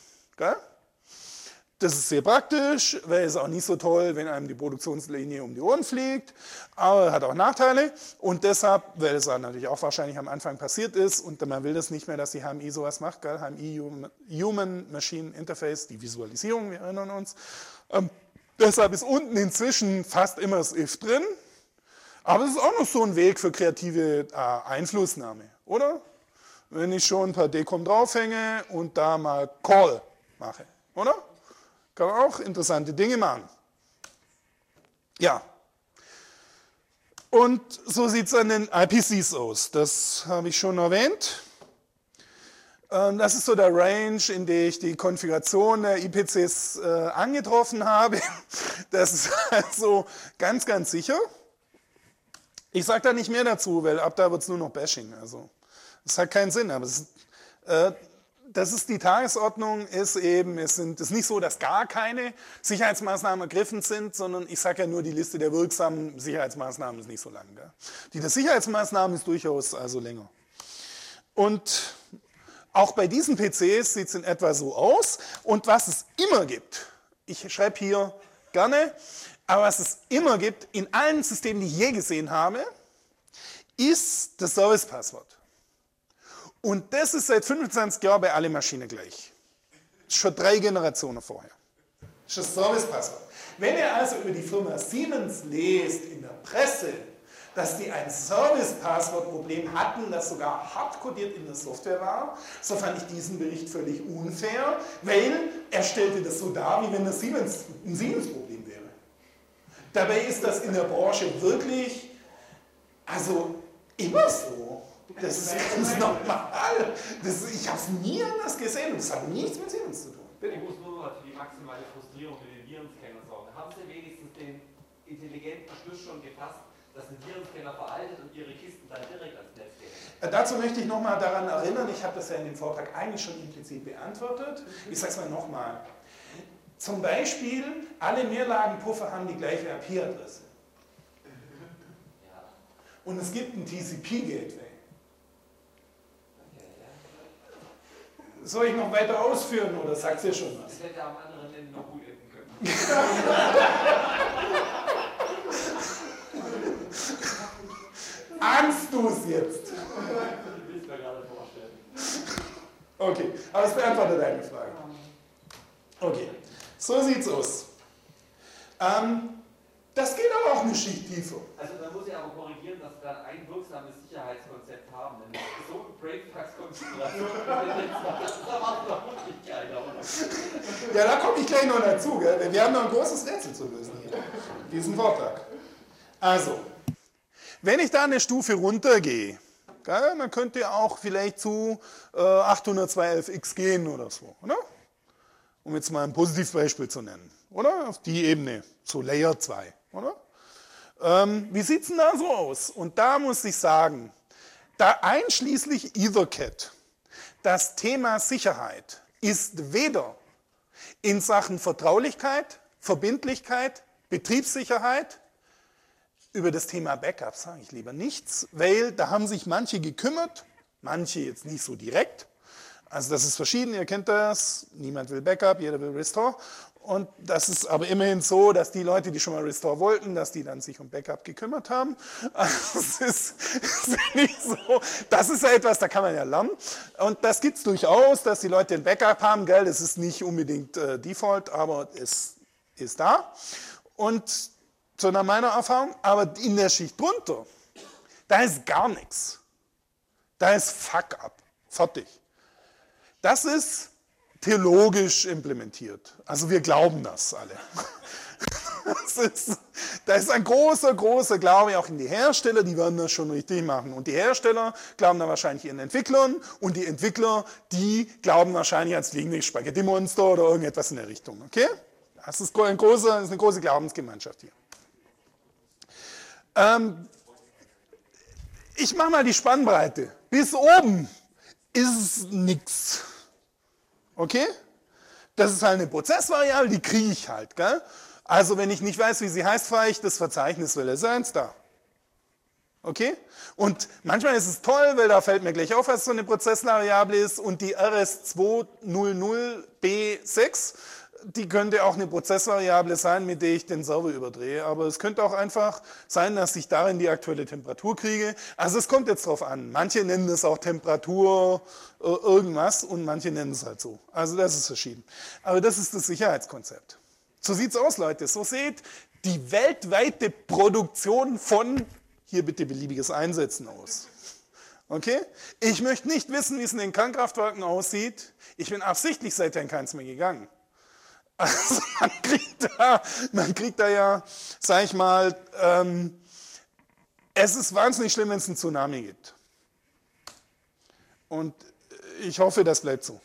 Speaker 1: Das ist sehr praktisch, weil es auch nicht so toll, wenn einem die Produktionslinie um die Ohren fliegt, aber hat auch Nachteile und deshalb, weil es dann natürlich auch wahrscheinlich am Anfang passiert ist und man will das nicht mehr, dass die H M I sowas macht, gell? H M I, Human Machine Interface, die Visualisierung, wir erinnern uns. Ähm, deshalb ist unten inzwischen fast immer das if drin, aber es ist auch noch so ein Weg für kreative äh, Einflussnahme, oder? Wenn ich schon ein paar Decom draufhänge und da mal Call mache, oder? Kann man auch interessante Dinge machen. Ja. Und so sieht es an den I P Cs aus. Das habe ich schon erwähnt. Das ist so der Range, in dem ich die Konfiguration der I P Cs äh, angetroffen habe. Das ist also ganz, ganz sicher. Ich sage da nicht mehr dazu, weil ab da wird es nur noch Bashing. Also, das hat keinen Sinn, aber es ist, äh, das ist die Tagesordnung, ist eben, es sind, es ist nicht so, dass gar keine Sicherheitsmaßnahmen ergriffen sind, sondern ich sage ja nur, die Liste der wirksamen Sicherheitsmaßnahmen ist nicht so lang. Gell? Die der Sicherheitsmaßnahmen ist durchaus also länger. Und auch bei diesen P Cs sieht es in etwa so aus. Und was es immer gibt, ich schreibe hier gerne, aber was es immer gibt, in allen Systemen, die ich je gesehen habe, ist das Service-Passwort. Und das ist seit fünfundzwanzig Jahren bei allen Maschinen gleich. Schon drei Generationen vorher. Das ist das Service-Passwort. Wenn ihr also über die Firma Siemens lest in der Presse, dass die ein Service-Passwort-Problem hatten, das sogar hardcodiert in der Software war, so fand ich diesen Bericht völlig unfair, weil er stellte das so dar, wie wenn das Siemens, ein Siemens-Problem wäre. Dabei ist das in der Branche wirklich, also immer so. Das ist ganz normal. Das, ich habe es nie anders gesehen und das hat nichts mit Siemens zu tun.
Speaker 3: Ich muss nur noch für die maximale Frustrierung mit den Virenscanner sorgen. Haben Sie wenigstens den intelligenten Schluss schon gefasst, dass ein Virenscanner veraltet und Ihre Kisten dann direkt ans Netz gehen?
Speaker 1: Äh, dazu möchte ich nochmal daran erinnern, ich habe das ja in dem Vortrag eigentlich schon implizit beantwortet. Ich sage es mal nochmal. Zum Beispiel, alle Mehrlagenpuffer haben die gleiche I P-Adresse. Und es gibt ein T C P-Gateway. Soll ich noch weiter ausführen oder sagt ihr schon was?
Speaker 3: Das hätte am anderen Ende noch gut enden können.
Speaker 1: Ahnst du es jetzt?
Speaker 3: Ich will es mir gerade vorstellen.
Speaker 1: Okay, aber es beantwortet deine Frage. Okay, so sieht's aus. Ähm, das geht aber auch eine Schicht tiefer.
Speaker 3: Also da muss ich aber korrigieren, dass wir dann ein wirksames Sicherheitskonzept haben. Denn so eine Breakfax-Konfiguration, da macht doch wirklich keiner, oder?
Speaker 1: Ja, da komme ich gleich noch dazu. Gell? Wir haben noch ein großes Rätsel zu lösen hier, diesen Vortrag. Also, wenn ich da eine Stufe runtergehe, gell, dann könnt ihr auch vielleicht zu äh, achthundertzwei Punkt elf x gehen oder so, oder? Um jetzt mal ein Positivbeispiel zu nennen, oder? Auf die Ebene, so Layer zwei, oder? Ähm, wie sieht es denn da so aus? Und da muss ich sagen, da einschließlich EtherCAT, das Thema Sicherheit ist weder in Sachen Vertraulichkeit, Verbindlichkeit, Betriebssicherheit, über das Thema Backup sage ich lieber nichts, weil da haben sich manche gekümmert, manche jetzt nicht so direkt. Also das ist verschieden, ihr kennt das, niemand will Backup, jeder will Restore. Und das ist aber immerhin so, dass die Leute, die schon mal Restore wollten, dass die dann sich um Backup gekümmert haben. Also das ist, das ist nicht so, das ist ja etwas, da kann man ja lernen. Und das gibt es durchaus, dass die Leute ein Backup haben, gell? Das ist nicht unbedingt äh, Default, aber es ist da. Und so nach meiner Erfahrung, aber in der Schicht drunter, da ist gar nichts. Da ist Fuck up. Fertig. Das ist theologisch implementiert. Also wir glauben das alle. Das ist, da ist ein großer, großer Glaube auch in die Hersteller, die werden das schon richtig machen. Und die Hersteller glauben dann wahrscheinlich ihren Entwicklern und die Entwickler, die glauben wahrscheinlich ans fliegende Spaghetti-Monster oder irgendetwas in der Richtung. Okay? Das ist, ein großer, das ist eine große Glaubensgemeinschaft hier. Ähm, ich mache mal die Spannbreite. Bis oben ist nichts. Okay? Das ist halt eine Prozessvariable, die kriege ich halt. Gell? Also wenn ich nicht weiß, wie sie heißt, fahre ich das Verzeichnis Welle eins da. Okay? Und manchmal ist es toll, weil da fällt mir gleich auf, was so eine Prozessvariable ist und die R S zweihundert B sechs, die könnte auch eine Prozessvariable sein, mit der ich den Server überdrehe. Aber es könnte auch einfach sein, dass ich darin die aktuelle Temperatur kriege. Also es kommt jetzt drauf an. Manche nennen das auch Temperatur äh, irgendwas und manche nennen es halt so. Also das ist verschieden. Aber das ist das Sicherheitskonzept. So sieht es aus, Leute. So sieht die weltweite Produktion von, hier bitte beliebiges Einsetzen aus. Okay? Ich möchte nicht wissen, wie es in den Kernkraftwerken aussieht. Ich bin absichtlich seither in keins mehr gegangen. Also man kriegt da, man kriegt da ja, sag ich mal, ähm, es ist wahnsinnig schlimm, wenn es einen Tsunami gibt. Und ich hoffe, das bleibt so.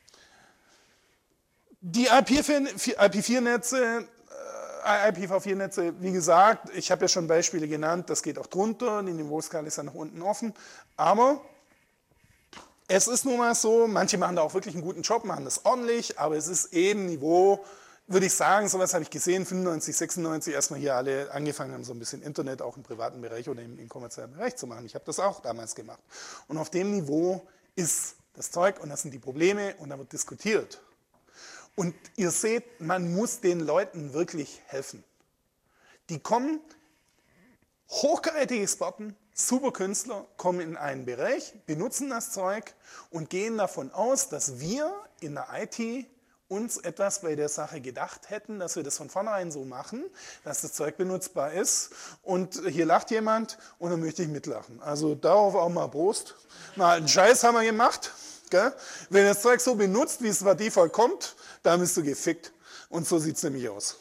Speaker 1: Die I P vier Netze, I P v vier Netze, wie gesagt, ich habe ja schon Beispiele genannt, das geht auch drunter, die Niveauskala ist ja nach unten offen, aber es ist nun mal so, manche machen da auch wirklich einen guten Job, machen das ordentlich, aber es ist eben Niveau, würde ich sagen, sowas habe ich gesehen, fünfundneunzig, sechsundneunzig, erstmal hier alle angefangen haben, so ein bisschen Internet auch im privaten Bereich oder im, im kommerziellen Bereich zu machen. Ich habe das auch damals gemacht. Und auf dem Niveau ist das Zeug und das sind die Probleme und da wird diskutiert. Und ihr seht, man muss den Leuten wirklich helfen. Die kommen, hochkarätige Experten, super Künstler, kommen in einen Bereich, benutzen das Zeug und gehen davon aus, dass wir in der I T uns etwas bei der Sache gedacht hätten, dass wir das von vornherein so machen, dass das Zeug benutzbar ist. Und hier lacht jemand und dann möchte ich mitlachen. Also darauf auch mal Prost. Na, einen Scheiß haben wir gemacht. Gell? Wenn das Zeug so benutzt, wie es bei Default kommt, dann bist du gefickt. Und so sieht es nämlich aus.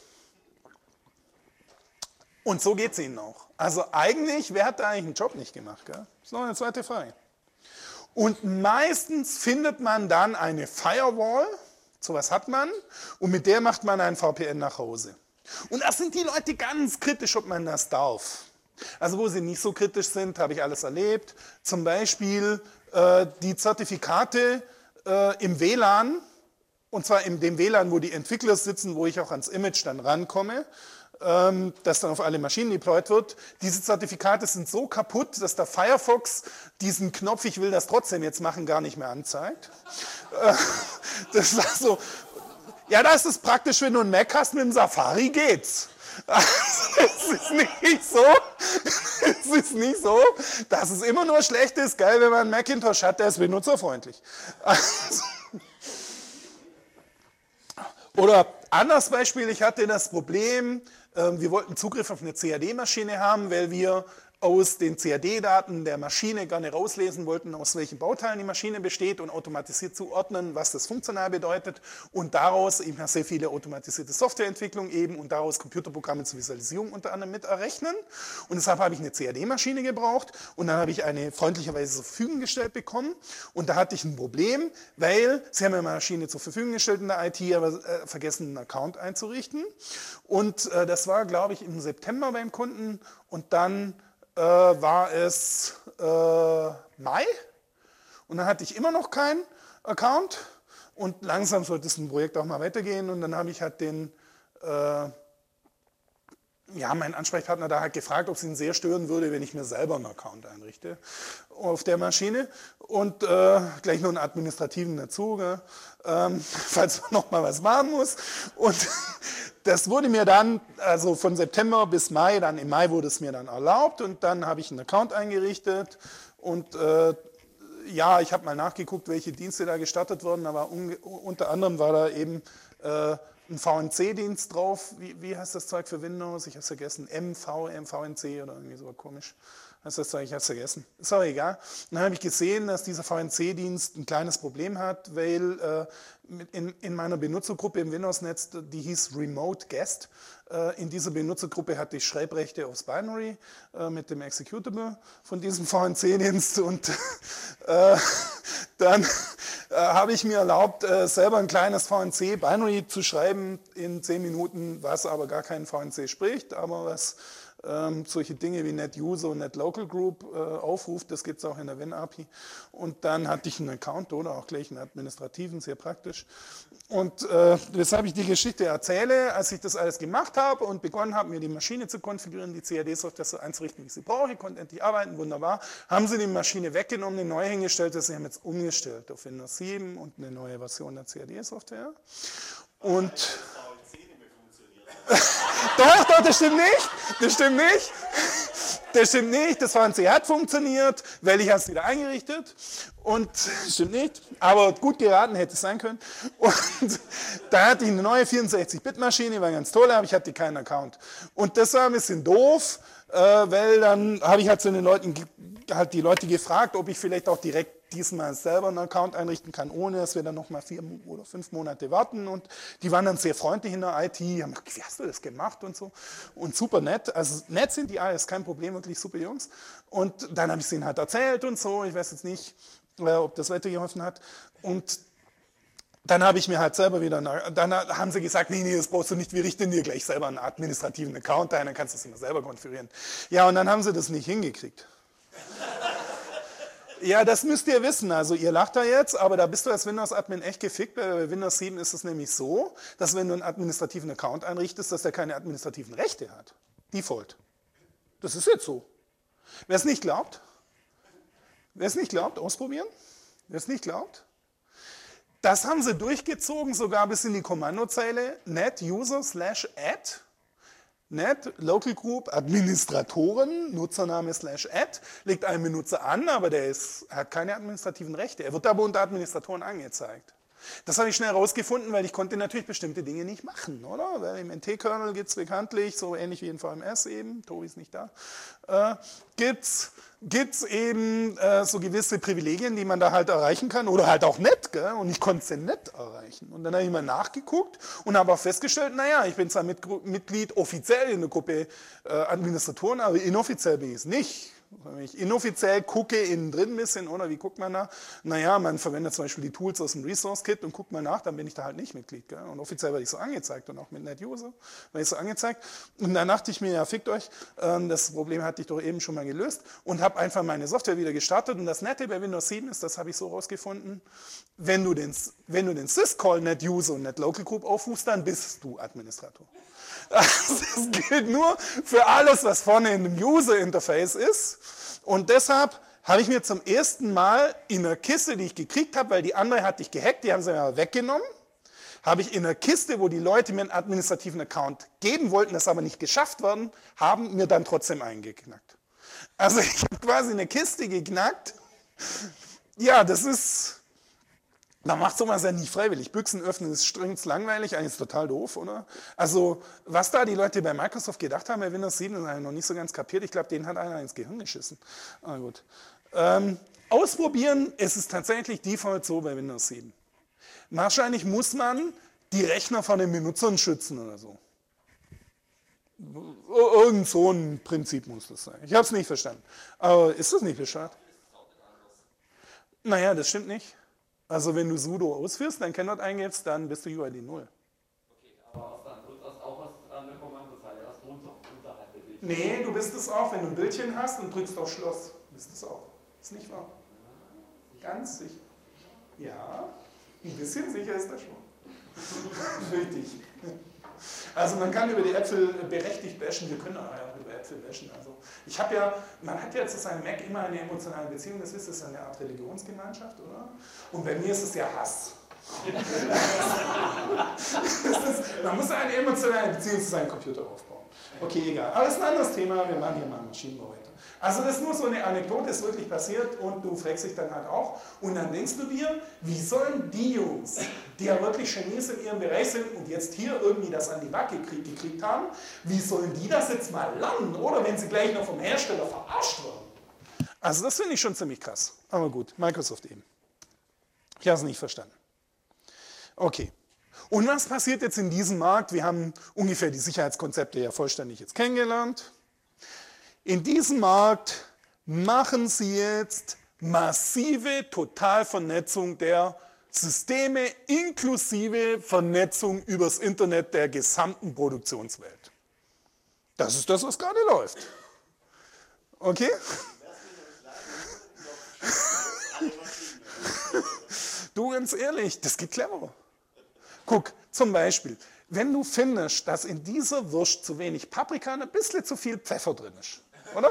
Speaker 1: Und so geht es ihnen auch. Also eigentlich, wer hat da eigentlich einen Job nicht gemacht? Gell? Das ist noch eine zweite Frage. Und meistens findet man dann eine Firewall, sowas hat man, und mit der macht man ein V P N nach Hause. Und da sind die Leute ganz kritisch, ob man das darf. Also wo sie nicht so kritisch sind, habe ich alles erlebt. Zum Beispiel äh, die Zertifikate äh, im W L A N, und zwar in dem W L A N, wo die Entwickler sitzen, wo ich auch ans Image dann rankomme, ähm, das dann auf alle Maschinen deployed wird. Diese Zertifikate sind so kaputt, dass der Firefox diesen Knopf, ich will das trotzdem jetzt machen, gar nicht mehr anzeigt. Äh, das war so, ja, das ist praktisch, wenn du einen Mac hast, mit dem Safari geht's. Also, es ist nicht so, es ist nicht so, dass es immer nur schlecht ist, geil, wenn man einen Macintosh hat, der ist benutzerfreundlich. Also, oder anderes Beispiel, ich hatte das Problem, wir wollten Zugriff auf eine C A D-Maschine haben, weil wir aus den C A D-Daten der Maschine gerne rauslesen wollten, aus welchen Bauteilen die Maschine besteht und automatisiert zuordnen, was das funktional bedeutet und daraus eben sehr viele automatisierte Softwareentwicklung eben und daraus Computerprogramme zur Visualisierung unter anderem mit errechnen. Und deshalb habe ich eine C A D-Maschine gebraucht und dann habe ich eine freundlicherweise zur Verfügung gestellt bekommen und da hatte ich ein Problem, weil sie haben mir eine Maschine zur Verfügung gestellt in der I T, aber äh, vergessen einen Account einzurichten und äh, das war, glaube ich, im September beim Kunden und dann Äh, war es äh, Mai und dann hatte ich immer noch keinen Account und langsam sollte das Projekt auch mal weitergehen und dann habe ich halt den, äh, ja, meinen Ansprechpartner da halt gefragt, ob es ihn sehr stören würde, wenn ich mir selber einen Account einrichte auf der Maschine und äh, gleich noch einen administrativen dazu, ähm, falls man noch mal was machen muss und das wurde mir dann, also von September bis Mai, dann im Mai wurde es mir dann erlaubt und dann habe ich einen Account eingerichtet und äh, ja, ich habe mal nachgeguckt, welche Dienste da gestartet wurden, aber un unter anderem war da eben äh, einen V N C-Dienst drauf. Wie, wie heißt das Zeug für Windows? Ich habe es vergessen. M V, M V N C oder irgendwie so komisch. Heißt das Zeug, ich habe es vergessen. Ist auch egal. Und dann habe ich gesehen, dass dieser V N C-Dienst ein kleines Problem hat, weil äh, in, in meiner Benutzergruppe im Windows-Netz, die hieß Remote Guest, äh, in dieser Benutzergruppe hatte ich Schreibrechte aufs Binary äh, mit dem Executable von diesem V N C-Dienst und äh, dann äh, habe ich mir erlaubt, äh, selber ein kleines V N C-Binary zu schreiben in zehn Minuten, was aber gar keinen V N C spricht, aber was ähm, solche Dinge wie NetUser und NetLocalGroup äh, aufruft. Das gibt es auch in der Win-A P I. Und dann hatte ich einen Account oder auch gleich einen administrativen, sehr praktisch. Und äh, weshalb ich die Geschichte erzähle, als ich das alles gemacht habe und begonnen habe, mir die Maschine zu konfigurieren, die C A D-Software so einzurichten, wie ich sie brauche, ich konnte endlich arbeiten, wunderbar, haben sie die Maschine weggenommen, eine neue hingestellt, das sie haben jetzt umgestellt auf Windows sieben und eine neue Version der C A D-Software. Und doch, doch, das stimmt nicht, das stimmt nicht, das stimmt nicht, das V N C hat funktioniert, weil ich habe es wieder eingerichtet und stimmt nicht, aber gut geraten hätte es sein können. Und da hatte ich eine neue vierundsechzig-Bit-Maschine, war ganz toll, aber ich hatte keinen Account. Und das war ein bisschen doof, weil dann habe ich halt zu den Leuten, halt die Leute gefragt, ob ich vielleicht auch direkt diesmal selber einen Account einrichten kann, ohne dass wir dann nochmal vier oder fünf Monate warten. Und die waren dann sehr freundlich in der I T, haben gesagt, wie hast du das gemacht und so. Und super nett, also nett sind die alles, kein Problem, wirklich super Jungs. Und dann habe ich es ihnen halt erzählt und so, ich weiß jetzt nicht, ob das weitergeholfen hat. Und dann habe ich mir halt selber wieder, dann haben sie gesagt, nee, nee, das brauchst du nicht, wir richten dir gleich selber einen administrativen Account ein, dann kannst du es immer selber konfigurieren. Ja, und dann haben sie das nicht hingekriegt. Ja, das müsst ihr wissen, also ihr lacht da jetzt, aber da bist du als Windows-Admin echt gefickt. Bei Windows sieben ist es nämlich so, dass wenn du einen administrativen Account einrichtest, dass der keine administrativen Rechte hat. Default. Das ist jetzt so. Wer es nicht glaubt, wer es nicht glaubt, ausprobieren. Wer es nicht glaubt, das haben sie durchgezogen, sogar bis in die Kommandozeile NetUser slash add. Net, Local Group, Administratoren, Nutzername slash add, legt einen Benutzer an, aber der ist, hat keine administrativen Rechte. Er wird aber unter Administratoren angezeigt. Das habe ich schnell herausgefunden, weil ich konnte natürlich bestimmte Dinge nicht machen, oder? Weil im N T-Kernel gibt es bekanntlich, so ähnlich wie in V M S eben, Tobi ist nicht da, äh, gibt es gibt's eben äh, so gewisse Privilegien, die man da halt erreichen kann oder halt auch nicht, gell? Und ich konnte sie nicht erreichen. Und dann habe ich mal nachgeguckt und habe auch festgestellt, naja, ich bin zwar mit, Mitglied offiziell in der Gruppe äh, Administratoren, aber inoffiziell bin ich es nicht. Wenn ich inoffiziell gucke innen drin ein bisschen, oder wie guckt man da? Naja, man verwendet zum Beispiel die Tools aus dem Resource Kit und guckt mal nach, dann bin ich da halt nicht Mitglied. Gell? Und offiziell werde ich so angezeigt und auch mit NetUser werde ich so angezeigt. Und dann dachte ich mir, ja fickt euch, ähm, das Problem hatte ich doch eben schon mal gelöst und habe einfach meine Software wieder gestartet. Und das Nette bei Windows sieben ist, das habe ich so rausgefunden, wenn du den, wenn du den Syscall NetUser und NetLocalGroup aufrufst, dann bist du Administrator. Das gilt nur für alles, was vorne in dem User-Interface ist. Und deshalb habe ich mir zum ersten Mal in einer Kiste, die ich gekriegt habe, weil die andere hatte ich gehackt, die haben sie mir weggenommen, habe ich in einer Kiste, wo die Leute mir einen administrativen Account geben wollten, das aber nicht geschafft worden, haben mir dann trotzdem eingeknackt. Also ich habe quasi eine Kiste geknackt. Ja, das ist... Man macht sowas ja nie freiwillig. Büchsen öffnen ist streng langweilig, eigentlich total doof, oder? Also, was da die Leute bei Microsoft gedacht haben bei Windows sieben, das habe ich noch nicht so ganz kapiert. Ich glaube, denen hat einer ins Gehirn geschissen. Aber gut. Ähm, ausprobieren, es ist tatsächlich default so bei Windows sieben. Wahrscheinlich muss man die Rechner von den Benutzern schützen oder so. Irgend so ein Prinzip muss das sein. Ich habe es nicht verstanden. Aber ist das nicht bescheuert? Naja, das stimmt nicht. Also wenn du sudo ausführst, dein Kennwort eingibst, dann bist du U I D null.
Speaker 3: Okay, aber was dann? Du hast auch was an der Kommandozeile, das drunter, unterhalb der Bildschirm.
Speaker 1: Nee, du bist es auch, wenn du ein Bildchen hast und drückst auf Schloss. Bist es auch. Ist nicht wahr? Ganz sicher. Ja, ein bisschen sicher ist das schon. Richtig. Also man kann über die Äpfel berechtigt bashen, wir können auch über Äpfel bashen. Also ich habe ja, man hat ja zu seinem Mac immer eine emotionale Beziehung, das ist, das ist eine Art Religionsgemeinschaft, oder? Und bei mir ist es ja Hass. ist, man muss eine emotionale Beziehung zu seinem Computer aufbauen. Okay, egal. Aber das ist ein anderes Thema, wir machen hier mal Maschinenbau weiter. Also das ist nur so eine Anekdote, ist wirklich passiert und du fragst dich dann halt auch. Und dann denkst du dir, wie sollen die Jungs, die ja wirklich Genies in ihrem Bereich sind und jetzt hier irgendwie das an die Backe gekriegt, gekriegt haben, wie sollen die das jetzt mal lernen? Oder wenn sie gleich noch vom Hersteller verarscht werden? Also das finde ich schon ziemlich krass. Aber gut, Microsoft eben. Ich habe es nicht verstanden. Okay. Und was passiert jetzt in diesem Markt? Wir haben ungefähr die Sicherheitskonzepte ja vollständig jetzt kennengelernt. In diesem Markt machen Sie jetzt massive Totalvernetzung der Systeme inklusive Vernetzung übers Internet der gesamten Produktionswelt. Das ist das, was gerade läuft. Okay? Du, ganz ehrlich, das geht cleverer. Guck, zum Beispiel, wenn du findest, dass in dieser Wurst zu wenig Paprika und ein bisschen zu viel Pfeffer drin ist, oder?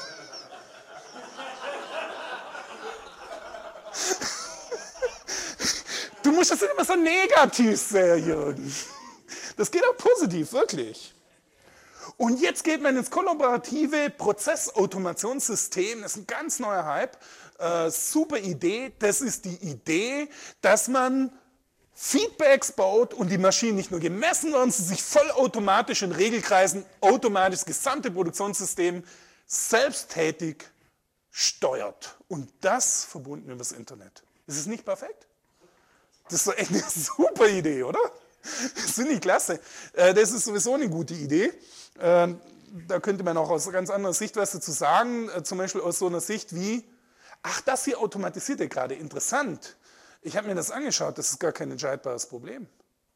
Speaker 1: Du musst das nicht immer so negativ sehen, Jürgen. Das geht auch positiv, wirklich. Und jetzt geht man ins kollaborative Prozessautomationssystem. Das ist ein ganz neuer Hype. Äh, super Idee. Das ist die Idee, dass man Feedbacks baut und die Maschinen nicht nur gemessen werden, sie sich vollautomatisch in Regelkreisen automatisch das gesamte Produktionssystem selbsttätig steuert. Und das verbunden über das Internet. Ist es nicht perfekt? Das ist doch echt eine super Idee, oder? Das finde ich klasse. Das ist sowieso eine gute Idee. Da könnte man auch aus einer ganz anderen Sicht was dazu sagen. Zum Beispiel aus so einer Sicht wie, ach, das hier automatisiert ja gerade, interessant. Ich habe mir das angeschaut, das ist gar kein entscheidbares Problem.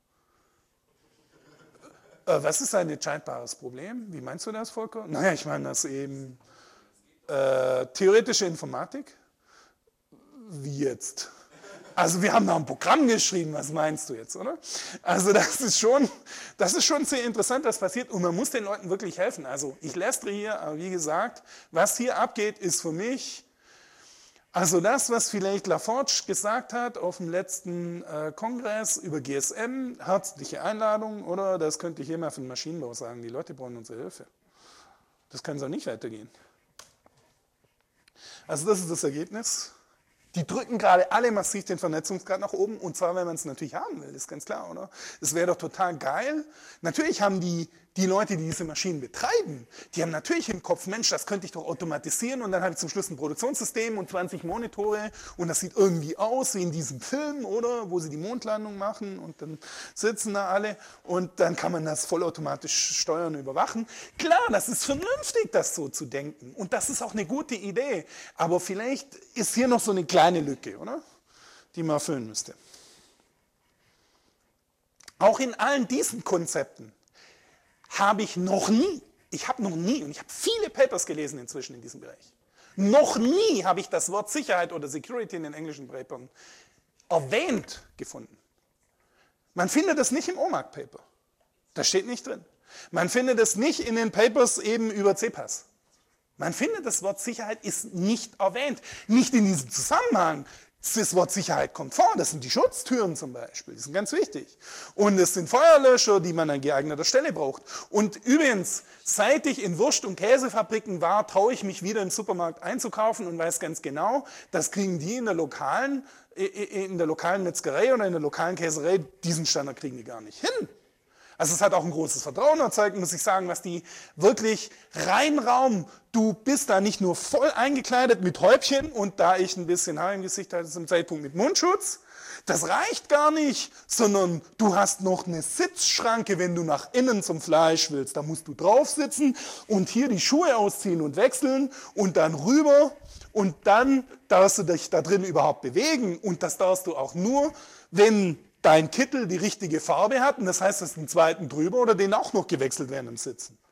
Speaker 1: Äh, was ist ein entscheidbares Problem? Wie meinst du das, Volker? Naja, ich meine das eben äh, theoretische Informatik. Wie jetzt? Also wir haben da ein Programm geschrieben, was meinst du jetzt, oder? Also das ist schon, das ist schon sehr interessant, was passiert und man muss den Leuten wirklich helfen. Also ich lästere hier, aber wie gesagt, was hier abgeht, ist für mich, also das, was vielleicht Laforge gesagt hat auf dem letzten äh, Kongress über G S M, herzliche Einladung, oder das könnte ich hier mal für den Maschinenbau sagen, die Leute brauchen unsere Hilfe. Das kann so nicht weitergehen. Also das ist das Ergebnis. Die drücken gerade alle massiv den Vernetzungsgrad nach oben und zwar, wenn man es natürlich haben will, ist ganz klar, oder? Es wäre doch total geil. Natürlich haben die, die Leute, die diese Maschinen betreiben, die haben natürlich im Kopf, Mensch, das könnte ich doch automatisieren und dann habe ich zum Schluss ein Produktionssystem und zwanzig Monitore und das sieht irgendwie aus wie in diesem Film, oder? Wo sie die Mondlandung machen und dann sitzen da alle und dann kann man das vollautomatisch steuern und überwachen. Klar, das ist vernünftig, das so zu denken und das ist auch eine gute Idee, aber vielleicht ist hier noch so eine kleine Lücke, oder? Die man erfüllen müsste. Auch in allen diesen Konzepten habe ich noch nie, ich habe noch nie, und ich habe viele Papers gelesen inzwischen in diesem Bereich, noch nie habe ich das Wort Sicherheit oder Security in den englischen Papern erwähnt gefunden. Man findet das nicht im O M A C-Paper. Das steht nicht drin. Man findet es nicht in den Papers eben über C P A S. Man findet, das Wort Sicherheit ist nicht erwähnt. Nicht in diesem Zusammenhang. Das Wort Sicherheit kommt vor. Das sind die Schutztüren zum Beispiel. Die sind ganz wichtig. Und es sind Feuerlöscher, die man an geeigneter Stelle braucht. Und übrigens, seit ich in Wurst- und Käsefabriken war, traue ich mich wieder im Supermarkt einzukaufen und weiß ganz genau, das kriegen die in der lokalen, in der lokalen Metzgerei oder in der lokalen Käserei, diesen Standard kriegen die gar nicht hin. Also es hat auch ein großes Vertrauen erzeugt, muss ich sagen, was die wirklich reinraum, du bist da nicht nur voll eingekleidet mit Häubchen und da ich ein bisschen Haar im Gesicht hatte zum Zeitpunkt mit Mundschutz, das reicht gar nicht, sondern du hast noch eine Sitzschranke, wenn du nach innen zum Fleisch willst, da musst du drauf sitzen und hier die Schuhe ausziehen und wechseln und dann rüber und dann darfst du dich da drin überhaupt bewegen und das darfst du auch nur, wenn dein Kittel die richtige Farbe hat und das heißt, es ist einen zweiten drüber oder den auch noch gewechselt werden im Sitzen.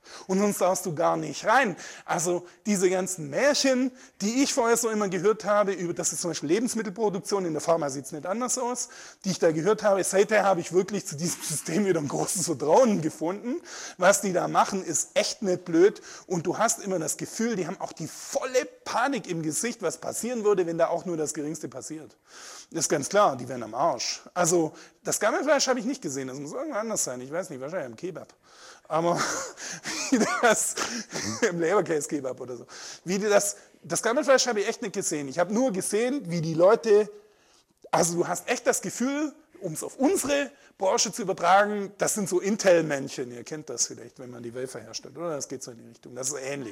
Speaker 1: Und sonst darfst du gar nicht rein. Also diese ganzen Märchen, die ich vorher so immer gehört habe, über das ist zum Beispiel Lebensmittelproduktion, in der Pharma sieht es nicht anders aus, die ich da gehört habe, seither habe ich wirklich zu diesem System wieder ein großes Vertrauen gefunden. Was die da machen, ist echt nicht blöd und du hast immer das Gefühl, die haben auch die volle Panik im Gesicht, was passieren würde, wenn da auch nur das Geringste passiert. Das ist ganz klar, die wären am Arsch. Also das Gammelfleisch habe ich nicht gesehen, das muss irgendwo anders sein, ich weiß nicht, wahrscheinlich im Kebab. Aber wie das, im Leberkäse-Kebab oder so, wie das, das Gammelfleisch habe ich echt nicht gesehen. Ich habe nur gesehen, wie die Leute, also du hast echt das Gefühl, um es auf unsere Branche zu übertragen, das sind so Intel-Männchen, ihr kennt das vielleicht, wenn man die Wafer herstellt, oder? Das geht so in die Richtung, das ist ähnlich.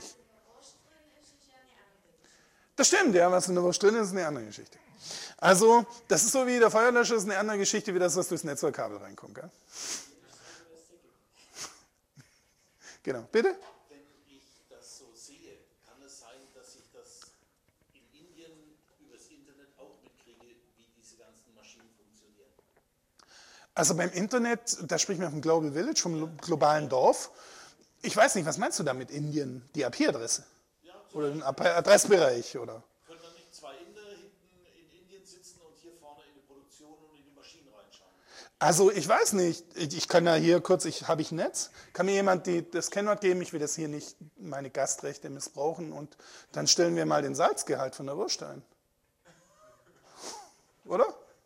Speaker 1: Das stimmt, ja, was in der Wurst drin ist, ist eine andere Geschichte. Also, das ist so wie der Feuerlöscher, ist eine andere Geschichte, wie das, was durchs Netzwerkkabel reinkommt, gell? Genau, bitte?
Speaker 5: Wenn ich das so sehe, kann es sein, dass ich das in Indien übers Internet auch mitkriege, wie diese ganzen Maschinen funktionieren?
Speaker 1: Also beim Internet, da spricht man vom Global Village, vom globalen Dorf. Ich weiß nicht, was meinst du da mit Indien? Die I P-Adresse?
Speaker 5: Ja,
Speaker 1: Oder den Adressbereich? Oder?
Speaker 5: Können da nicht zwei Inder hinten in Indien sitzen und hier vorne in die Produktion und in die Maschinen reinschauen?
Speaker 1: Also ich weiß nicht, ich, ich kann ja hier kurz, ich habe ich ein Netz, kann mir jemand die, das Kennwort geben, ich will das hier nicht meine Gastrechte missbrauchen und dann stellen wir mal den Salzgehalt von der Wurst ein. Oder?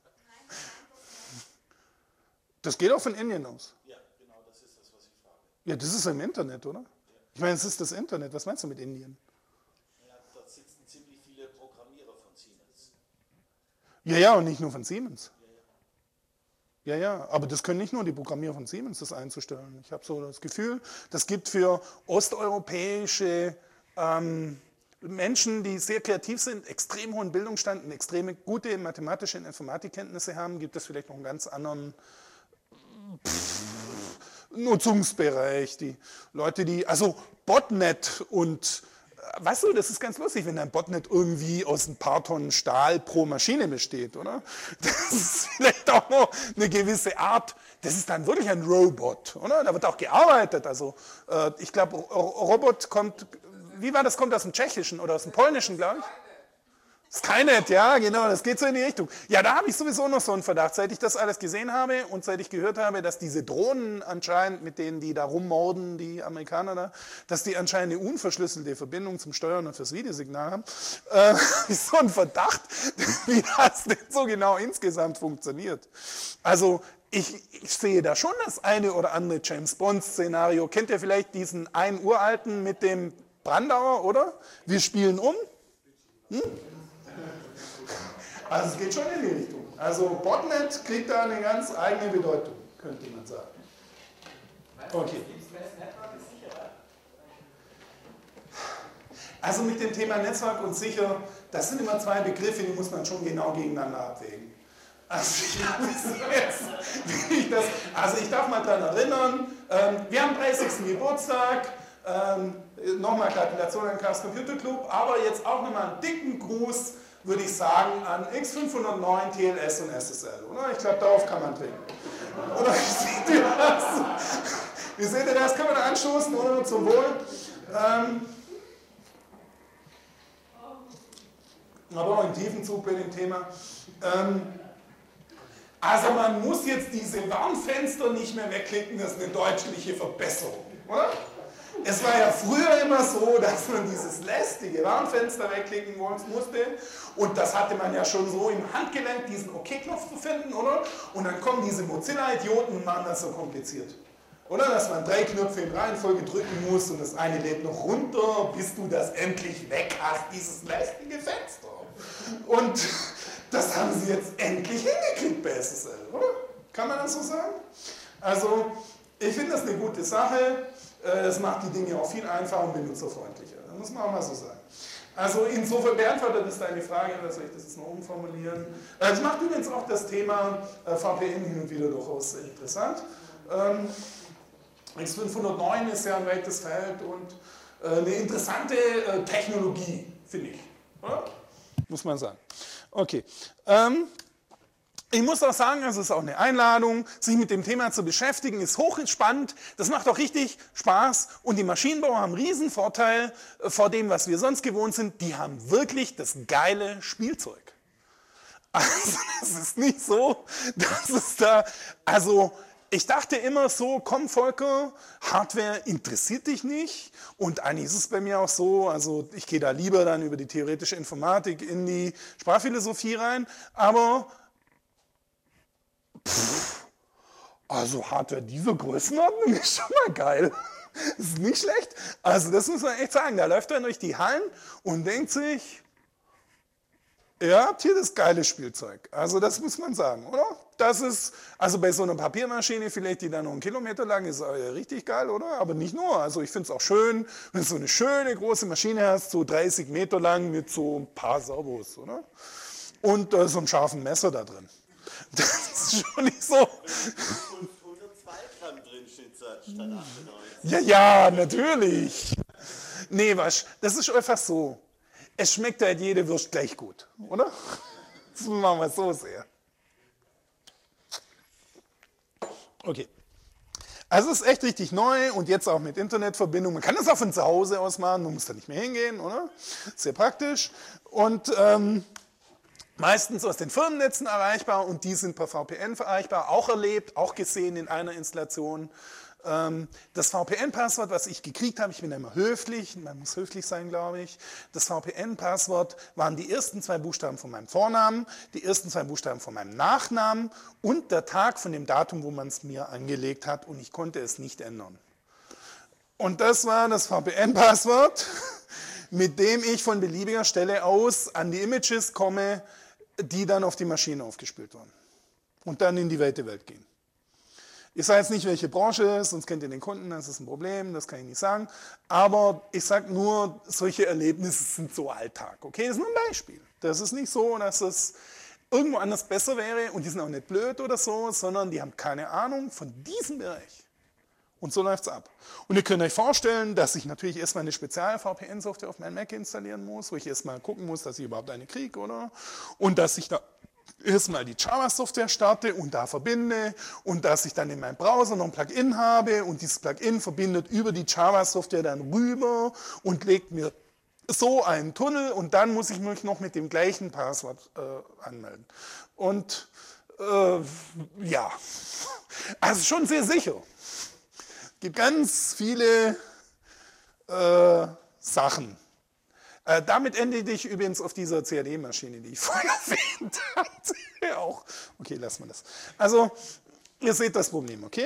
Speaker 1: Das geht auch von Indien aus.
Speaker 5: Ja, genau, das ist das, was ich frage.
Speaker 1: Ja, das ist im Internet, oder? Ich meine, es ist das Internet, was meinst du mit Indien?
Speaker 5: Ja, dort sitzen ziemlich viele Programmierer von Siemens.
Speaker 1: Ja, ja, und nicht nur von Siemens. Ja, ja, aber das können nicht nur die Programmierer von Siemens, das einzustellen. Ich habe so das Gefühl, das gibt für osteuropäische ähm, Menschen, die sehr kreativ sind, extrem hohen Bildungsstand und extrem gute mathematische und Informatikkenntnisse haben, gibt es vielleicht noch einen ganz anderen pff, Nutzungsbereich. Die Leute, die, also Botnet und weißt du, das ist ganz lustig, wenn ein Botnet irgendwie aus ein paar Tonnen Stahl pro Maschine besteht, oder? Das ist vielleicht auch noch eine gewisse Art, das ist dann wirklich ein Robot, oder? Da wird auch gearbeitet, also äh, ich glaube, Robot kommt, wie war das, kommt aus dem Tschechischen oder aus dem Polnischen, glaube ich? Skynet, ja, genau, das geht so in die Richtung. Ja, da habe ich sowieso noch so einen Verdacht, seit ich das alles gesehen habe und seit ich gehört habe, dass diese Drohnen anscheinend, mit denen die da rummorden, die Amerikaner da, dass die anscheinend eine unverschlüsselte Verbindung zum Steuern und fürs Videosignal haben, äh, ist so ein Verdacht, wie das denn so genau insgesamt funktioniert. Also ich, ich sehe da schon das eine oder andere James-Bond-Szenario. Kennt ihr vielleicht diesen einen uralten mit dem Brandauer, oder? Wir spielen um. Hm? Also es geht schon in die Richtung. Also Botnet kriegt da eine ganz eigene Bedeutung, könnte man sagen. Okay. Also mit dem Thema Netzwerk und sicher, das sind immer zwei Begriffe, die muss man schon genau gegeneinander abwägen. Also ich, jetzt, ich, das, also ich darf mal daran erinnern, ähm, wir haben dreißigsten Geburtstag, ähm, nochmal Gratulation an Chaos Computer Club, aber jetzt auch nochmal einen dicken Gruß, würde ich sagen, an X fünfhundertneun, T L S und S S L, oder? Ich glaube, darauf kann man trinken. Oder wie seht ihr das? Wie seht ihr das? Können wir da anstoßen, oder? Zum Wohl. Ähm, aber auch einen tiefen Zug bei dem Thema. Ähm, also man muss jetzt diese Warnfenster nicht mehr wegklicken, das ist eine deutliche Verbesserung, oder? Es war ja früher immer so, dass man dieses lästige Warnfenster wegklicken musste und das hatte man ja schon so im Handgelenk, diesen OK-Knopf zu finden, oder? Und dann kommen diese Mozilla-Idioten und machen das so kompliziert. Oder? Dass man drei Knöpfe in Reihenfolge drücken muss und das eine lädt noch runter, bis du das endlich weg hast, dieses lästige Fenster. Und das haben sie jetzt endlich hingekriegt bei S S L, oder? Kann man das so sagen? Also, ich finde das eine gute Sache. Das macht die Dinge auch viel einfacher und benutzerfreundlicher. Das muss man auch mal so sagen. Also insofern beantwortet das deine Frage, oder soll ich das jetzt noch umformulieren? Das macht übrigens auch das Thema V P N hin und wieder durchaus interessant. X fünfhundertneun ist ja ein weites Feld und eine interessante Technologie, finde ich. Oder? Muss man sagen. Okay. Ich muss auch sagen, es ist auch eine Einladung, sich mit dem Thema zu beschäftigen, ist hochspannend, das macht auch richtig Spaß und die Maschinenbauer haben einen riesen Vorteil vor dem, was wir sonst gewohnt sind, die haben wirklich das geile Spielzeug. Also es ist nicht so, dass es da, also ich dachte immer so, komm Volker, Hardware interessiert dich nicht und eigentlich ist es bei mir auch so, also ich gehe da lieber dann über die theoretische Informatik in die Sprachphilosophie rein, aber Pff, also Hardware dieser Größenordnung ist schon mal geil. Ist nicht schlecht. Also das muss man echt sagen. Da läuft er durch die Hallen und denkt sich, ihr habt hier das geile Spielzeug. Also das muss man sagen, oder? Das ist, also bei so einer Papiermaschine vielleicht, die dann noch einen Kilometer lang ist, richtig geil, oder? Aber nicht nur. Also ich finde es auch schön, wenn du so eine schöne große Maschine hast, so dreißig Meter lang mit so ein paar Servos, oder? Und da ist so ein scharfen Messer da drin. Das ist schon nicht so.
Speaker 2: hundertzwei Gramm drin steht statt achtundneunzig.
Speaker 1: Ja, ja, natürlich. Nee, was, das ist einfach so. Es schmeckt halt jede Wurst gleich gut, oder? Das machen wir so sehr. Okay. Also es ist echt richtig neu und jetzt auch mit Internetverbindung. Man kann das auch von zu Hause aus machen, man muss da nicht mehr hingehen, oder? Sehr praktisch. Und ähm, meistens aus den Firmennetzen erreichbar und die sind per V P N erreichbar, auch erlebt, auch gesehen in einer Installation. Das V P N-Passwort, was ich gekriegt habe, ich bin immer höflich, man muss höflich sein, glaube ich. Das V P N-Passwort waren die ersten zwei Buchstaben von meinem Vornamen, die ersten zwei Buchstaben von meinem Nachnamen und der Tag von dem Datum, wo man es mir angelegt hat und ich konnte es nicht ändern. Und das war das V P N-Passwort, mit dem ich von beliebiger Stelle aus an die Images komme, die dann auf die Maschine aufgespielt wurden und dann in die weite Welt gehen. Ich sage jetzt nicht, welche Branche es ist, sonst kennt ihr den Kunden, das ist ein Problem, das kann ich nicht sagen. Aber ich sage nur, solche Erlebnisse sind so Alltag. Okay, das ist nur ein Beispiel. Das ist nicht so, dass es irgendwo anders besser wäre und die sind auch nicht blöd oder so, sondern die haben keine Ahnung von diesem Bereich. Und so läuft es ab. Und ihr könnt euch vorstellen, dass ich natürlich erstmal eine Spezial-V P N-Software auf meinem Mac installieren muss, wo ich erstmal gucken muss, dass ich überhaupt eine kriege, oder? Und dass ich da erstmal die Java-Software starte und da verbinde und dass ich dann in meinem Browser noch ein Plugin habe und dieses Plugin verbindet über die Java-Software dann rüber und legt mir so einen Tunnel und dann muss ich mich noch mit dem gleichen Passwort äh, anmelden. Und äh, ja, also schon sehr sicher. Es gibt ganz viele äh, Sachen. Äh, damit endete ich übrigens auf dieser C A D-Maschine, die ich vorher erwähnt hatte. Auch. Okay, lassen wir das. Also, ihr seht das Problem, okay?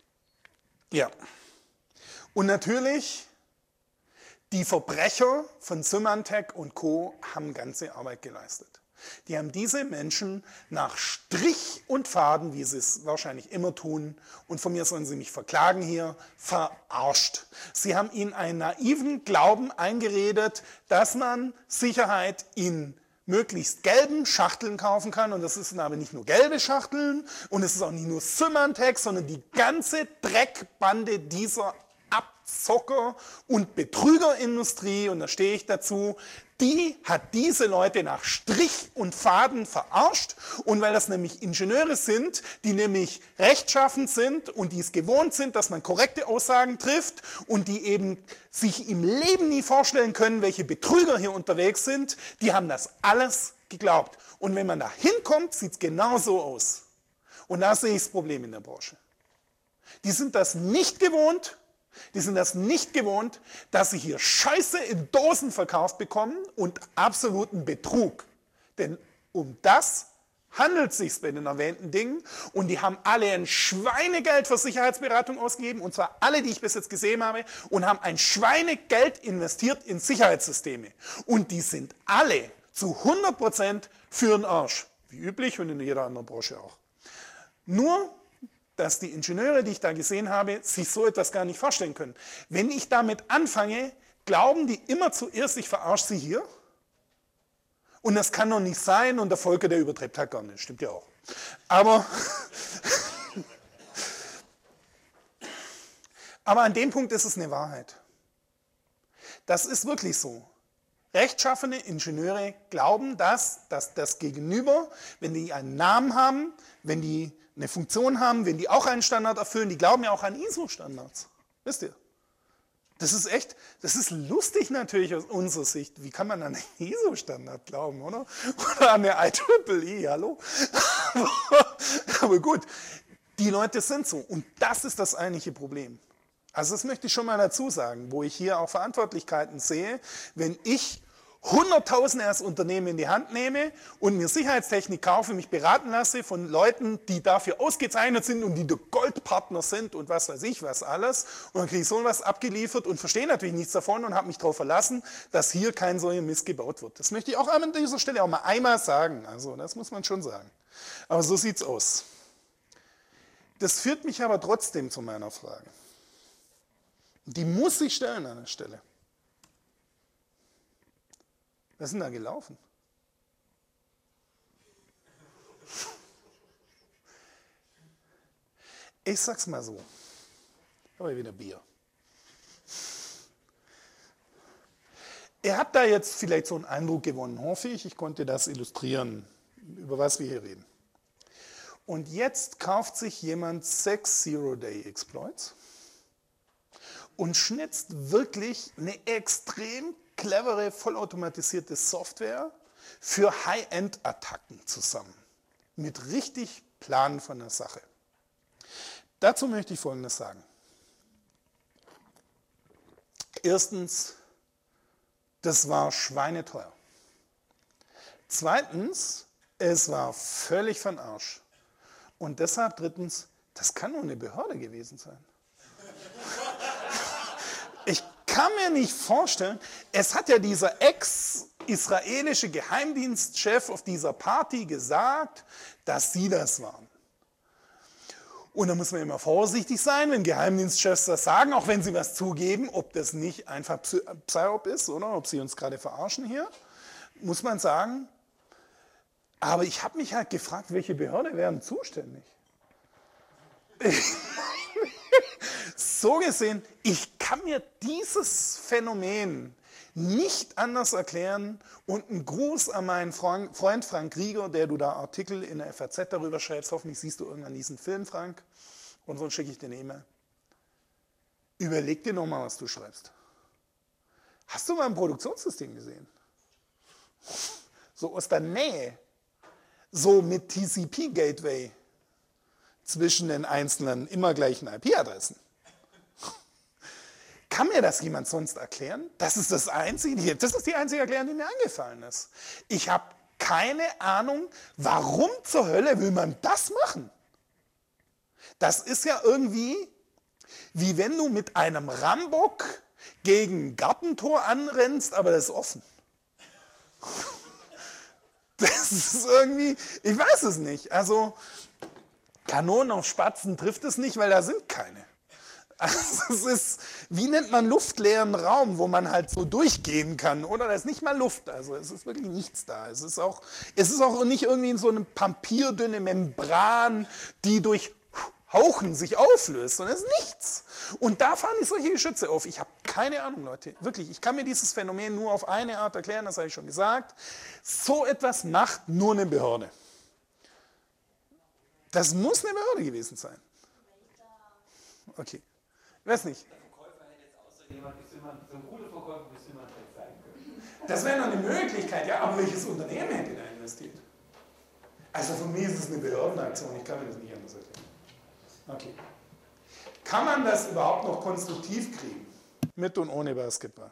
Speaker 1: Ja. Und natürlich, die Verbrecher von Symantec und Co. haben ganze Arbeit geleistet. Die haben diese Menschen nach Strich und Faden, wie sie es wahrscheinlich immer tun, und von mir sollen sie mich verklagen hier, verarscht. Sie haben ihnen einen naiven Glauben eingeredet, dass man Sicherheit in möglichst gelben Schachteln kaufen kann. Und das sind aber nicht nur gelbe Schachteln und es ist auch nicht nur Symantec, sondern die ganze Dreckbande dieser Abzocker- und Betrügerindustrie, und da stehe ich dazu, die hat diese Leute nach Strich und Faden verarscht. Und weil das nämlich Ingenieure sind, die nämlich rechtschaffend sind und die es gewohnt sind, dass man korrekte Aussagen trifft und die eben sich im Leben nie vorstellen können, welche Betrüger hier unterwegs sind, die haben das alles geglaubt. Und wenn man da hinkommt, sieht es genau so aus. Und da sehe ich das Problem in der Branche. Die sind das nicht gewohnt. Die sind das nicht gewohnt, dass sie hier Scheiße in Dosen verkauft bekommen und absoluten Betrug. Denn um das handelt es sich bei den erwähnten Dingen. Und die haben alle ein Schweinegeld für Sicherheitsberatung ausgegeben, und zwar alle, die ich bis jetzt gesehen habe, und haben ein Schweinegeld investiert in Sicherheitssysteme. Und die sind alle zu hundert Prozent für den Arsch. Wie üblich und in jeder anderen Branche auch. Nur dass die Ingenieure, die ich da gesehen habe, sich so etwas gar nicht vorstellen können. Wenn ich damit anfange, glauben die immer zuerst, ich verarsche sie hier. Und das kann doch nicht sein und der Volker, der übertreibt halt gar nicht. Stimmt ja auch. Aber, aber an dem Punkt ist es eine Wahrheit. Das ist wirklich so. rechtschaffene Ingenieure glauben, dass, dass das Gegenüber, wenn die einen Namen haben, wenn die eine Funktion haben, wenn die auch einen Standard erfüllen, die glauben ja auch an I S O-Standards. Wisst ihr? Das ist echt, das ist lustig natürlich aus unserer Sicht. Wie kann man an einen I S O-Standard glauben, oder? Oder an eine I Triple E, hallo? Aber gut, die Leute sind so. Und das ist das eigentliche Problem. Also das möchte ich schon mal dazu sagen, wo ich hier auch Verantwortlichkeiten sehe, wenn ich hunderttausend als Unternehmen in die Hand nehme und mir Sicherheitstechnik kaufe, mich beraten lasse von Leuten, die dafür ausgezeichnet sind und die der Goldpartner sind und was weiß ich was alles. Und dann kriege ich so was abgeliefert und verstehe natürlich nichts davon und habe mich darauf verlassen, dass hier kein solcher Mist gebaut wird. Das möchte ich auch an dieser Stelle auch mal einmal sagen. Also das muss man schon sagen. Aber so sieht es aus. Das führt mich aber trotzdem zu meiner Frage. Die muss ich stellen an der Stelle. Was ist denn da gelaufen? Ich sag's mal so. Ich habe wieder Bier. Ihr habt da jetzt vielleicht so einen Eindruck gewonnen, hoffe ich. Ich konnte das illustrieren, über was wir hier reden. Und jetzt kauft sich jemand sechs Zero-Day-Exploits und schnitzt wirklich eine extrem clevere, vollautomatisierte Software für High-End-Attacken zusammen. Mit richtig Plan von der Sache. Dazu möchte ich Folgendes sagen. Erstens, das war schweineteuer. Zweitens, es war völlig von Arsch. Und deshalb drittens, das kann nur eine Behörde gewesen sein. Ich kann mir nicht vorstellen, es hat ja dieser ex-israelische Geheimdienstchef auf dieser Party gesagt, dass sie das waren. Und da muss man immer vorsichtig sein, wenn Geheimdienstchefs das sagen, auch wenn sie was zugeben, ob das nicht einfach Psyop ist, oder ob sie uns gerade verarschen hier, muss man sagen. Aber ich habe mich halt gefragt, welche Behörde wären zuständig? So gesehen, ich kann mir dieses Phänomen nicht anders erklären und ein Gruß an meinen Freund Frank Rieger, der du da Artikel in der F A Z darüber schreibst, hoffentlich siehst du irgendwann diesen Film, Frank, und sonst schicke ich dir eine E-Mail. Überleg dir nochmal, was du schreibst. Hast du mal ein Produktionssystem gesehen? So aus der Nähe, so mit T C P-Gateway zwischen den einzelnen immer gleichen I P-Adressen. Kann mir das jemand sonst erklären? Das ist das Einzige, das ist die einzige Erklärung, die mir eingefallen ist. Ich habe keine Ahnung, warum zur Hölle will man das machen? Das ist ja irgendwie, wie wenn du mit einem Rambock gegen ein Gartentor anrennst, aber das ist offen. Das ist irgendwie, ich weiß es nicht. Also Kanonen auf Spatzen trifft es nicht, weil da sind keine. Also es ist, wie nennt man luftleeren Raum, wo man halt so durchgehen kann, oder? Da ist nicht mal Luft, also es ist wirklich nichts da. Es ist auch, es ist auch nicht irgendwie in so eine papierdünne Membran, die durch Hauchen sich auflöst, sondern es ist nichts. Und da fahren die solche Geschütze auf. Ich habe keine Ahnung, Leute, wirklich. Ich kann mir dieses Phänomen nur auf eine Art erklären, das habe ich schon gesagt. So etwas macht nur eine Behörde. Das muss eine Behörde gewesen sein. Okay. Ich weiß nicht.
Speaker 3: Der Verkäufer hätte jetzt außer jemand, so ein guter Verkäufer müsste man nicht sein können.
Speaker 1: Das wäre noch eine Möglichkeit, ja, aber welches Unternehmen hätte da investiert? Also für mich ist es eine Behördenaktion, ich kann mir das nicht anders erklären. Okay. Kann man das überhaupt noch konstruktiv kriegen? Mit und ohne Basketball?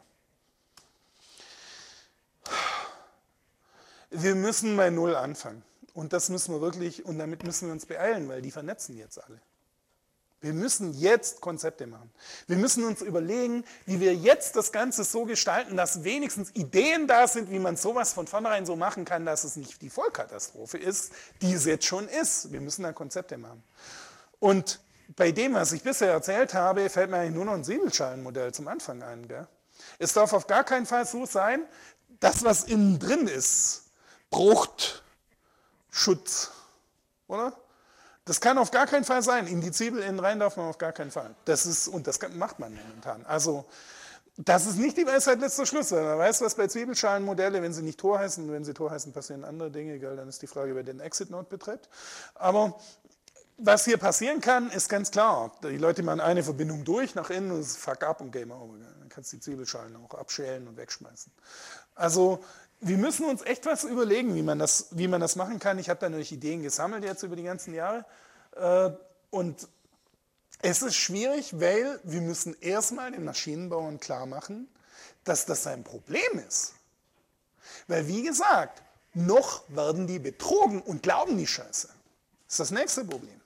Speaker 1: Wir müssen bei Null anfangen. Und das müssen wir wirklich, und damit müssen wir uns beeilen, weil die vernetzen jetzt alle. Wir müssen jetzt Konzepte machen. Wir müssen uns überlegen, wie wir jetzt das Ganze so gestalten, dass wenigstens Ideen da sind, wie man sowas von vornherein so machen kann, dass es nicht die Vollkatastrophe ist, die es jetzt schon ist. Wir müssen da Konzepte machen. Und bei dem, was ich bisher erzählt habe, fällt mir eigentlich nur noch ein Säbelschalenmodell zum Anfang ein. Gell? Es darf auf gar keinen Fall so sein, das, was innen drin ist, braucht Schutz, oder? Das kann auf gar keinen Fall sein. In die Zwiebel innen rein darf man auf gar keinen Fall. Das ist, und das macht man momentan. Also das ist nicht die Weisheit letzter Schluss. Man weiß, was bei Zwiebelschalenmodelle, wenn sie nicht Tor heißen, wenn sie Tor heißen, passieren andere Dinge. Gell? Dann ist die Frage, wer den Exit-Node betreibt. Aber was hier passieren kann, ist ganz klar. Die Leute machen eine Verbindung durch nach innen und es fuck up und Game over. Gell? Dann kannst du die Zwiebelschalen auch abschälen und wegschmeißen. Also wir müssen uns echt was überlegen, wie man das, wie man das machen kann. Ich habe da natürlich Ideen gesammelt jetzt über die ganzen Jahre. Und es ist schwierig, weil wir müssen erstmal den Maschinenbauern klar machen, dass das ein Problem ist. Weil wie gesagt, noch werden die betrogen und glauben die Scheiße. Das ist das nächste Problem.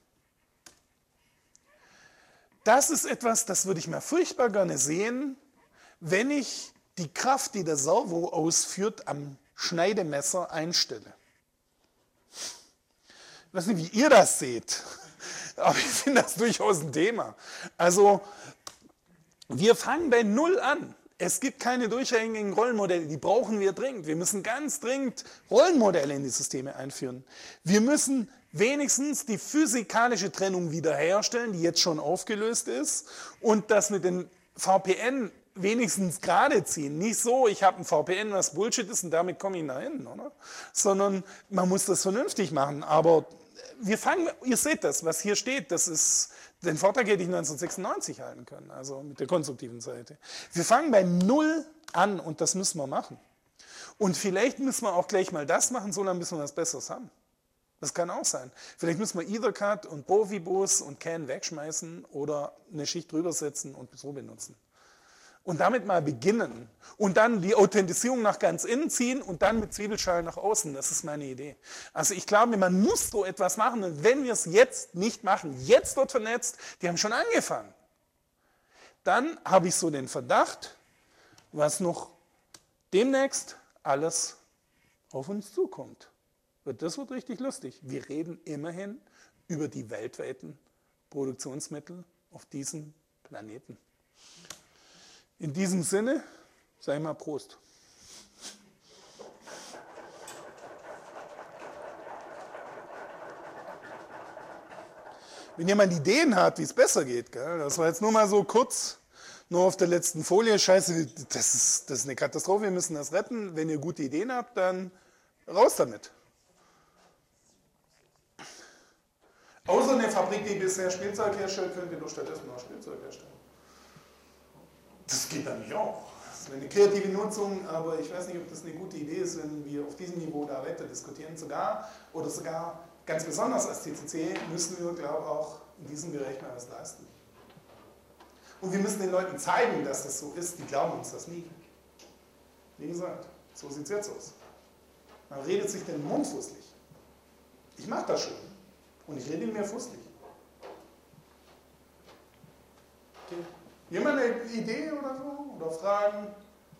Speaker 1: Das ist etwas, das würde ich mir furchtbar gerne sehen, wenn ich die Kraft, die der Servo ausführt, am Schneidemesser einstelle. Ich weiß nicht, wie ihr das seht, aber ich finde das durchaus ein Thema. Also, wir fangen bei Null an. Es gibt keine durchgängigen Rollenmodelle, die brauchen wir dringend. Wir müssen ganz dringend Rollenmodelle in die Systeme einführen. Wir müssen wenigstens die physikalische Trennung wiederherstellen, die jetzt schon aufgelöst ist, und das mit den V P N wenigstens gerade ziehen. Nicht so, ich habe ein V P N, was Bullshit ist und damit komme ich nach hinten, oder? Sondern man muss das vernünftig machen. Aber wir fangen, ihr seht das, was hier steht, das ist, den Vortrag hätte ich neunzehnhundertsechsundneunzig halten können, also mit der konstruktiven Seite. Wir fangen bei Null an und das müssen wir machen. Und vielleicht müssen wir auch gleich mal das machen, so lange bis wir was Besseres haben. Das kann auch sein. Vielleicht müssen wir Ethercat und Profibus und C A N wegschmeißen oder eine Schicht drüber setzen und so benutzen. Und damit mal beginnen. Und dann die Authentisierung nach ganz innen ziehen und dann mit Zwiebelschalen nach außen. Das ist meine Idee. Also ich glaube, man muss so etwas machen. Und wenn wir es jetzt nicht machen, jetzt wird vernetzt, die haben schon angefangen. Dann habe ich so den Verdacht, was noch demnächst alles auf uns zukommt. Das wird richtig lustig. Wir reden immerhin über die weltweiten Produktionsmittel auf diesem Planeten. In diesem Sinne, sage ich mal Prost. Wenn jemand Ideen hat, wie es besser geht, gell, das war jetzt nur mal so kurz, nur auf der letzten Folie, scheiße, das ist, das ist eine Katastrophe, wir müssen das retten. Wenn ihr gute Ideen habt, dann raus damit. Außer eine Fabrik, die bisher Spielzeug herstellt, könnt ihr doch stattdessen noch Spielzeug herstellen. Das geht nämlich auch. Das ist eine kreative Nutzung, aber ich weiß nicht, ob das eine gute Idee ist, wenn wir auf diesem Niveau da weiter diskutieren. Sogar oder sogar ganz besonders als T C C müssen wir, glaube ich, auch in diesem Bereich mal was leisten. Und wir müssen den Leuten zeigen, dass das so ist. Die glauben uns das nie. Wie gesagt, so sieht es jetzt aus. Man redet sich den Mund fusselig. Ich mache das schon. Und ich rede ihn mir fusselig. Okay. Jemand eine Idee oder so? Oder Fragen?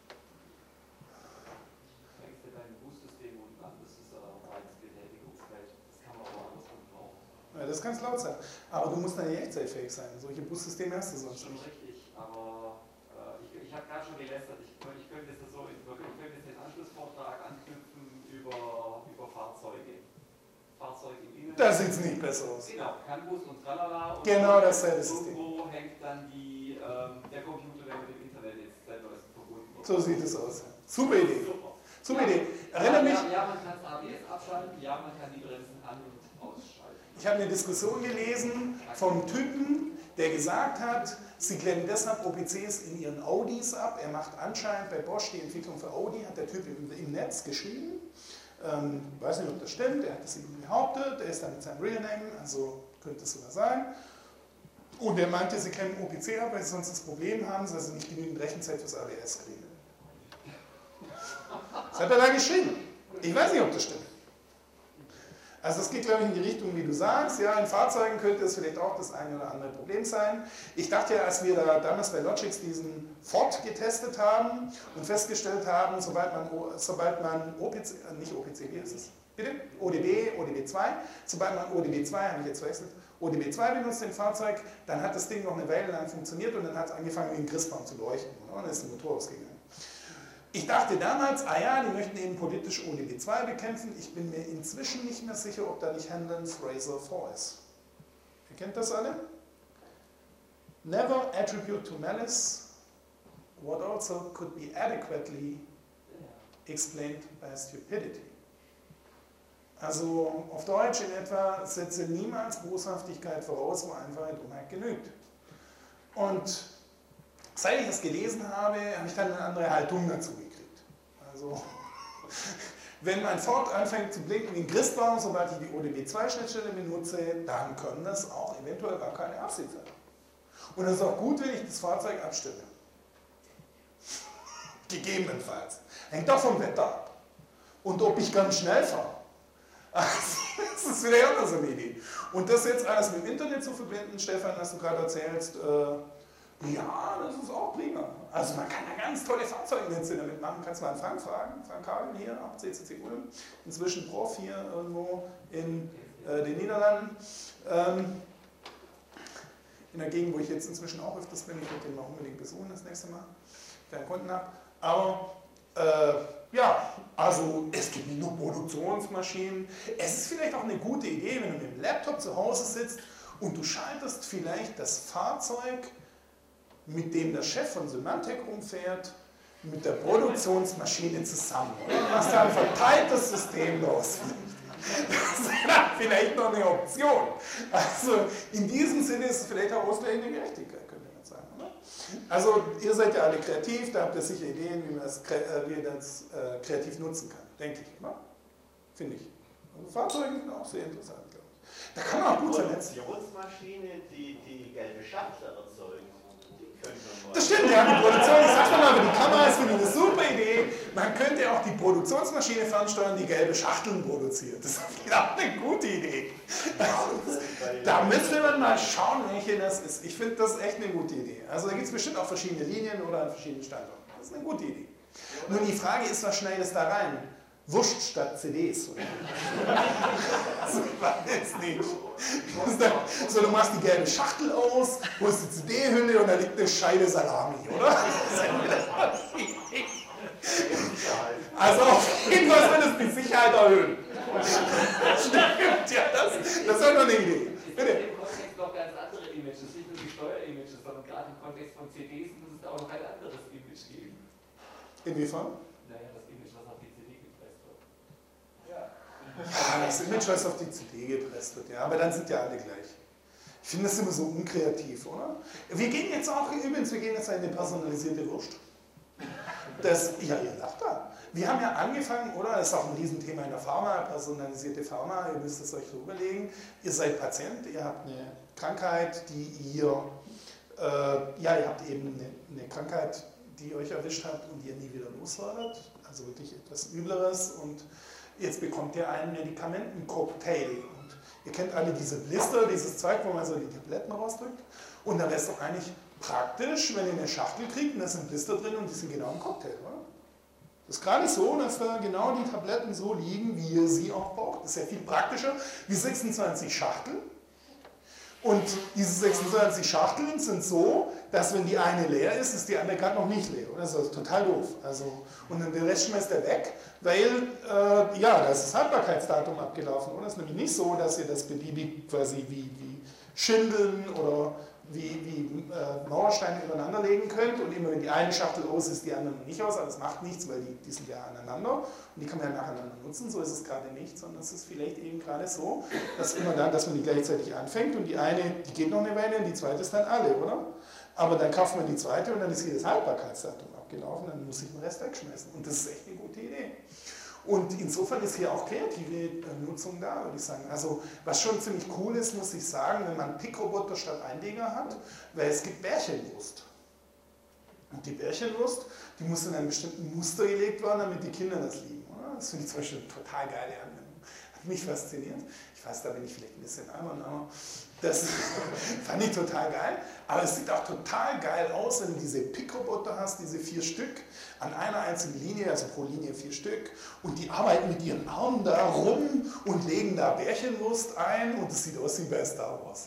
Speaker 3: Fängst du dein Boost-System unten an, das ist aber ein reines Betätigungsfeld. Das kann man auch anders gebrauchen.
Speaker 1: Ja, das kann laut sein. Aber du musst dann ja echtzeitfähig sein. Solche Boost-Systeme hast du sonst
Speaker 3: Schon
Speaker 1: nicht.
Speaker 3: richtig, aber äh, ich, ich habe gerade schon gelästert. Ich, ich könnte jetzt so, ich könnte jetzt den Anschlussvortrag anknüpfen über, über Fahrzeuge. Fahrzeuge im Inneren.
Speaker 1: Da sieht es nicht besser aus.
Speaker 3: Genau, Canbus und tralala. Und
Speaker 1: Genau dasselbe System.
Speaker 3: Irgendwo hängt dann die, ähm, der Computer, der mit dem Internet jetzt selber ist, verbunden wird.
Speaker 1: So sieht es aus. Super Idee.
Speaker 3: Super.
Speaker 1: Super
Speaker 3: ja.
Speaker 1: Idee. Erinnere mich.
Speaker 3: Ja, ja, man kann das A B S abschalten, ja, man kann die Bremsen an- und ausschalten.
Speaker 1: Ich habe eine Diskussion gelesen vom Typen, der gesagt hat, sie klemmen deshalb O P Cs in ihren Audis ab. Er macht anscheinend bei Bosch die Entwicklung für Audi, hat der Typ im, im Netz geschrieben. Ähm, weiß nicht, ob das stimmt, er hat das eben behauptet, er ist dann mit seinem Real Name, also könnte es sogar sein. Und er meinte, sie klemmen O P C ab, weil sie sonst das Problem haben, dass sie nicht genügend Rechenzeit fürs A B S kriegen. Das hat er da geschrieben. Ich weiß nicht, ob das stimmt. Also es geht, glaube ich, in die Richtung, wie du sagst. Ja, in Fahrzeugen könnte es vielleicht auch das eine oder andere Problem sein. Ich dachte ja, als wir da damals bei Logix diesen Ford getestet haben und festgestellt haben, sobald man, sobald man O P C, äh, nicht O P C, wie heißt es? Bitte? O D B, O D B zwei. Sobald man O D B zwei, habe ich jetzt verwechselt, O D B zwei benutzt im Fahrzeug, dann hat das Ding noch eine Weile lang funktioniert und dann hat es angefangen, wie ein Christbaum zu leuchten. Und dann ist der Motor ausgegangen. Ich dachte damals, ah ja, die möchten eben politisch O D B zwei bekämpfen. Ich bin mir inzwischen nicht mehr sicher, ob da nicht Hendon Fraser vier ist. Ihr kennt das alle? Never attribute to malice what also could be adequately explained by stupidity. Also auf Deutsch in etwa, setze niemals Boshaftigkeit voraus, wo Einfachheit Dummheit genügt. Und seit ich das gelesen habe, habe ich dann eine andere Haltung dazu gekriegt. Also, wenn mein Ford anfängt zu blinken wie ein Christbaum, sobald ich die O D B zwei Schnittstelle benutze, dann kann das auch eventuell gar keine Absicht sein. Und es ist auch gut, wenn ich das Fahrzeug abstelle. Gegebenenfalls. Hängt auch vom Wetter ab. Und ob ich ganz schnell fahre. Also, das ist wieder auch so eine Idee. Und das jetzt alles mit dem Internet zu verbinden, Stefan, was du gerade erzählst, äh, ja, das ist auch prima. Also man kann da ganz tolle Fahrzeugnetze damit machen. Kannst du mal an Frank fragen, Frank Hagen hier, ab C C C Ulm, inzwischen Prof hier irgendwo in äh, den Niederlanden. Ähm, in der Gegend, wo ich jetzt inzwischen auch öfters bin, ich würde den mal unbedingt besuchen das nächste Mal, wenn ich einen Kunden habe. Aber äh, ja, also es gibt nicht nur Produktionsmaschinen. Es ist vielleicht auch eine gute Idee, wenn du mit dem Laptop zu Hause sitzt und du schaltest vielleicht das Fahrzeug, mit dem der Chef von Symantec rumfährt, mit der Produktionsmaschine zusammen. Du hast da ein verteiltes System los. Das ist vielleicht noch eine Option. Also in diesem Sinne ist es vielleicht auch ausgleichende Gerechtigkeit, könnte man sagen. Oder? Also ihr seid ja alle kreativ, da habt ihr sicher Ideen, wie man das, wie ihr das äh, kreativ nutzen kann, denke ich. Ne? Finde ich. Also Fahrzeuge sind auch sehr interessant, glaube ich. Da kann man auch gut vernetzen.
Speaker 2: Die Produktionsmaschine, die die gelbe Schachtel erzeugt, die könnte man.
Speaker 1: Das stimmt, ja, die Produktion, ich sag's mal, aber die Kamera ist finde ich eine super Idee. Man könnte auch die Produktionsmaschine fernsteuern, die gelbe Schachteln produziert. Das ist auch eine gute Idee. Da müsste man mal schauen, welche das ist. Ich finde, das ist echt eine gute Idee. Also da gibt es bestimmt auch verschiedene Linien oder an verschiedenen Standorten. Das ist eine gute Idee. Nur die Frage ist, was schneidet da rein? Wurst statt C Ds. Oder? Also, ich weiß nicht. So, du machst die gelbe Schachtel aus, holst die C D-Hülle und da liegt eine Scheibe Salami, oder? Also auf jeden Fall soll das die Sicherheit erhöhen. Stimmt, ja, das, das ist doch noch eine Idee. Bitte.
Speaker 3: Im Kontext noch ganz andere Images, nicht nur die Steuerimages, sondern gerade im Kontext von C Ds muss es da auch noch ein anderes Image geben.
Speaker 1: Inwiefern?
Speaker 3: Naja, das Image, was auf die C D gepresst wird.
Speaker 1: Ja, das Image, was auf die C D gepresst wird, ja, aber dann sind ja alle gleich. Ich finde das immer so unkreativ, oder? Wir gehen jetzt auch, übrigens, wir gehen jetzt in eine personalisierte Wurst. Das, ja, ihr lacht da. Wir haben ja angefangen, oder? Das ist auch ein Riesenthema in der Pharma, personalisierte Pharma, ihr müsst es euch so überlegen. Ihr seid Patient, ihr habt eine Krankheit, die ihr, äh, ja, ihr habt eben eine, eine Krankheit, die euch erwischt hat und ihr nie wieder loswerdet, also wirklich etwas Übleres und jetzt bekommt ihr einen Medikamentencocktail und ihr kennt alle diese Blister, dieses Zeug, wo man so die Tabletten rausdrückt und dann wäre es doch eigentlich praktisch, wenn ihr eine Schachtel kriegt und da sind Blister drin und die sind genau im Cocktail, oder? Das ist gerade so, dass da genau die Tabletten so liegen, wie ihr sie auch braucht. Das ist ja viel praktischer wie sechsundzwanzig Schachteln. Und diese sechsundzwanzig Schachteln sind so, dass wenn die eine leer ist, ist die andere gerade noch nicht leer. Das ist total doof. Also, und dann den Rest schmeißt er weg, weil äh, ja, da ist das Haltbarkeitsdatum abgelaufen. Und es ist nämlich nicht so, dass ihr das beliebig quasi wie, wie Schindeln oder wie, wie äh, Mauersteine übereinander legen könnt. Und immer wenn die eine Schachtel aus ist, die andere nicht aus. Aber das macht nichts, weil die, die sind ja aneinander. Und die kann man ja nacheinander nutzen. So ist es gerade nicht, sondern es ist vielleicht eben gerade so, dass immer dann, dass man die gleichzeitig anfängt. Und die eine, die geht noch eine Weile und die zweite ist dann alle, oder? Aber dann kauft man die zweite und dann ist hier das Haltbarkeitsdatum abgelaufen. Dann muss ich den Rest wegschmeißen. Und das ist echt eine gute Idee. Und insofern ist hier auch kreative Nutzung da, würde ich sagen. Also was schon ziemlich cool ist, muss ich sagen, wenn man Pickroboter statt Einleger hat, weil es gibt Bärchenwurst. Und die Bärchenwurst, die muss in einem bestimmten Muster gelegt werden, damit die Kinder das lieben. Oder? Das finde ich zum Beispiel eine total geile Anwendung. Hat mich fasziniert. Ich weiß, da bin ich vielleicht ein bisschen albern, aber das fand ich total geil. Aber es sieht auch total geil aus, wenn du diese Pickroboter hast, diese vier Stück, an einer einzigen Linie, also pro Linie vier Stück. Und die arbeiten mit ihren Armen da rum und legen da Bärchenwurst ein und es sieht aus wie bei Star Wars.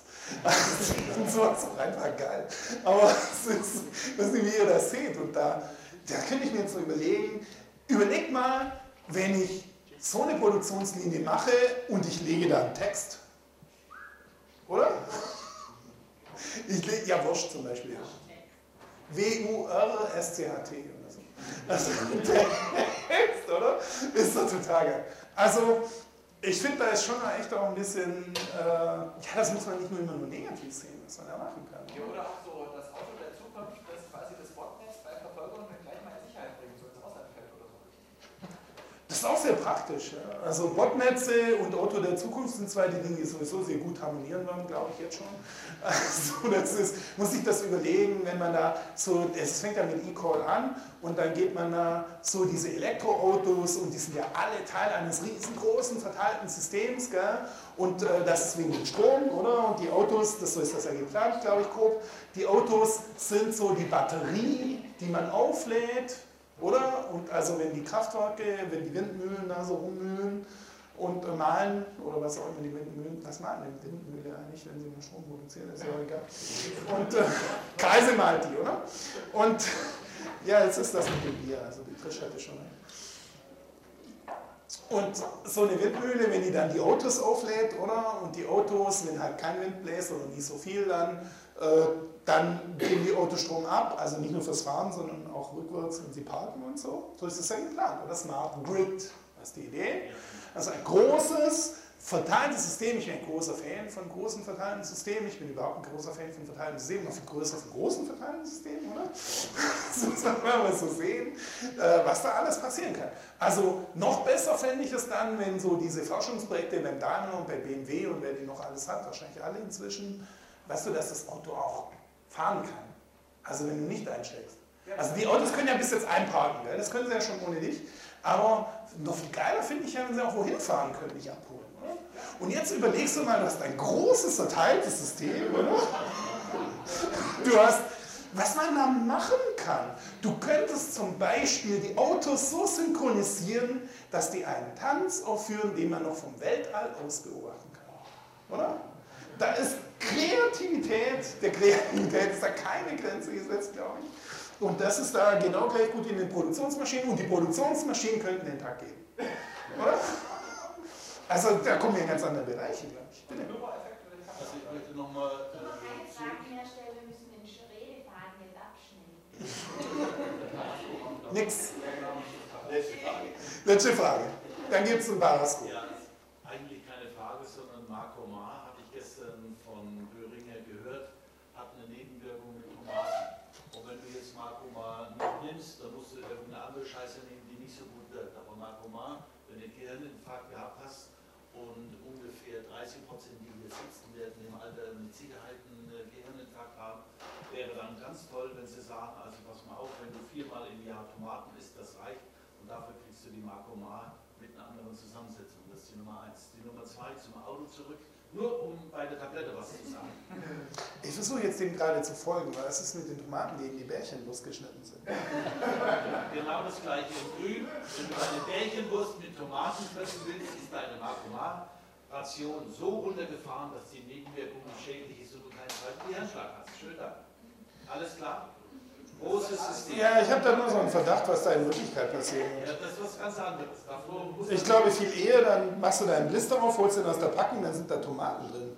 Speaker 1: Und so ist auch einfach geil. Aber es ist, ich weiß nicht, wie ihr das seht. Und da, da könnte ich mir jetzt so überlegen, überleg mal, wenn ich so eine Produktionslinie mache und ich lege da einen Text. Oder? Ich lege, ja, Wurst zum Beispiel. W U R S C H T oder so. Also der Text, oder? Ist doch total geil. Also ich finde, da ist schon echt auch ein bisschen, äh, ja, das muss man nicht nur immer nur negativ sehen, was man da machen kann.
Speaker 4: Ja, oder auch so das Auto der Zukunft, das quasi das Botnetz bei Verfolgung gleich mal in Sicherheit bringen soll, ins Ausland fällt oder so.
Speaker 1: Das ist auch sehr praktisch. Ja. Also Botnetze und Auto der Zukunft sind zwei die Dinge, die sowieso sehr gut harmonieren werden, glaube ich jetzt schon. Also das ist, muss sich das überlegen, wenn man da so, es fängt ja mit eCall an und dann geht man da so diese Elektroautos und die sind ja alle Teil eines riesengroßen verteilten Systems, gell? Und äh, das ist wegen dem Strom, oder? Und die Autos, das, so ist das ja geplant, glaube ich, grob, die Autos sind so die Batterie, die man auflädt, oder? Und also wenn die Kraftwerke, wenn die Windmühlen da so rummühlen und äh, mahlen, oder was auch immer die Windmühlen, was mahlen denn Windmühle eigentlich, wenn sie nur Strom produzieren, ist ja auch egal. Und äh, Kreise malt die, oder? Und ja, jetzt ist das mit dem Bier, also die Trish hatte schon. Und so eine Windmühle, wenn die dann die Autos auflädt, oder? Und die Autos, wenn halt kein Wind bläst oder nicht so viel, dann, äh, dann geben die Autos Strom ab, also nicht nur fürs Fahren, sondern auch rückwärts, wenn sie parken und so. So ist es ja geplant, oder? Smart Grid, das ist die Idee. Also ein großes, verteiltes System. Ich bin ein großer Fan von großen verteilten Systemen. Ich bin überhaupt ein großer Fan von verteilten Systemen, noch viel größer von großen verteilten Systemen, oder? So muss man mal so sehen, was da alles passieren kann. Also noch besser fände ich es dann, wenn so diese Forschungsprojekte beim Daimler und bei B M W und wer die noch alles hat, wahrscheinlich alle inzwischen, weißt du, dass das Auto auch fahren kann. Also wenn du nicht einsteigst. Also die Autos können ja bis jetzt einparken, gell? Das können sie ja schon ohne dich. Aber noch viel geiler finde ich ja, wenn sie auch wohin fahren können, dich abholen. Oder? Und jetzt überlegst du mal, du hast ein großes verteiltes System, oder? Du hast, was man da machen kann. Du könntest zum Beispiel die Autos so synchronisieren, dass die einen Tanz aufführen, den man noch vom Weltall aus beobachten kann. Oder? Da ist Kreativität, der Kreativität ist da keine Grenze gesetzt, glaube ich. Und das ist da genau gleich gut in den Produktionsmaschinen. Und die Produktionsmaschinen könnten den Tag geben. Oder? Also da kommen wir in ganz andere Bereiche, glaube ich. Bitte.
Speaker 5: Also ich möchte nochmal...
Speaker 8: Ich noch keine Fragen mehr stellen, wir müssen den Redefaden jetzt abschneiden.
Speaker 1: Nix.
Speaker 5: Letzte Frage.
Speaker 1: Letzte Frage. Dann gibt es ein Barasco.
Speaker 5: Ja, eigentlich keine Frage, sondern Marco Ma, hatte ich gestern von Böhringer gehört, hat eine Nebenwirkung mit Tomaten. Und wenn du jetzt Marco Ma nicht nimmst, dann musst du irgendeine andere Scheiße nehmen, die nicht so gut wirkt. Aber Marco Ma, wenn du einen Gehirninfarkt gehabt hast und ungefähr dreißig Prozent, die hier sitzen, werden im Alter mit Sicherheit einen Gehirninfarkt haben, wäre dann ganz toll, wenn sie sagen, also pass mal auf, wenn du viermal im Jahr Tomaten isst, das reicht. Und dafür kriegst du die Marco Ma mit einer anderen Zusammensetzung. Das ist die Nummer eins. Die Nummer zwei, zum Auto zurück. Nur um bei der Tablette was zu sagen.
Speaker 1: Ich versuche jetzt dem gerade zu folgen, weil das ist mit den Tomaten, die in die Bärchenwurst geschnitten sind.
Speaker 5: Genau das gleiche in Grün. Wenn du eine Bärchenwurst mit Tomaten fressen willst, ist deine Marco Ma-Ration so runtergefahren, dass die Nebenwirkung schädlich ist und du keinen zweiten Gehirnschlag hast. Schön da. Alles klar? Großes System.
Speaker 1: Ja, ich habe da nur so einen Verdacht, was da in Wirklichkeit passiert.
Speaker 5: Ja, das ist was ganz anderes. Davor muss
Speaker 1: Ich glaube viel eher, dann machst du da einen Blister auf, holst den aus der Packung, dann sind da Tomaten drin.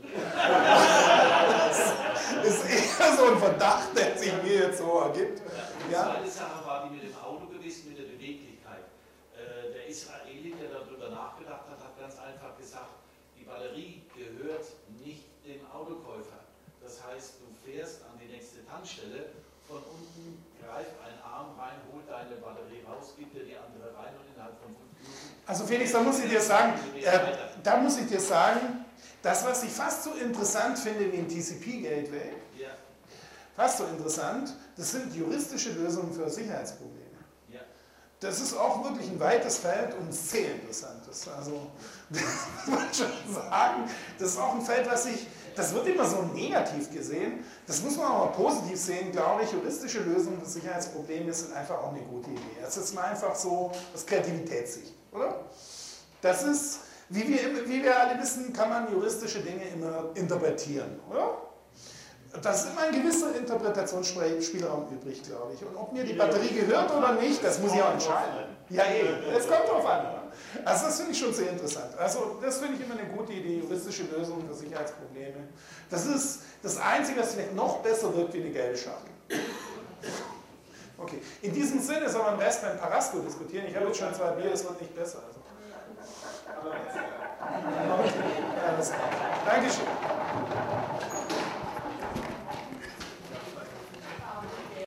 Speaker 1: Das ist eher so ein Verdacht, der sich mir jetzt so ergibt.
Speaker 5: Die
Speaker 1: Ja?
Speaker 5: zweite Sache war die mit dem Auto gewesen, mit der Beweglichkeit. Äh, der Israeli, der darüber nachgedacht hat, hat ganz einfach gesagt, die Batterie gehört nicht dem Autokäufer. Das heißt, du fährst an die nächste Tankstelle, von unten greift ein Arm rein, holt deine Batterie raus, gibt dir die andere rein und innerhalb von fünf Minuten...
Speaker 1: Also Felix, da muss ich dir sagen, äh, da muss ich dir sagen, das, was ich fast so interessant finde wie ein T C P-Gateway,
Speaker 5: Ja,
Speaker 1: fast so interessant, das sind juristische Lösungen für Sicherheitsprobleme.
Speaker 5: ja.
Speaker 1: Das ist auch wirklich ein weites Feld und sehr interessantes. Also, das muss man schon sagen, das ist auch ein Feld, was ich, das wird immer so negativ gesehen, das muss man aber positiv sehen, glaube ich, juristische Lösungen für Sicherheitsprobleme sind einfach auch eine gute Idee. Das ist mal einfach so das Kreativitätssicht, oder? Das ist, wie wir, wie wir alle wissen, kann man juristische Dinge immer interpretieren, oder? Da ist immer ein gewisser Interpretationsspielraum übrig, glaube ich. Und ob mir die Batterie gehört oder nicht, das muss ich auch entscheiden. Ja, eben. Es kommt drauf an. Also das finde ich schon sehr interessant. Also das finde ich immer eine gute Idee, juristische Lösungen für Sicherheitsprobleme. Das ist das Einzige, was vielleicht noch besser wirkt wie eine gelbe Schachtel. Okay, in diesem Sinne soll man den Rest beim Parasco diskutieren. Ich habe jetzt schon zwei Bier, es wird nicht besser. Also.
Speaker 4: Aber jetzt, ja.
Speaker 1: Okay, alles klar. Dankeschön.